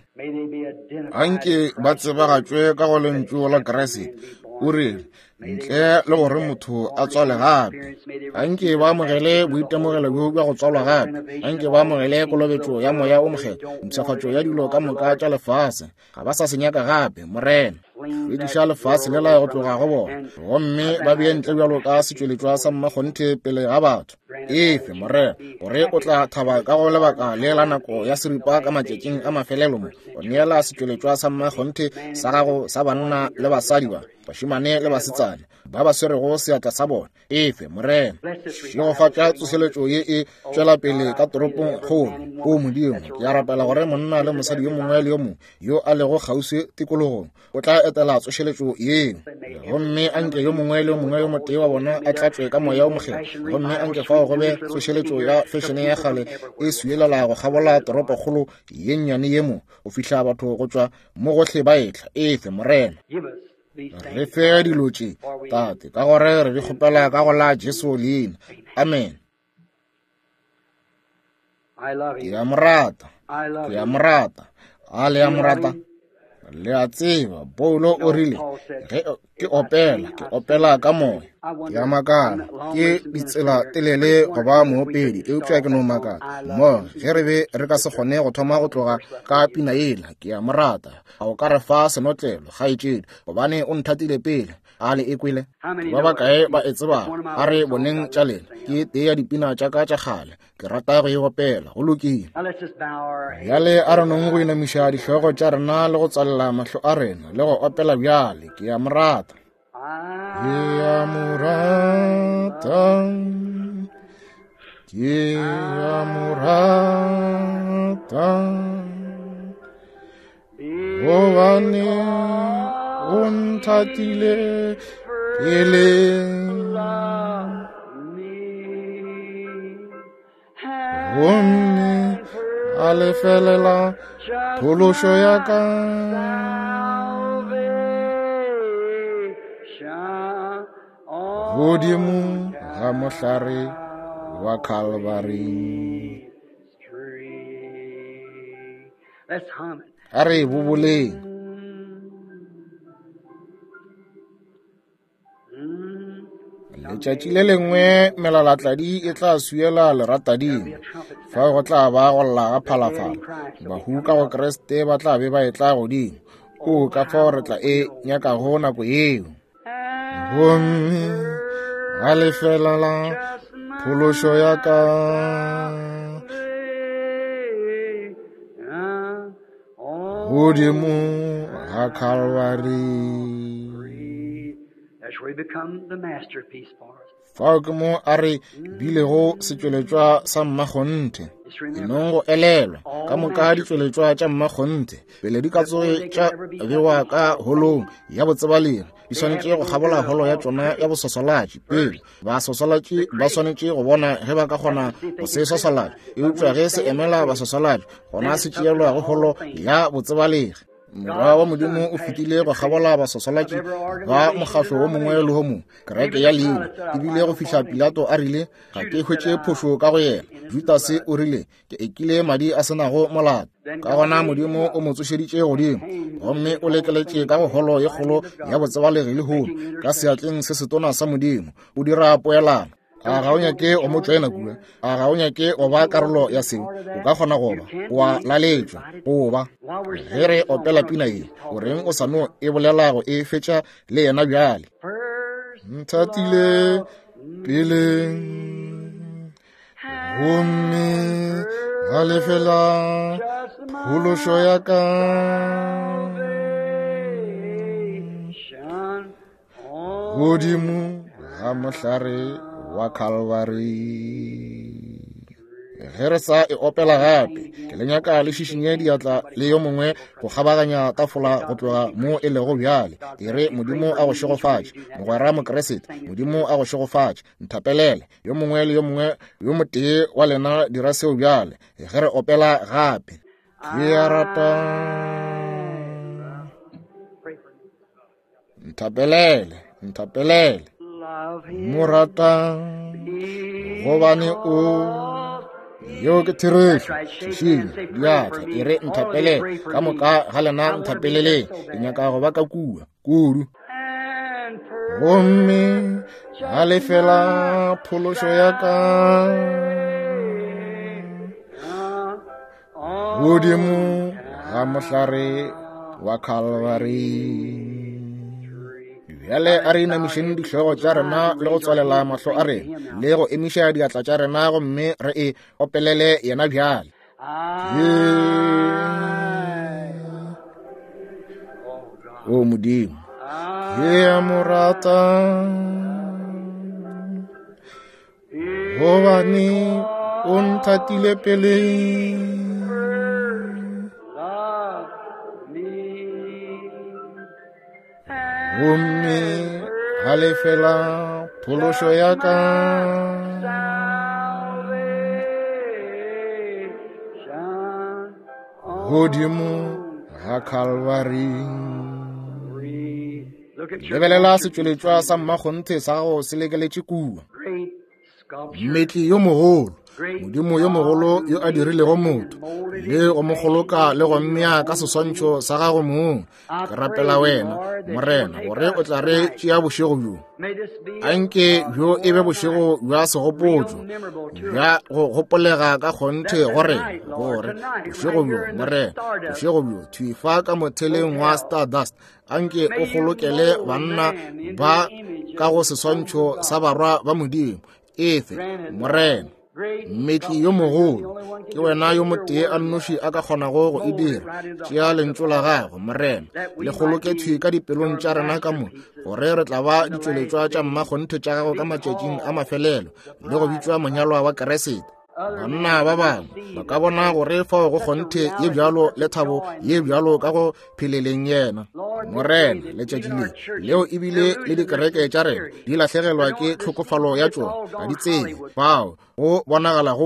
anke ba tsebagatšwe ka go lentšu la Kriste o rile ntle le gore motho a tswale gape anke ba amogele boitemogelo bjo bja go tswalwa gape anke ba amogele kolobetšo ya moya o mokgetho mpšhafatšo ya dilo ka moka tša lefase ga ba sa senyaka gape morena fediša lefase le la go tloga go bona gomme ba bee ntle bjalo ka setšweletšwa sa mmakgonthe pele ga batho efe morena gore o tla thaba ka go lebaka le la nako ya seripa ka matšatšing a mafelelo mo o neela setšweletšwa sa mmakgonthe sa gago sa banna le basadi ba bašimane le basetsana ba ba swerego seatla sa bona efe morena šegofatša tsoseletšo ye e tšwela pele ka toropong kgolo o modimo ke a rapela gore monna le mosadi yo mongwe le yo mongwe yo a lego kgauswi tikologong o tla etela tsošeletšo yeo gomme anke yo mongwe le yo mongwe yo motee wa bona a tlatšwe ka moya o mokgetho gomme anke fao go be tsošeletšo ya fešene ya kgale e suelela go gabola toropo kgolo ye nnyane ye mo go fihla batho go tšwa mo gohle ba etla efe morena re fe dilo tše tate ka gore re di kgopela ka go la Jesu leina amen. Ke a morata ke a morata a le a morata le a tseba Paulo o rile ke opela ke opela ka moya ke a makala ke ditsela telele go ba moopedi eupša ke no makala mo ge re be re ka se kgone go thoma go tloga ka pina ela ke a morata a o ka re fa senotlelo kgaetšedi gobane o nthatile pele a le ekwele ba ba kae ba e tseba a re boneng tša lena ke tee ya dipina tša ka tša kgale ke rata go e opela go lokile bjale a re nong go inamiša dihlogo tša rena le go tsalela mahlo a rena le go opela bjale ke a morata ke a morata ke a morata gobane o nthatile pele gomme a lefelela phološo ya ka godimo ga mohlare wa Calvary. Let's hum it. A re boboleng. Letšatši le lengwe melalatladi e tla suela leratading fa go tla ba go lla ga phalafala bahuka go Kriste ba tla be ba e tla godimo o ka fao re tla e nyakago nako eo. Gomme ga lefela la phološo ya ka godimo ga Calvary. That's where we become the masterpiece for us. Fao ke mo a re bilego setšweletšwa sa mmakgonthe enong go elelwa ka moka ditšweletšwa tša mmakgonthe pele di ka tsoge tša bewa ka holong ya botsebalegi di swanetše go kgabola holo ya tšona ya bososolatši pele basosolatši ba swanetše go bona ge ba ka kgona go se sosolatši eupša ge se emela basosolatši gona se tšeelwa go holo ya botsebalegi. Morwa wa Modimo o fetile go kgabola basosolatši ba mokgahlo wo mongwe le ho mongwe kereke ya leina ebile go fihla Pilato a rile ga ke hwetše phošo ka go yena. Judase o rile ke ekile madi a senago molato ka gona Modimo o mo tsošeditše godimo gomme o lekeletše ka go holo ye kgolo ya botsebalegi le hono ka seatleng se setona sa Modimo o dira poelano. A ga o nyake o mo tšwena kua a ga o nyake o ba karolo ya seo o ka kgona goba wa laletšwa goba ge re opela pina ye o reng o sa no e bolelago e fetša le yena bjale. Nthatile pele gomme ga lefela phološo ya ka godimo ga mohlare wa Calvary. Ge re sa e opela gape ke le nyaka le šišinye diatla le yo mongwe go kgabaganya tafola go tloga mo e lego bjale e re Modimo a go šegofatše mogwera mokeresete Modimo a go šegofatše nthapelele yo mongwe le yo mongwe yo motee wa lena dira seo bjale ge re opela gape ke a rata nthapelele nthapelele morata gobane o yo ke therešo šišing diatla e re nthapele ka moka ga lena nthapelele e nyaka go ba ka kua kudu gomme ga lefela phološo ya ka godimo ga mohlare wa Calvary. Bjale a re inamišeng dihlogo tša rena le go tswalela mahlo a rena le go emiša diatla tša rena gomme re e opelele yena bjale. O Modimo ye a morata gobane o nthatile pele gomme ga lefela phološo ya ka godimo ga Calvary. Lebelela setšweletšwa sa mmakgonthe sa go se lekeletše kua mmetli yo mogolo Modimo yo mogolo yo a dirilego motho le go mogoloka le go mmea ka seswantšho sa gago mong ke rapela wena morena gore o tla re tšea bošego bjo anke bjo e be bošego bja segopotšo bja go gopolega ka kgonthe gore gore bošego bjo morena bošego bjo thuifa ka motheleng wa Stardust anke o golokele banna ba ka go seswantšho sa barwa ba Modimo efe morena mmetli yo mogolo ke wena yo motee a nnoši a ka kgonago go e dira tšea lentso la gago morena le golokethwe ka dipelong tša rena ka mo gore re tla ba ditšweletšwa tša mmakgonthe tša gago ka matšatšing a mafelelo le go bitšwa monyalwa wa keresete. Banna ba bangwe ba ka bona gore fao go kgonthe ye bjalo le thabo ye bjalo ka go pheleleng yena morena letšatši le leo ebile le dikereke tša rena di lahlegelwa ke tlhokofalo ya tšona ga di tsebe fao go bonagala gole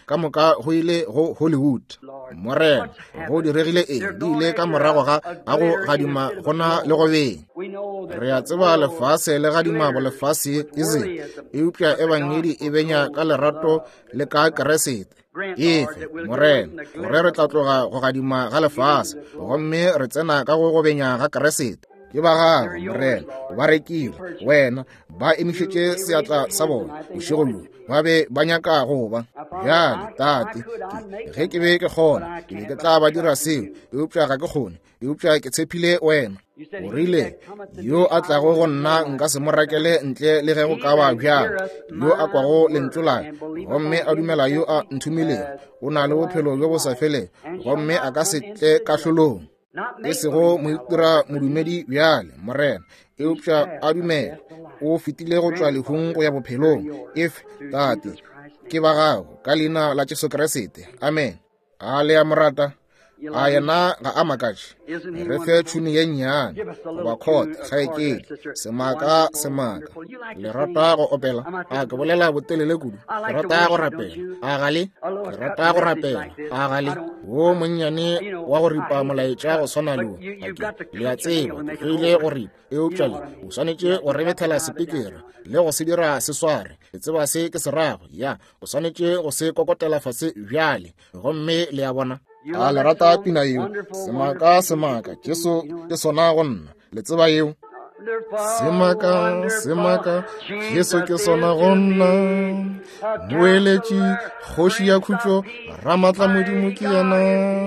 ka moka go ile go Hollywood. Morena go diregile eng di ile ka morago ga go gadima gona le go beng. Re a tseba lefase le gadima go lefase ize eupša e bangedi e benya ka lerato le ka keresete. Efe morena gore re tla tloga go gadima ga lefase gomme re tsena ka go go benya ga keresete. Ke ba gago morena ba rekile wena ba emišitše seatla sa bona bošegolo ba be ba nyaka go ba bjale tate ge ke be ke kgona ke be ke tla ba dira seo eupša ga ke kgone eupša ke tshepile wena o rile yo a tlago go nna nka se mo rakele ntle le ge go ka ba bjalo yo a kwago lentswe la gomme a dumela yo a nthumilego o na le bophelo jo bo sa fele gomme a ka se tle kahlolong e sego mo itira modumedi bjale morena eupša a dumela o fetile go tšwa lehung go ya bophelong. If tate ke ba gago ka leina la Jesu Kriste amen. A le a morata a yena ga a makatše re fe tšhuni ye nnyane goba khota ga e kele semaka semaka le rata go opela a ke bolela botelele kudu ke rata go rapela a gale ke rata go rapela a gale wo monnyane wa go ripa molaetša go swana le wo le a tseba ke ile go ripa eupšale o swanetše go rebethela sepikere le go se dira sesware le tseba se ke serago ya o swanetše go se kokotela fase bjale gomme le a bona a le rata pina eo semaka semaka Jesu ke sona go nna le tseba eo semaka semaka Jesu ke sona go nna moeletši kgoši ya khutšo ramatla modimo ke yena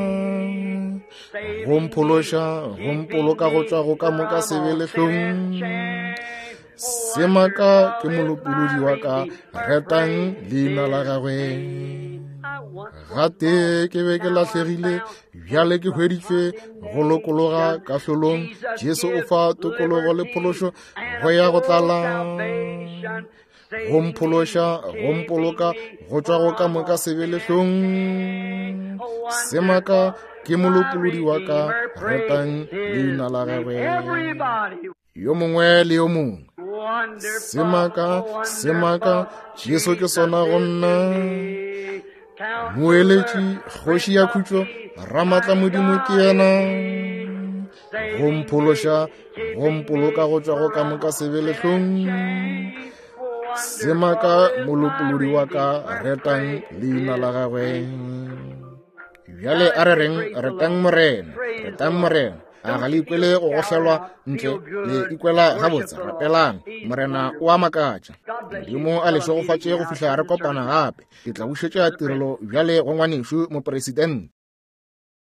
go mphološa go mpoloka go tšwa go ka moka sebeletlong semaka ke molopolodi wa ka retang leina la gagwe gate ke be ke latlhegile bjale ke hweditšwe go lokologa ka hlolong Jesu o fa tokologo le phološo go ya go tlala go mphološa go mpoloka go tšwa go ka moka sebeletlong semaka ke molopolodi wa ka retang leina la gagwe yo mongwe le yo mongwe semaka semaka Jesu ke sona go nna moeletši kgoši ya khutšo ramatla modimo ke yena go mphološa go mpoloka go tšwa go ka moka sebeletlong semaka molopolodi wa ka retang leina la gagwe bjale a re reng retang morena retang morena a ga le ikwele go gohlelwa ntle le ikwela gabotse rapelang morena o a makatša modimo a lešogofatše go fihla re kopana gape ke tla bušetša tirelo bjale go ngwanešo mopresidente.